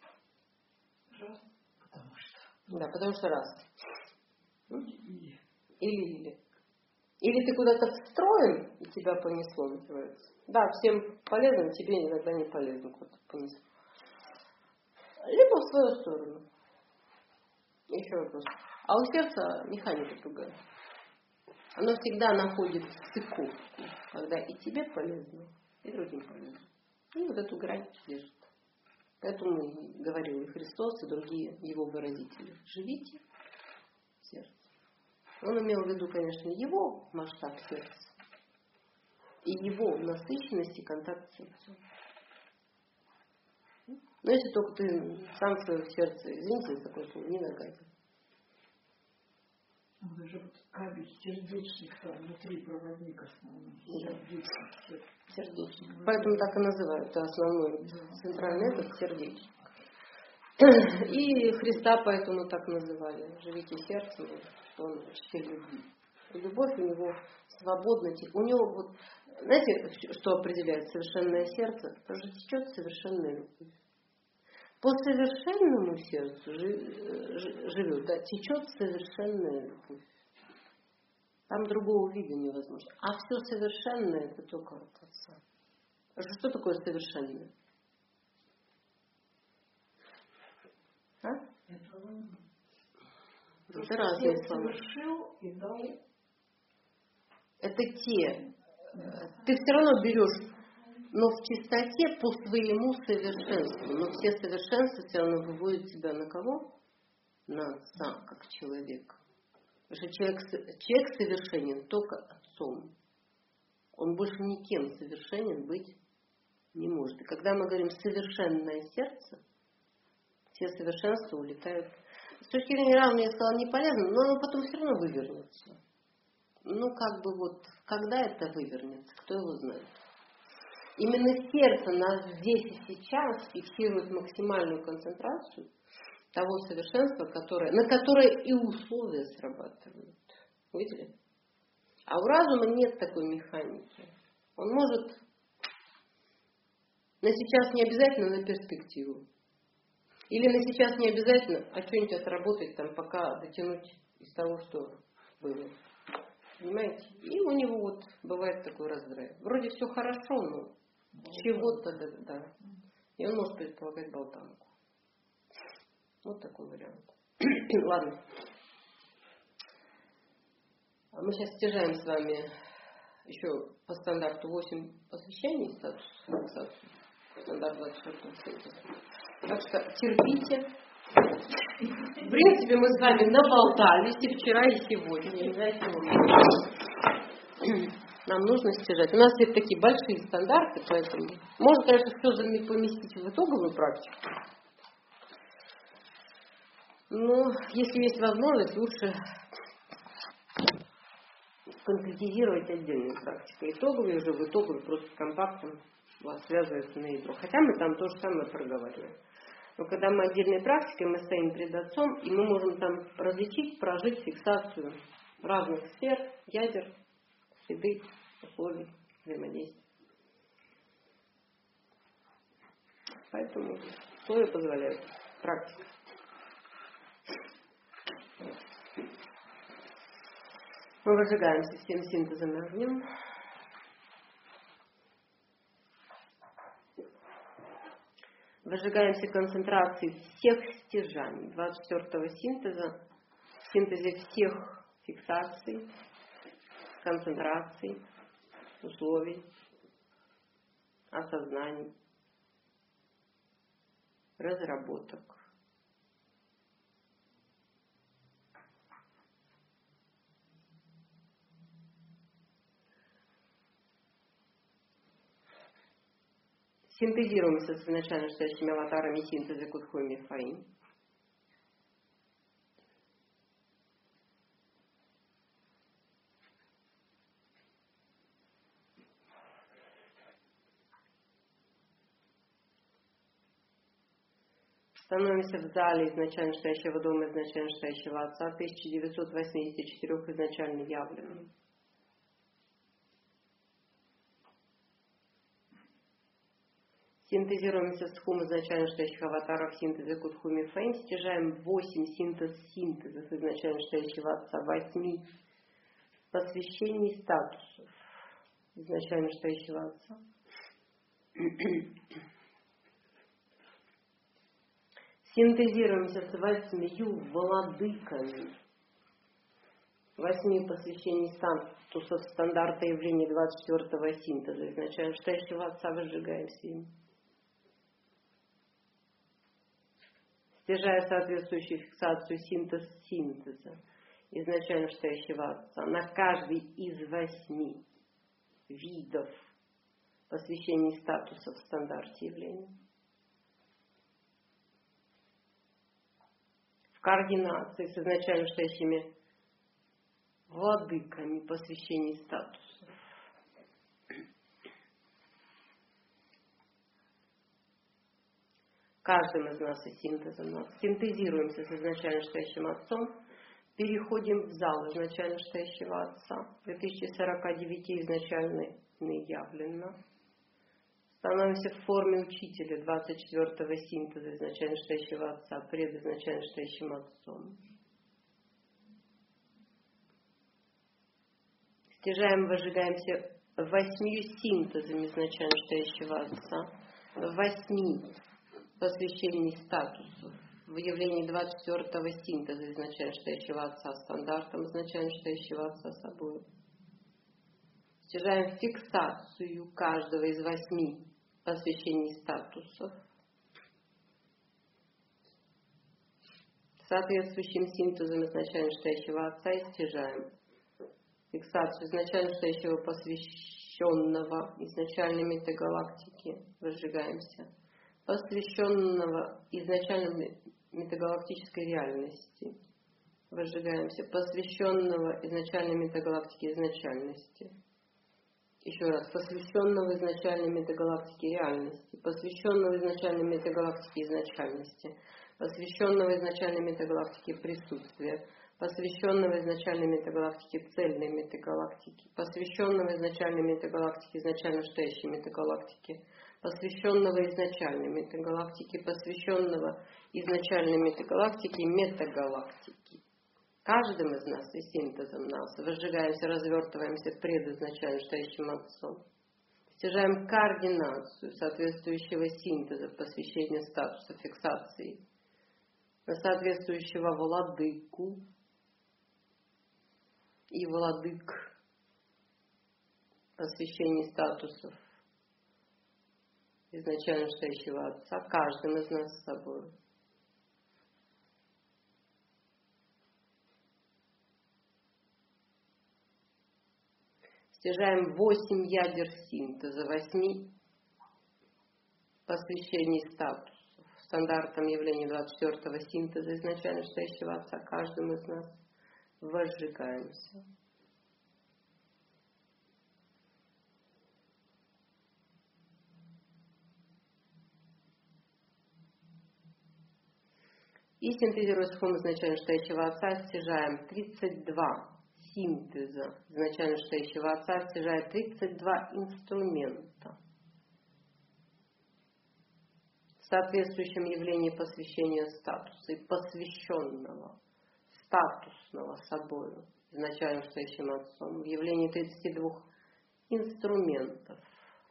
Потому что. Да, потому что раз. Или. Или-или. Или ты куда-то встроен, и тебя понесло, называется. Да, всем полезно, тебе иногда не полезно куда-то понесло. Либо в свою сторону. Еще вопрос. А у сердца механика другая. Оно всегда находит циклу, когда и тебе полезно, и другим полезно. И вот эту грань держит. Поэтому говорил и Христос, и другие его выразители. Живите сердце. Он имел в виду, конечно, его масштаб сердца и его насыщенность и контакт с сердцем. Но если только ты сам в свое сердце, извините за такое слово, не нагадил. Даже вот кабель сердечник там внутри проводник основной. Сердечник. Сердечник. Поэтому так и называют. Это основной центральный этот сердечник. И Христа поэтому так называли. Живите сердцем, что он учитель любви. И любовь у него свободна. У него вот, знаете, что определяет совершенное сердце? Потому что течет совершенная любовь. По совершенному сердцу живет, да, течет совершенная любовь. Там другого вида невозможно. А все совершенное это только от Отца. Что такое совершенное? А? Это, это разные слова. Совершил и дал. Это те. Ты все равно берешь, но в чистоте по своему совершенству. Но все совершенства все равно выводят тебя на кого? На Отца, как человека. Потому что человек, человек совершенен только Отцом. Он больше никем совершенен быть не может. И когда мы говорим совершенное сердце, все совершенства улетают. С точки зрения разума, я сказала, не полезно, но оно потом все равно вывернется. Ну, как бы вот, когда это вывернется, кто его знает. Именно сердце нас здесь и сейчас фиксирует максимальную концентрацию того совершенства, которое, на которое и условия срабатывают. Видели? А у разума нет такой механики. Он может на сейчас не обязательно, на перспективу. Или на сейчас не обязательно, а что-нибудь отработать там, пока дотянуть из того, что было. Понимаете? И у него вот бывает такой раздрай. Вроде все хорошо, но чего-то, да, да. И он может предполагать болтанку. Вот такой вариант. Ладно. Мы сейчас стяжаем с вами еще по стандарту восемь посвящений, статус, стандарт двадцать четыре. Так что терпите. В принципе, мы с вами наболтались и вчера, и сегодня. Не знаю, чего. Нам нужно стяжать. У нас есть такие большие стандарты, поэтому можно, конечно, все не поместить в итоговую практику. Но если есть возможность, лучше конкретизировать отдельную практику. Итоговые уже в итоговую просто компактом вас связывается на ядро. Хотя мы там то же самое проговариваем. Но когда мы отдельной практикой, мы стоим перед Отцом, и мы можем там различить, прожить фиксацию разных сфер, ядер, среды, условий, взаимодействия. Поэтому условия позволяют. Практика. Мы выжигаемся всем синтезом и огнем. Выжигаемся концентрацией всех стяжаний. двадцать четвёртого синтеза. В синтезе всех фиксаций, концентраций, условий, осознаний, разработок. Синтезируемся с изначально стоящими аватарами синтеза Кутхуми Фаим. Становимся в зале изначально стоящего дома, изначально стоящего Отца, тысяча девятьсот восемьдесят четыре изначально явленным. Синтезируемся с хум изначально стоящих аватаров синтеза Кутхуми Фейм, стяжаем восемь синтез синтезов изначально стоящего Отца, восьми посвящений статусов изначально стоящего Отца. Синтезируемся с восьмию владыками, восьми посвящений статусов стандарта явления двадцать четвёртого синтеза изначально стоящего Отца, выжигаемся им. Стяжая соответствующую фиксацию синтез синтеза изначально стоящего Отца на каждый из восьми видов посвящений статусов в стандарте явления. В координации с изначально стоящими владыками посвящений статусов. Каждым из нас и синтезом нас. Синтезируемся с изначально стоящим Отцом, переходим в зал изначально стоящего Отца. две тысячи сорок девять изначально явлено. Становимся в форме учителя двадцать четвёртого синтеза изначально стоящего Отца, пред изначально стоящим Отцом. Стяжаем, выжигаемся восьмию синтезами изначально стоящего Отца, восьми посвящений статусов в явлении двадцать четвёртого синтеза изначально стоящего Отца, стандартом изначально стоящего Отца собой. Стяжаем фиксацию каждого из восьми посвящений статусов соответствующим синтезом изначально стоящего Отца и стяжаем фиксацию изначально стоящего посвященного изначальной метагалактики, выжигаемся, посвященного изначальной метагалактической реальности, выжигаемся, посвященного изначальной метагалактике изначальности. Еще раз, посвященного изначальной метагалактике реальности, посвященного изначальной метагалактике изначальности, посвященного изначальной метагалактике присутствия, посвященного изначальной метагалактике цельной метагалактики, посвященного изначальной метагалактике изначально стоящей метагалактике, посвященного изначальной метагалактике, посвященного изначальной метагалактике метагалактики. Каждым из нас и синтезом нас выжигаемся, развертываемся пред изначально стоящим Отцом. Стяжаем координацию соответствующего синтеза, посвящения статуса, фиксации на соответствующего владыку и владык посвящений статусов изначально стоящего Отца, каждым из нас с собой. Стяжаем восемь ядер синтеза, восьми посвящений статусов стандартом явления двадцать четвёртого синтеза изначально стоящего Отца, каждым из нас возжигаемся. И синтезируя с хом изначально стоящего Отца, стяжаем тридцать два синтеза изначально стоящего Отца, стяжая тридцать два инструмента в соответствующем явлении посвящения статуса и посвященного статусного собою изначально стоящим Отцом в явлении тридцати двух инструментов,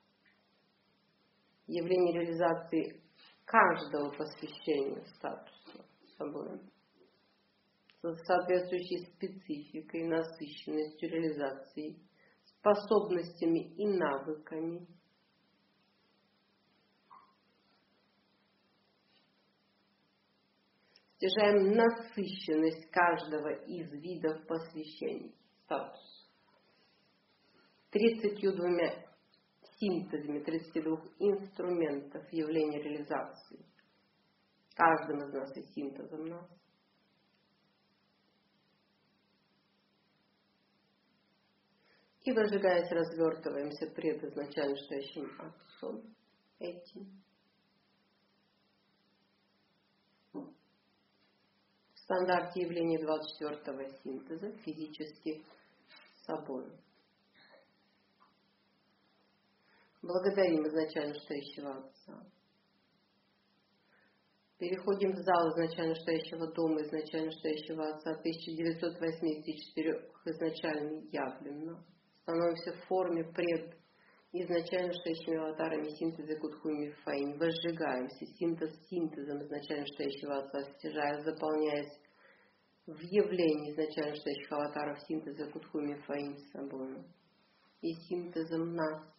явление реализации каждого посвящения статуса собой с соответствующей спецификой, насыщенностью реализации, способностями и навыками. Стяжаем насыщенность каждого из видов посвящений статуса тридцатью двумя синтезами тридцати двух инструментов явления реализации. Каждым из нас и синтезом нас. И, возжигаясь, развертываемся пред изначально стоящим Отцом этим. В стандарте явления двадцать четвёртого синтеза физически собой. Благодарим изначально стоящего Отца. Переходим в зал изначально стоящего дома, изначально стоящего Отца тысяча девятьсот восемьдесят четыре изначально явленно. Становимся в форме пред изначально стоящими аватарами синтеза Кудхуми Фаин. Возжигаемся синтез синтезом изначально стоящего Отца, стяжая, заполняясь в явлении изначально стоящих аватаров синтеза Кудхуми Фаин с собой. И синтезом нас.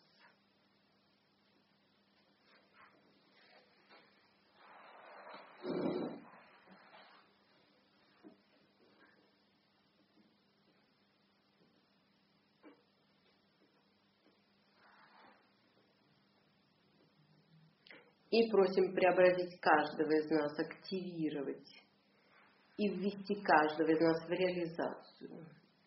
И просим преобразить каждого из нас, активировать и ввести каждого из нас в реализацию.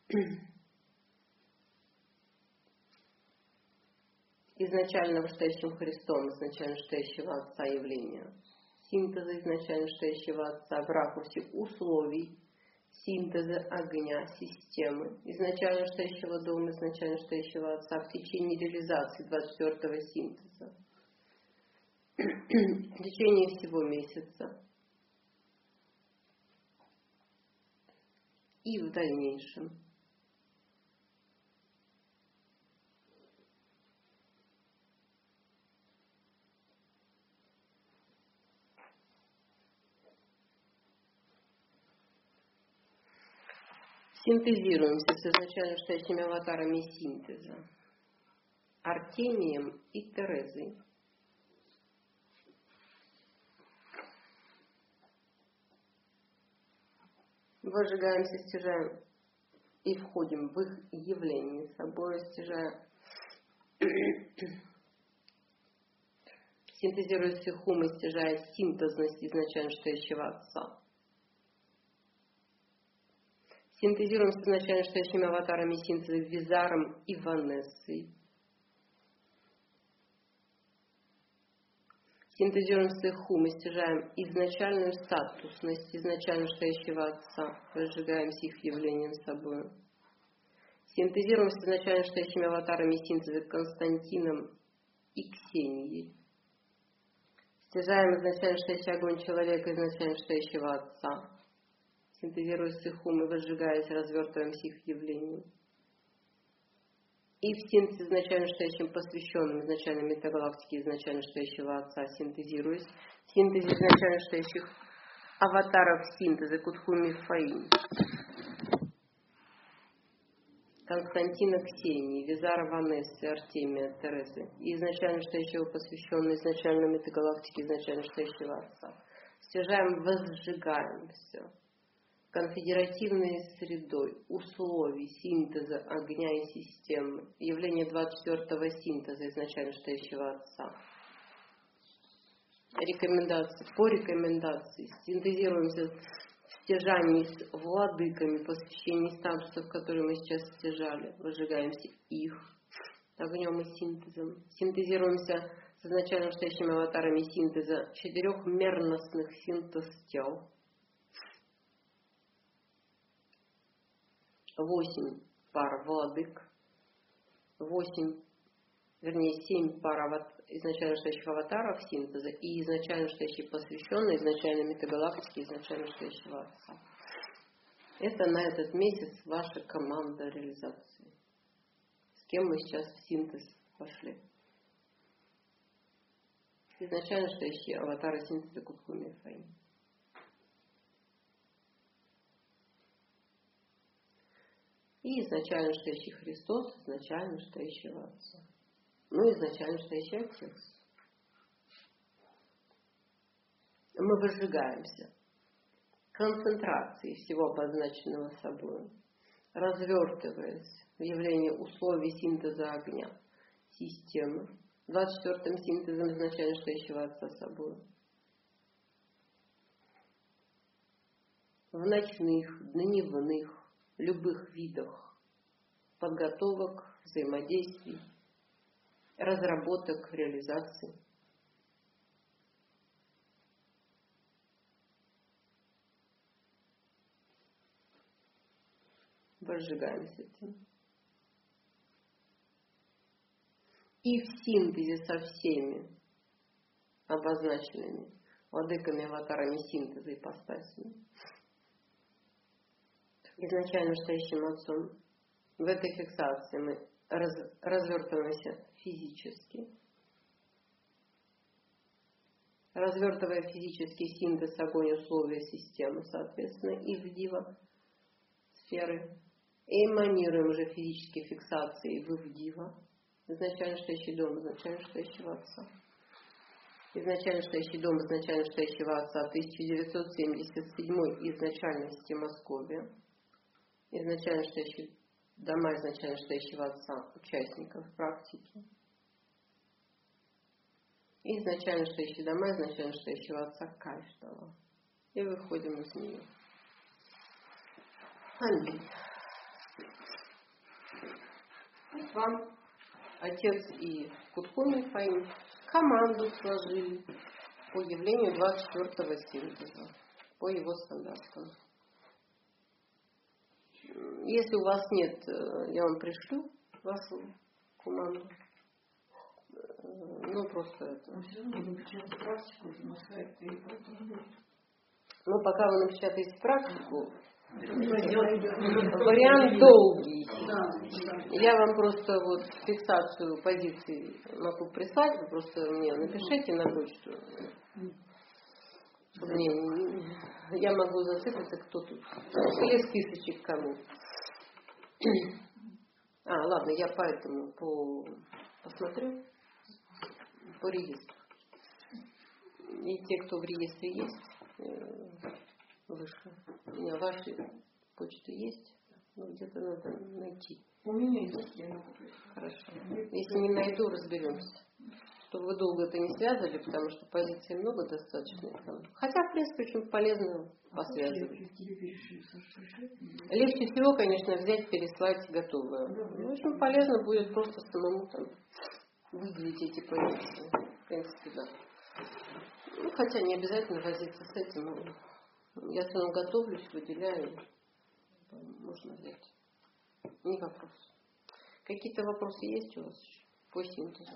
Изначально стоящим Христом, изначально стоящего Отца явления. Синтеза изначально стоящего Отца в ракурсе условий, синтеза огня, системы. Изначально стоящего дома, изначально стоящего Отца в течение реализации двадцать четвёртого синтеза. В течение всего месяца и в дальнейшем. Синтезируемся с изначально стоящими аватарами синтеза Артемием и Терезой. Возжигаемся, стяжаем и входим в их явление собой, стяжая, синтезируя с их ум и стяжая синтезность изначально стоящего Отца. Синтезируем с изначально стоящими аватарами синтеза Визаром и Ванессой. Синтезируем с их ум и стяжаем изначальную статусность изначально стоящего Отца, разжигаемся их явлением собой. Синтезируем с изначально стоящими аватарами синтеза Константином и Ксенией. Стяжаем изначально стоящий огонь человека изначально стоящего Отца. Синтезируя с их ум и возжигаясь, развертываемся их явлением. И в синтезе изначально стоящим посвященным изначально метагалактике изначально стоящего Отца, синтезируясь, в синтезе изначально стоящих аватаров синтеза Кудхуми Фаин, Константина Ксении, Визара Ванессы, Артемия Терезы и изначально стоящего посвященного изначально метагалактике изначально стоящего Отца. Стяжаем, возжигаем все. Конфедеративной средой, условий синтеза огня и системы, явление двадцать четвёртого синтеза изначально стоящего Отца. Рекомендации, по рекомендации синтезируемся в стяжании с владыками, посвящении статусов, которые мы сейчас стяжали, выжигаемся их огнем и синтезом. Синтезируемся с изначально стоящими аватарами синтеза четырехмерностных синтез тел. Восемь пар владык, восемь, вернее, семь пар ават, изначально стоящих аватаров синтеза и изначально стоящий посвященный изначально метагалактики, изначально стоящего Отца. Это на этот месяц ваша команда реализации. С кем мы сейчас в синтез пошли? Изначально стоящие аватары синтеза Кудхуми Фаин. И изначально стоящий Христос, изначально стоящего Отца. Ну, изначально стоящий Отец. Мы возжигаемся концентрацией всего обозначенного собой, развертываясь в явление условий синтеза огня, системы, двадцать четвертым синтезом изначально стоящего Отца собой. В ночных, дневных, любых видах подготовок, взаимодействий, разработок, реализаций. Возжигаемся этим. И в синтезе со всеми обозначенными владыками, аватарами синтеза и ипостасями, изначально стоящим Отцом, в этой фиксации мы раз, развертываемся физически, развертывая физический синтез, огонь, условия системы, соответственно, и в дива сферы, эманируем уже физические фиксации в Ивдива, изначально стоящий дом, изначально стоящего Отца. Изначально стоящий дом, изначально стоящего Отца, тысяча девятьсот семьдесят седьмой изначальности Московия. Изначально стоящие дома, изначально стоящего Отца, участников практики. И изначально стоящие дома, изначально стоящего Отца каждого. И выходим из нее. Аминь. Вам Отец и Кутху Михаил команду сложили по явлению двадцать четвертого синтеза, по его стандартам. Если у вас нет, я вам пришлю вашу команду. Ну, просто это. Ну, пока вы напечатаете практику, вариант долгий. Я вам просто вот фиксацию позиций могу прислать, вы просто мне напишите на почту. Мне, я могу засыпаться, кто тут. Или списочек кому. А, ладно, я поэтому по, посмотрю по реестру. И те, кто в реестре есть, выше. У меня ваши почты есть, но где-то надо найти. У меня есть, я могу. Хорошо. Если не найду, разберемся. Чтобы вы долго это не связывали, потому что позиций много достаточно. Хотя, в принципе, очень полезно посвязывать. Легче всего, конечно, взять, переслать готовое. Но очень полезно будет просто самому там выделить эти позиции. В принципе, да. Ну, хотя не обязательно возиться с этим. Я все равно готовлюсь, выделяю. Можно взять. Не вопрос. Какие-то вопросы есть у вас по синтезу?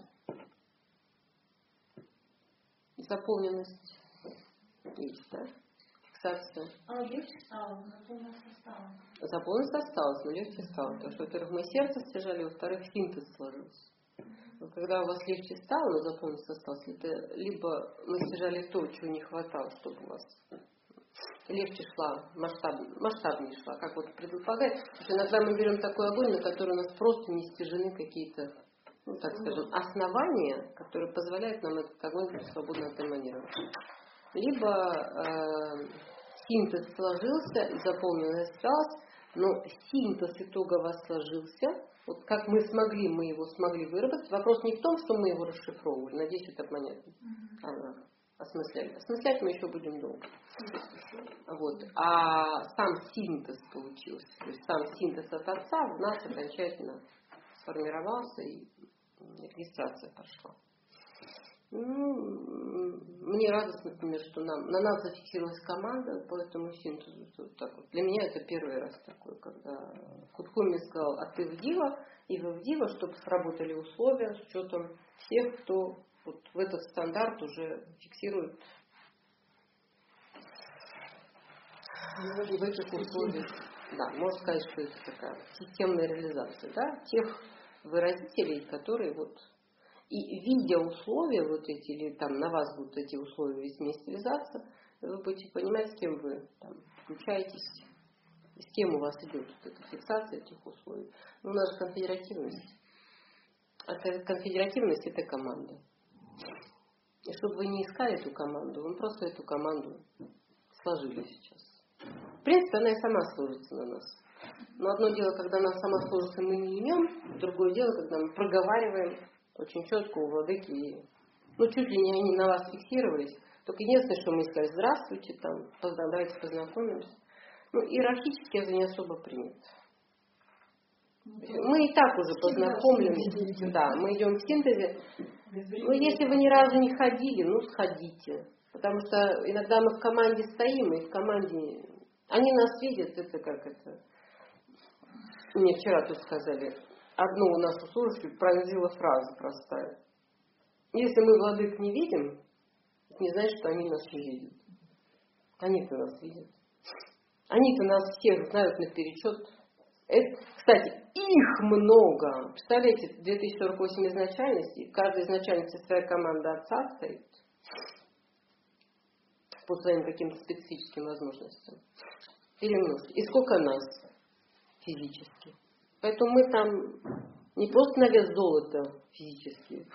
Заполненность есть, да? Фиксация. А легче стало, заполненность осталась. Заполненность осталась, но легче стало. Потому что, во-первых, мы сердце стяжали, во-вторых, синтез сложился. Но когда у вас легче стало, но заполненность осталась, это либо мы стяжали то, чего не хватало, чтобы у вас легче шла, масштаб, масштабнее шла, как вот предполагает. Потому что иногда мы берем такой огонь, на который у нас просто не стяжены какие-то, ну так скажем, основания, которые позволяют нам этот огонь свободно отэманировать. Либо э, синтез сложился и заполненность осталась, но синтез итогово сложился. Вот как мы смогли, мы его смогли выработать. Вопрос не в том, что мы его расшифровывали. Надеюсь, это понятно. Ага. Осмыслять. Осмыслять мы еще будем долго. Вот. А сам синтез получился. То есть сам синтез от Отца в нас окончательно сформировался и регистрация пошла. Ну, мне радостно, например, что нам, на нас зафиксировалась команда по этому синтезу. Вот так вот. Для меня это первый раз такой, когда Кутхуми сказал, а ты в Дива, и вы в Дива, чтобы сработали условия с учетом всех, кто вот в этот стандарт уже фиксирует в этих условиях. Да, можно сказать, что это такая системная реализация, да, тех выразителей, которые вот и видя условия вот эти, или там на вас будут эти условия весьма стилизаться, вы будете понимать, с кем вы там включаетесь, с кем у вас идет вот эта фиксация этих условий. Ну, у нас же конфедеративность. А конфедеративность это команда. И чтобы вы не искали эту команду, вы просто эту команду сложили сейчас. В принципе, она и сама сложится на нас. Но одно дело, когда она сама сложится, мы не имем, другое дело, когда мы проговариваем Очень четко у владыки. Ну, чуть ли не они на вас фиксировались. Только единственное, что мы сказали, здравствуйте, там, давайте познакомимся. Ну, иерархически это не особо принято. Мы и так уже познакомлены. Да, мы идем в синтезе. Ну, если вы ни разу не ходили, ну, сходите. Потому что иногда мы в команде стоим, и в команде... Они нас видят, это как это... Мне вчера тут сказали, одну у нашу служащую пронзила фраза простая. Если мы владык не видим, это не значит, что они нас не видят. Они-то нас видят. Они-то нас всех знают наперечет. Это, кстати, их много. Представляете, две тысячи сорок восемь изначальностей. В каждой изначальности своя команда отца стоит. По своим каким-то специфическим возможностям. Перемножьте. И сколько нас физически. Поэтому мы там не просто на вес золота физически.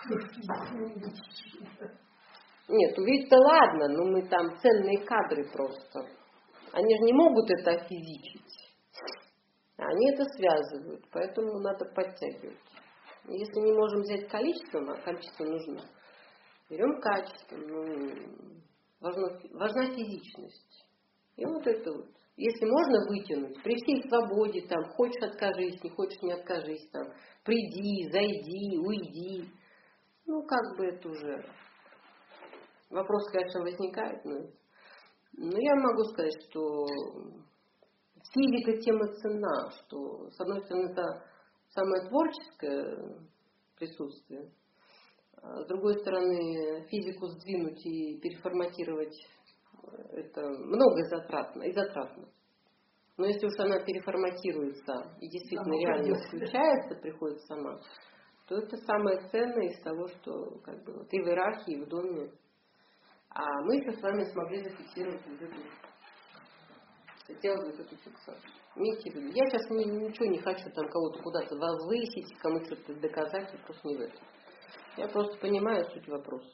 Нет, увидеть-то ладно, но мы там ценные кадры просто. Они же не могут это офизичить. Они это связывают, поэтому надо подтягивать. Если не можем взять количеством, а количество нужно, берем качеством. Ну, важна, важна физичность. И вот это вот. Если можно вытянуть, при всей свободе, там, хочешь откажись, не хочешь не откажись, там, приди, зайди, уйди. Ну, как бы это уже... Вопрос, конечно, возникает, но... Но я могу сказать, что физика тема ценна, что, с одной стороны, это самое творческое присутствие, а с другой стороны, физику сдвинуть и переформатировать это много затратно, и затратно. Но если уж она переформатируется и действительно реально включается, приходит сама, то это самое ценное из того, что как бы, вот, и в иерархии, и в доме. А мы еще с вами смогли зафиксировать вот эту, сделать вот эту фиксацию. Имейте в виду. Я сейчас ни, ничего не хочу там кого-то куда-то возвысить, кому-то что-то доказать, я просто не в этом. Я просто понимаю суть вопроса.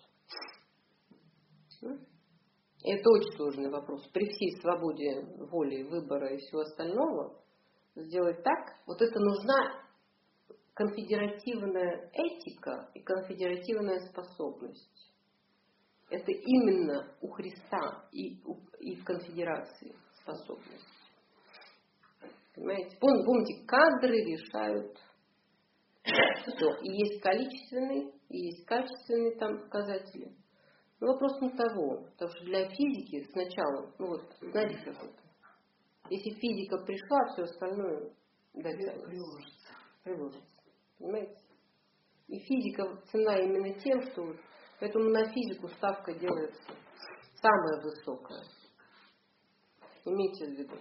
Это очень сложный вопрос. При всей свободе воли, выбора и всего остального сделать так, вот это нужна конфедеративная этика и конфедеративная способность. Это именно у Христа и, у, и в конфедерации способность. Понимаете? Помните, кадры решают все. И есть количественные, и есть качественные там показатели. Но вопрос не того. Потому что для физики сначала, ну вот, знаете, как это? Если физика пришла, все остальное дотянется. Приложится. Понимаете? И физика цена именно тем, что... Поэтому на физику ставка делается самая высокая. Имейте в виду.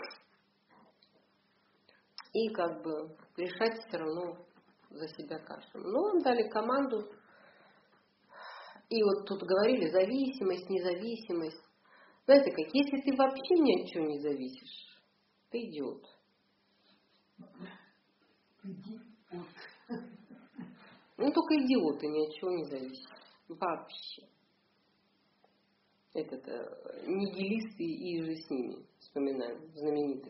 И как бы решать все равно за себя каждому. Ну, вам дали команду. И вот тут говорили зависимость, независимость. Знаете как, если ты вообще ни от чего не зависишь, ты идиот. Ну, только идиоты ни от чего не зависят. Вообще. Это нигилисты и же с ними, вспоминаем, знаменитых.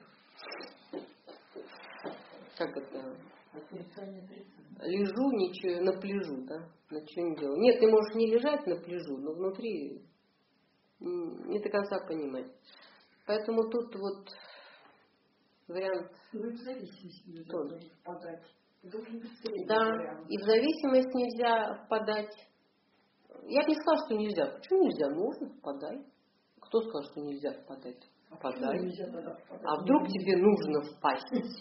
Как это? Лежу, ничего, на пляжу, да? Ничего не делаю. Нет, ты можешь не лежать на пляжу, но внутри не до конца понимать. Поэтому тут вот вариант... Вы в зависимости нельзя впадать. Да, и в зависимость нельзя впадать. Я бы не сказала, что нельзя. Почему нельзя? Можно, впадай. Кто сказал, что нельзя впадать? Впадай. А вдруг тебе нужно впасть?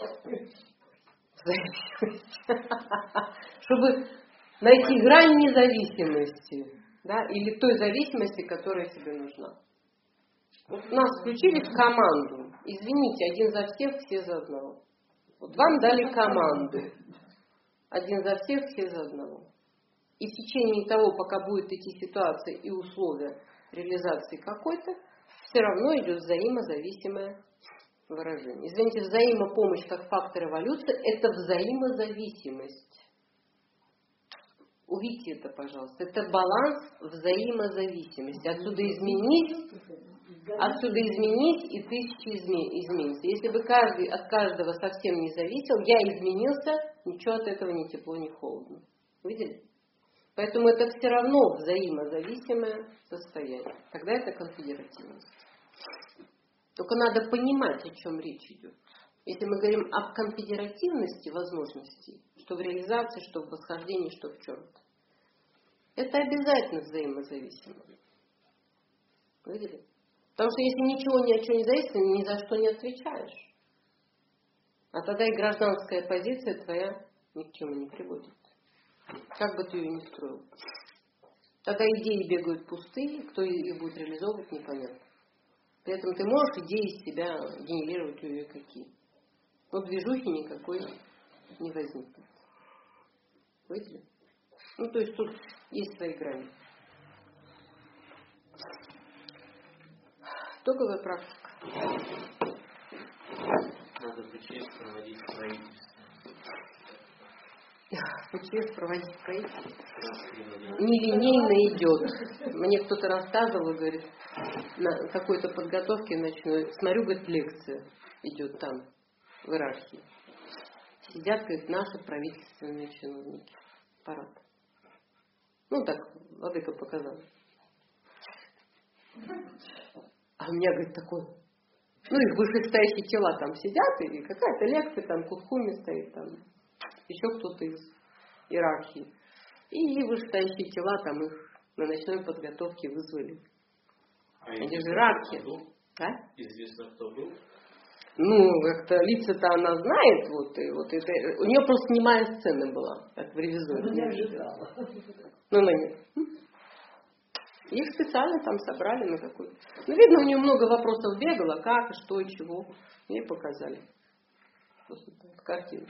Чтобы найти грань независимости, да, или той зависимости, которая тебе нужна. Вот нас включили в команду. Извините, один за всех, все за одного. Вот вам дали команду. Один за всех, все за одного. И в течение того, пока будет идти ситуация и условия реализации какой-то, все равно идет взаимозависимое выражение. Извините, взаимопомощь как фактор эволюции – это взаимозависимость. Увидите это, пожалуйста. Это баланс взаимозависимости. Отсюда изменись, отсюда изменись, и тысячи изменится. Если бы каждый от каждого совсем не зависел, я изменился, ничего от этого ни тепло, ни холодно. Видели? Поэтому это все равно взаимозависимое состояние. Тогда это конфедеративность. Только надо понимать, о чем речь идет. Если мы говорим о конфедеративности возможностей, что в реализации, что в восхождении, что в чем-то, это обязательно взаимозависимо. Видели? Потому что если ничего ни от чего не зависит, ты ни за что не отвечаешь. А тогда и гражданская позиция твоя ни к чему не приводит. Как бы ты ее ни строил. Тогда идеи бегают пустые, кто их будет реализовывать, непонятно. При этом ты можешь идеи из себя генерировать кое-какие. Но движухи никакой не возникнет. Видели? Ну, то есть тут есть свои грани. Итоговая практика. Надо в ПЧС проводить строительство. В ПЧС проводить строительство? Нелинейно идет. Мне кто-то рассказывал, говорит, на какой-то подготовке ночной, смотрю, говорит, лекция идет там, в иерархии. Сидят, говорит, наши правительственные чиновники. Парад. Ну так, владыка показал. А у меня, говорит, такой, ну и вышестоящие тела там сидят, и какая-то лекция, там Кутхуми стоит, там еще кто-то из иерархии. И вышестоящие тела там их на ночной подготовке вызвали. А они же иерархи. А? Известно, кто был? Ну, как-то лица-то она знает, вот, и вот это, у нее просто снимая сцена была, как в ревизоре. Она не ожидала. Ну, она нет. Их специально там собрали на какой-то. Ну, видно, у нее много вопросов бегало, как, и что, и чего. Ей показали. Просто так, картину.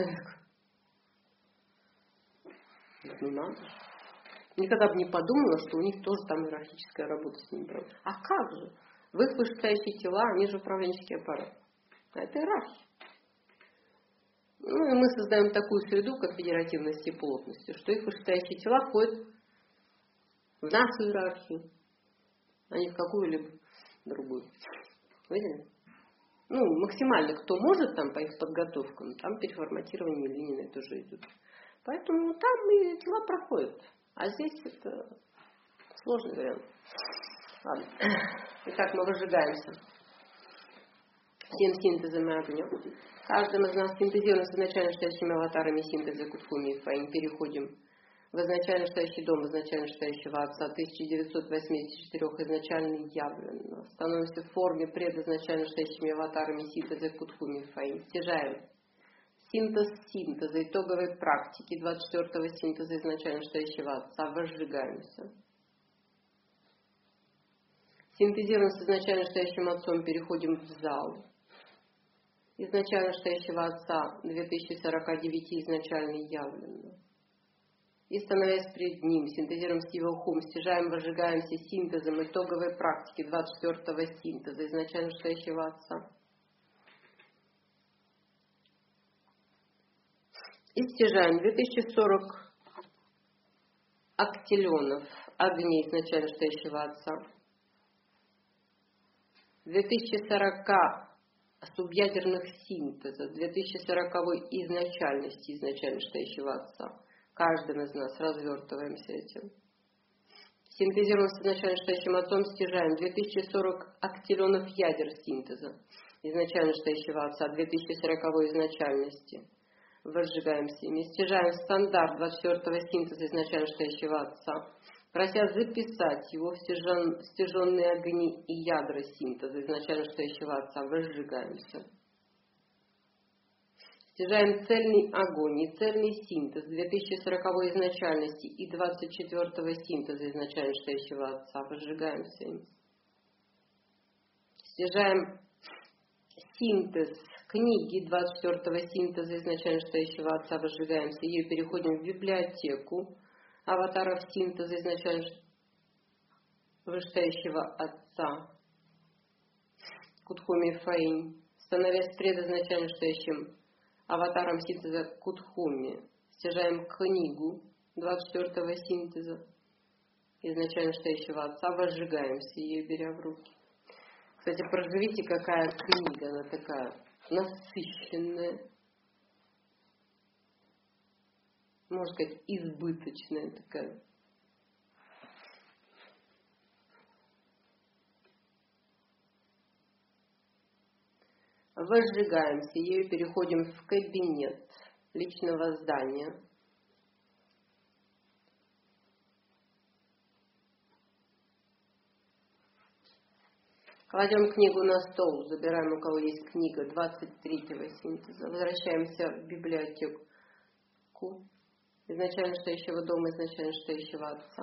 Ну, надо. Никогда бы не подумала, что у них тоже там иерархическая работа с ними проводится. А как же? В их вышестоящие тела, они же управленческий аппарат. А это иерархия. Ну, и мы создаем такую среду конфедеративности и плотности, что их вышестоящие тела входят в нашу иерархию, а не в какую-либо другую. Видели? Ну, максимально кто может там по их подготовкам, там переформатирование Ленина тоже идет. Поэтому там и дела проходят. А здесь это сложный вариант. Ладно. Итак, мы выжигаемся всем синтезом и огнем. Каждым из нас синтезируем с изначально стоящими аватарами синтеза Кутхуми и Фаин. Переходим в изначально стоящий дом изначально стоящего Отца тысяча девятьсот восемьдесят четыре изначально явленно. Становимся в форме предизначально стоящими аватарами синтеза Кутхуми и Фаин. Стяжаем синтез синтеза итоговой практики двадцать четвёртого синтеза изначально стоящего Отца. Возжигаемся. Синтезируем с изначально стоящим Отцом, переходим в зал изначально стоящего Отца две тысячи сорок девять изначально явленно. И, становясь пред Ним, синтезируем с Его хум, стяжаем, возжигаемся синтезом итоговой практики двадцать четвёртого синтеза изначально стоящего Отца. И стяжаем две тысячи сорок актилионов огней изначально стоящего Отца. две тысячи сорок субъядерных синтеза, две тысячи сорок изначальности изначально стоящего Отца. Каждым из нас развертываемся этим. Синтезируем с изначально стоящим Отцом, стяжаем две тысячи сорок актилионов ядер синтеза изначально стоящего Отца, две тысячи сорок изначальности. Возжигаемся ими. Стяжаем стандарт двадцать четвёртого синтеза изначально стоящего Отца, прося записать его в стяжен, стяженные огни и ядра синтеза изначально стоящего Отца. Возжигаемся. Стяжаем цельный огонь и цельный синтез две тысячи сорок изначальности и двадцать четвёртого синтеза изначально стоящего Отца. Возжигаемся им. Стяжаем синтез книги двадцать четвёртого синтеза изначально стоящего Отца. Возжигаемся. Ее переходим в библиотеку аватаров синтеза изначально вышестоящего Отца. Кутхуми Фаин. Становясь предизначально стоящим аватаром синтеза Кутхуми, стяжаем книгу двадцать четвёртого синтеза изначально стоящего Отца. Возжигаемся, ее беря в руки. Кстати, проживите, какая книга, она такая насыщенная. можно сказать, избыточная такая. Возжигаемся, ею переходим в кабинет личного здания. Кладем книгу на стол, забираем, у кого есть книга двадцать третьего синтеза. Возвращаемся в библиотеку изначально стоящего дома, изначально стоящего Отца.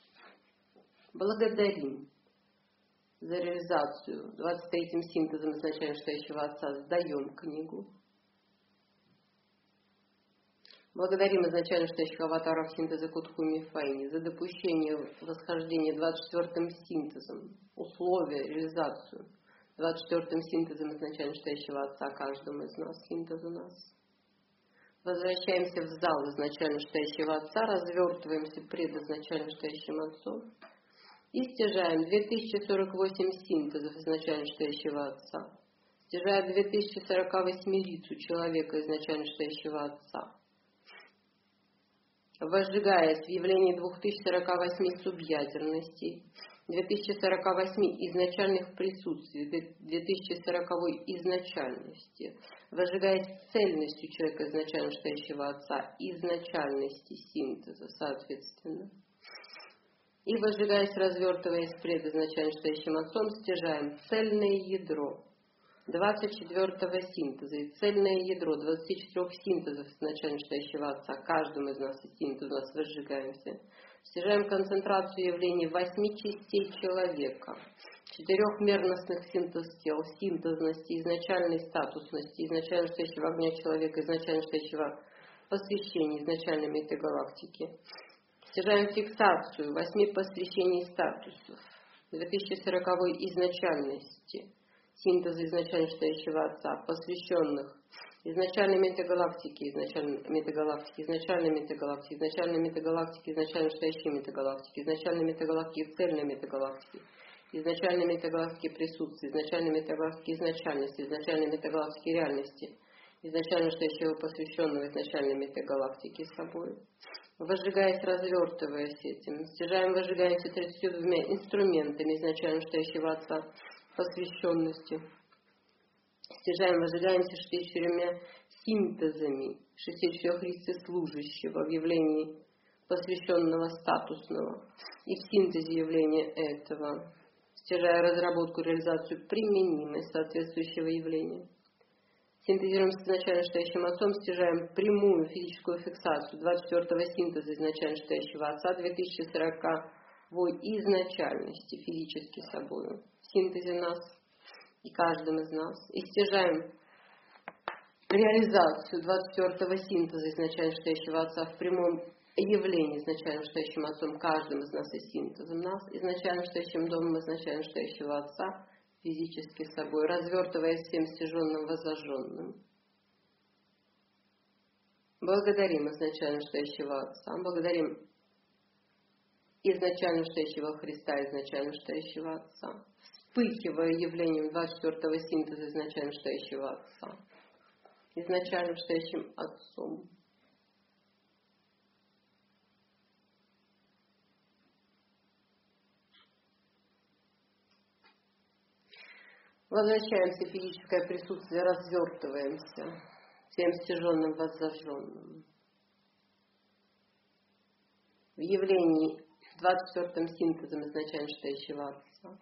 Благодарим за реализацию двадцать третьим синтезом изначально стоящего Отца. Сдаем книгу. Благодарим изначально стоящих аватаров синтеза Кутхуми Файни за допущение восхождения двадцать четвёртым синтезом, условия, реализацию двадцать четвёртым синтезом изначально стоящего Отца каждому из нас, синтез у нас. Возвращаемся в зал изначально стоящего Отца, развертываемся пред изначально стоящим Отцом и стяжаем две тысячи сорок восемь синтезов изначально стоящего Отца. Стяжаем две тысячи сорок восемь лиц у человека изначально стоящего Отца. Возжигаясь в явлении две тысячи сорок восемь субъядерностей, две тысячи сорок восемь изначальных присутствий, две тысячи сорок изначальности, возжигаясь цельностью человека изначально стоящего Отца, изначальности синтеза, соответственно. И возжигаясь, развертываясь пред изначально стоящим Отцом, стяжаем цельное ядро двадцать четвёртого синтеза и цельное ядро двадцати четырёх синтезов изначально стоящего Отца. Каждому из нас из синтеза у нас возжигаемся. Стяжаем концентрацию явлений восьми частей человека, четырехмерностных синтез тел, синтезности, изначальной статусности, изначально стоящего огня человека, изначально стоящего посвящения изначальной метагалактики. Стяжаем фиксацию восьми посвящений статусов, две тысячи сороковой изначальности, синтеза изначально стоящего Отца, посвященных изначальной метагалактике, изначальной метагалактике, изначальной метагалактике, изначальной метагалактике, изначально стоящей метагалактике, изначальной метагалактике, цельной метагалактике, изначальной метагалактике присутствия, изначальной метагалактике изначальности, изначальной метагалактике реальности, изначально стоящего посвященного изначальной метагалактике собой. Возжигаясь, развертываясь этим, стяжаем, возжигаемся тридцатью двумя инструментами изначально стоящего Отца, посвященности. Стяжаем, возжигаемся шестью четырьмя синтезами, шестью четырех лиц служащего в явлении посвященного статусного и в синтезе явления этого, стяжая разработку, реализацию применимой соответствующего явления. Синтезируем с изначально стоящим Отцом, стяжаем прямую физическую фиксацию двадцать четвёртого синтеза изначально стоящего Отца две тысячи сороковой изначальности физически собою в синтезе нас и каждым из нас. И стяжаем реализацию двадцать четвёртого синтеза изначально стоящего Отца в прямом явлении изначально стоящим Отцом каждым из нас и синтезом нас, изначально стоящим домом изначально стоящего Отца, физически собой, развертываясь всем стяженным воззаженным. Благодарим изначально стоящего Отца, благодарим изначально стоящего Христа, изначально стоящего Отца, вспыхивая явлением двадцать четвёртого синтеза изначально стоящего Отца, изначально стоящим Отцом. Возвращаемся в физическое присутствие, развертываемся всем стяженным воззаженным. В явлении двадцать четвёртым синтезом изначально стоящего Отца.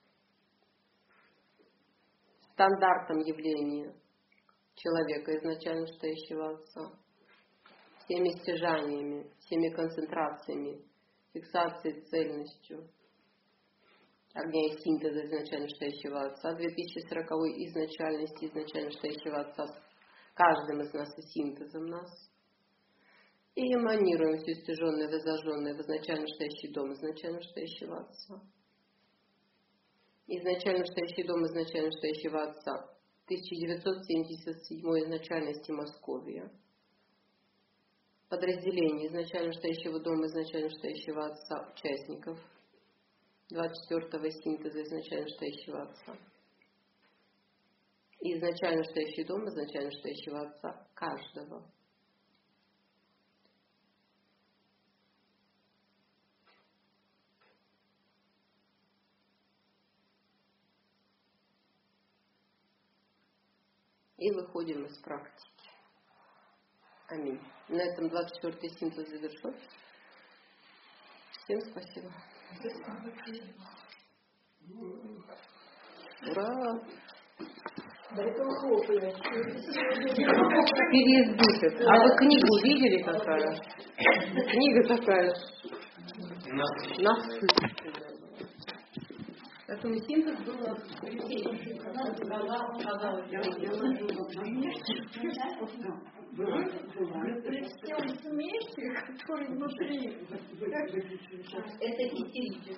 Стандартом явления человека изначально стоящего Отца. Всеми стяжаниями, всеми концентрациями, фиксацией, цельностью огня и синтеза изначально стоящего Отца, две тысячи сороковой изначальности изначально стоящего Отца, каждым из нас и синтезом нас. И эманируем все стяженное, воззаженное в изначально стоящий дом изначально стоящего Отца. Изначально стоящий дом изначально стоящего Отца, тысяча девятьсот семьдесят седьмой изначальности Московия. Подразделение изначально стоящего дома изначально стоящего Отца, участников двадцать четвёртого синтеза изначально стоящего Отца. И изначально стоящий дом изначально стоящего Отца каждого. и выходим из практики. Аминь. На этом двадцать четвёртый синтез завершен. Всем спасибо. Ура! Переезд духов. А вы книгу видели какая? Книга такая. Насыщенная. Поэтому синтез был у нас критический. При всем смехе, который внутри. Это истерически.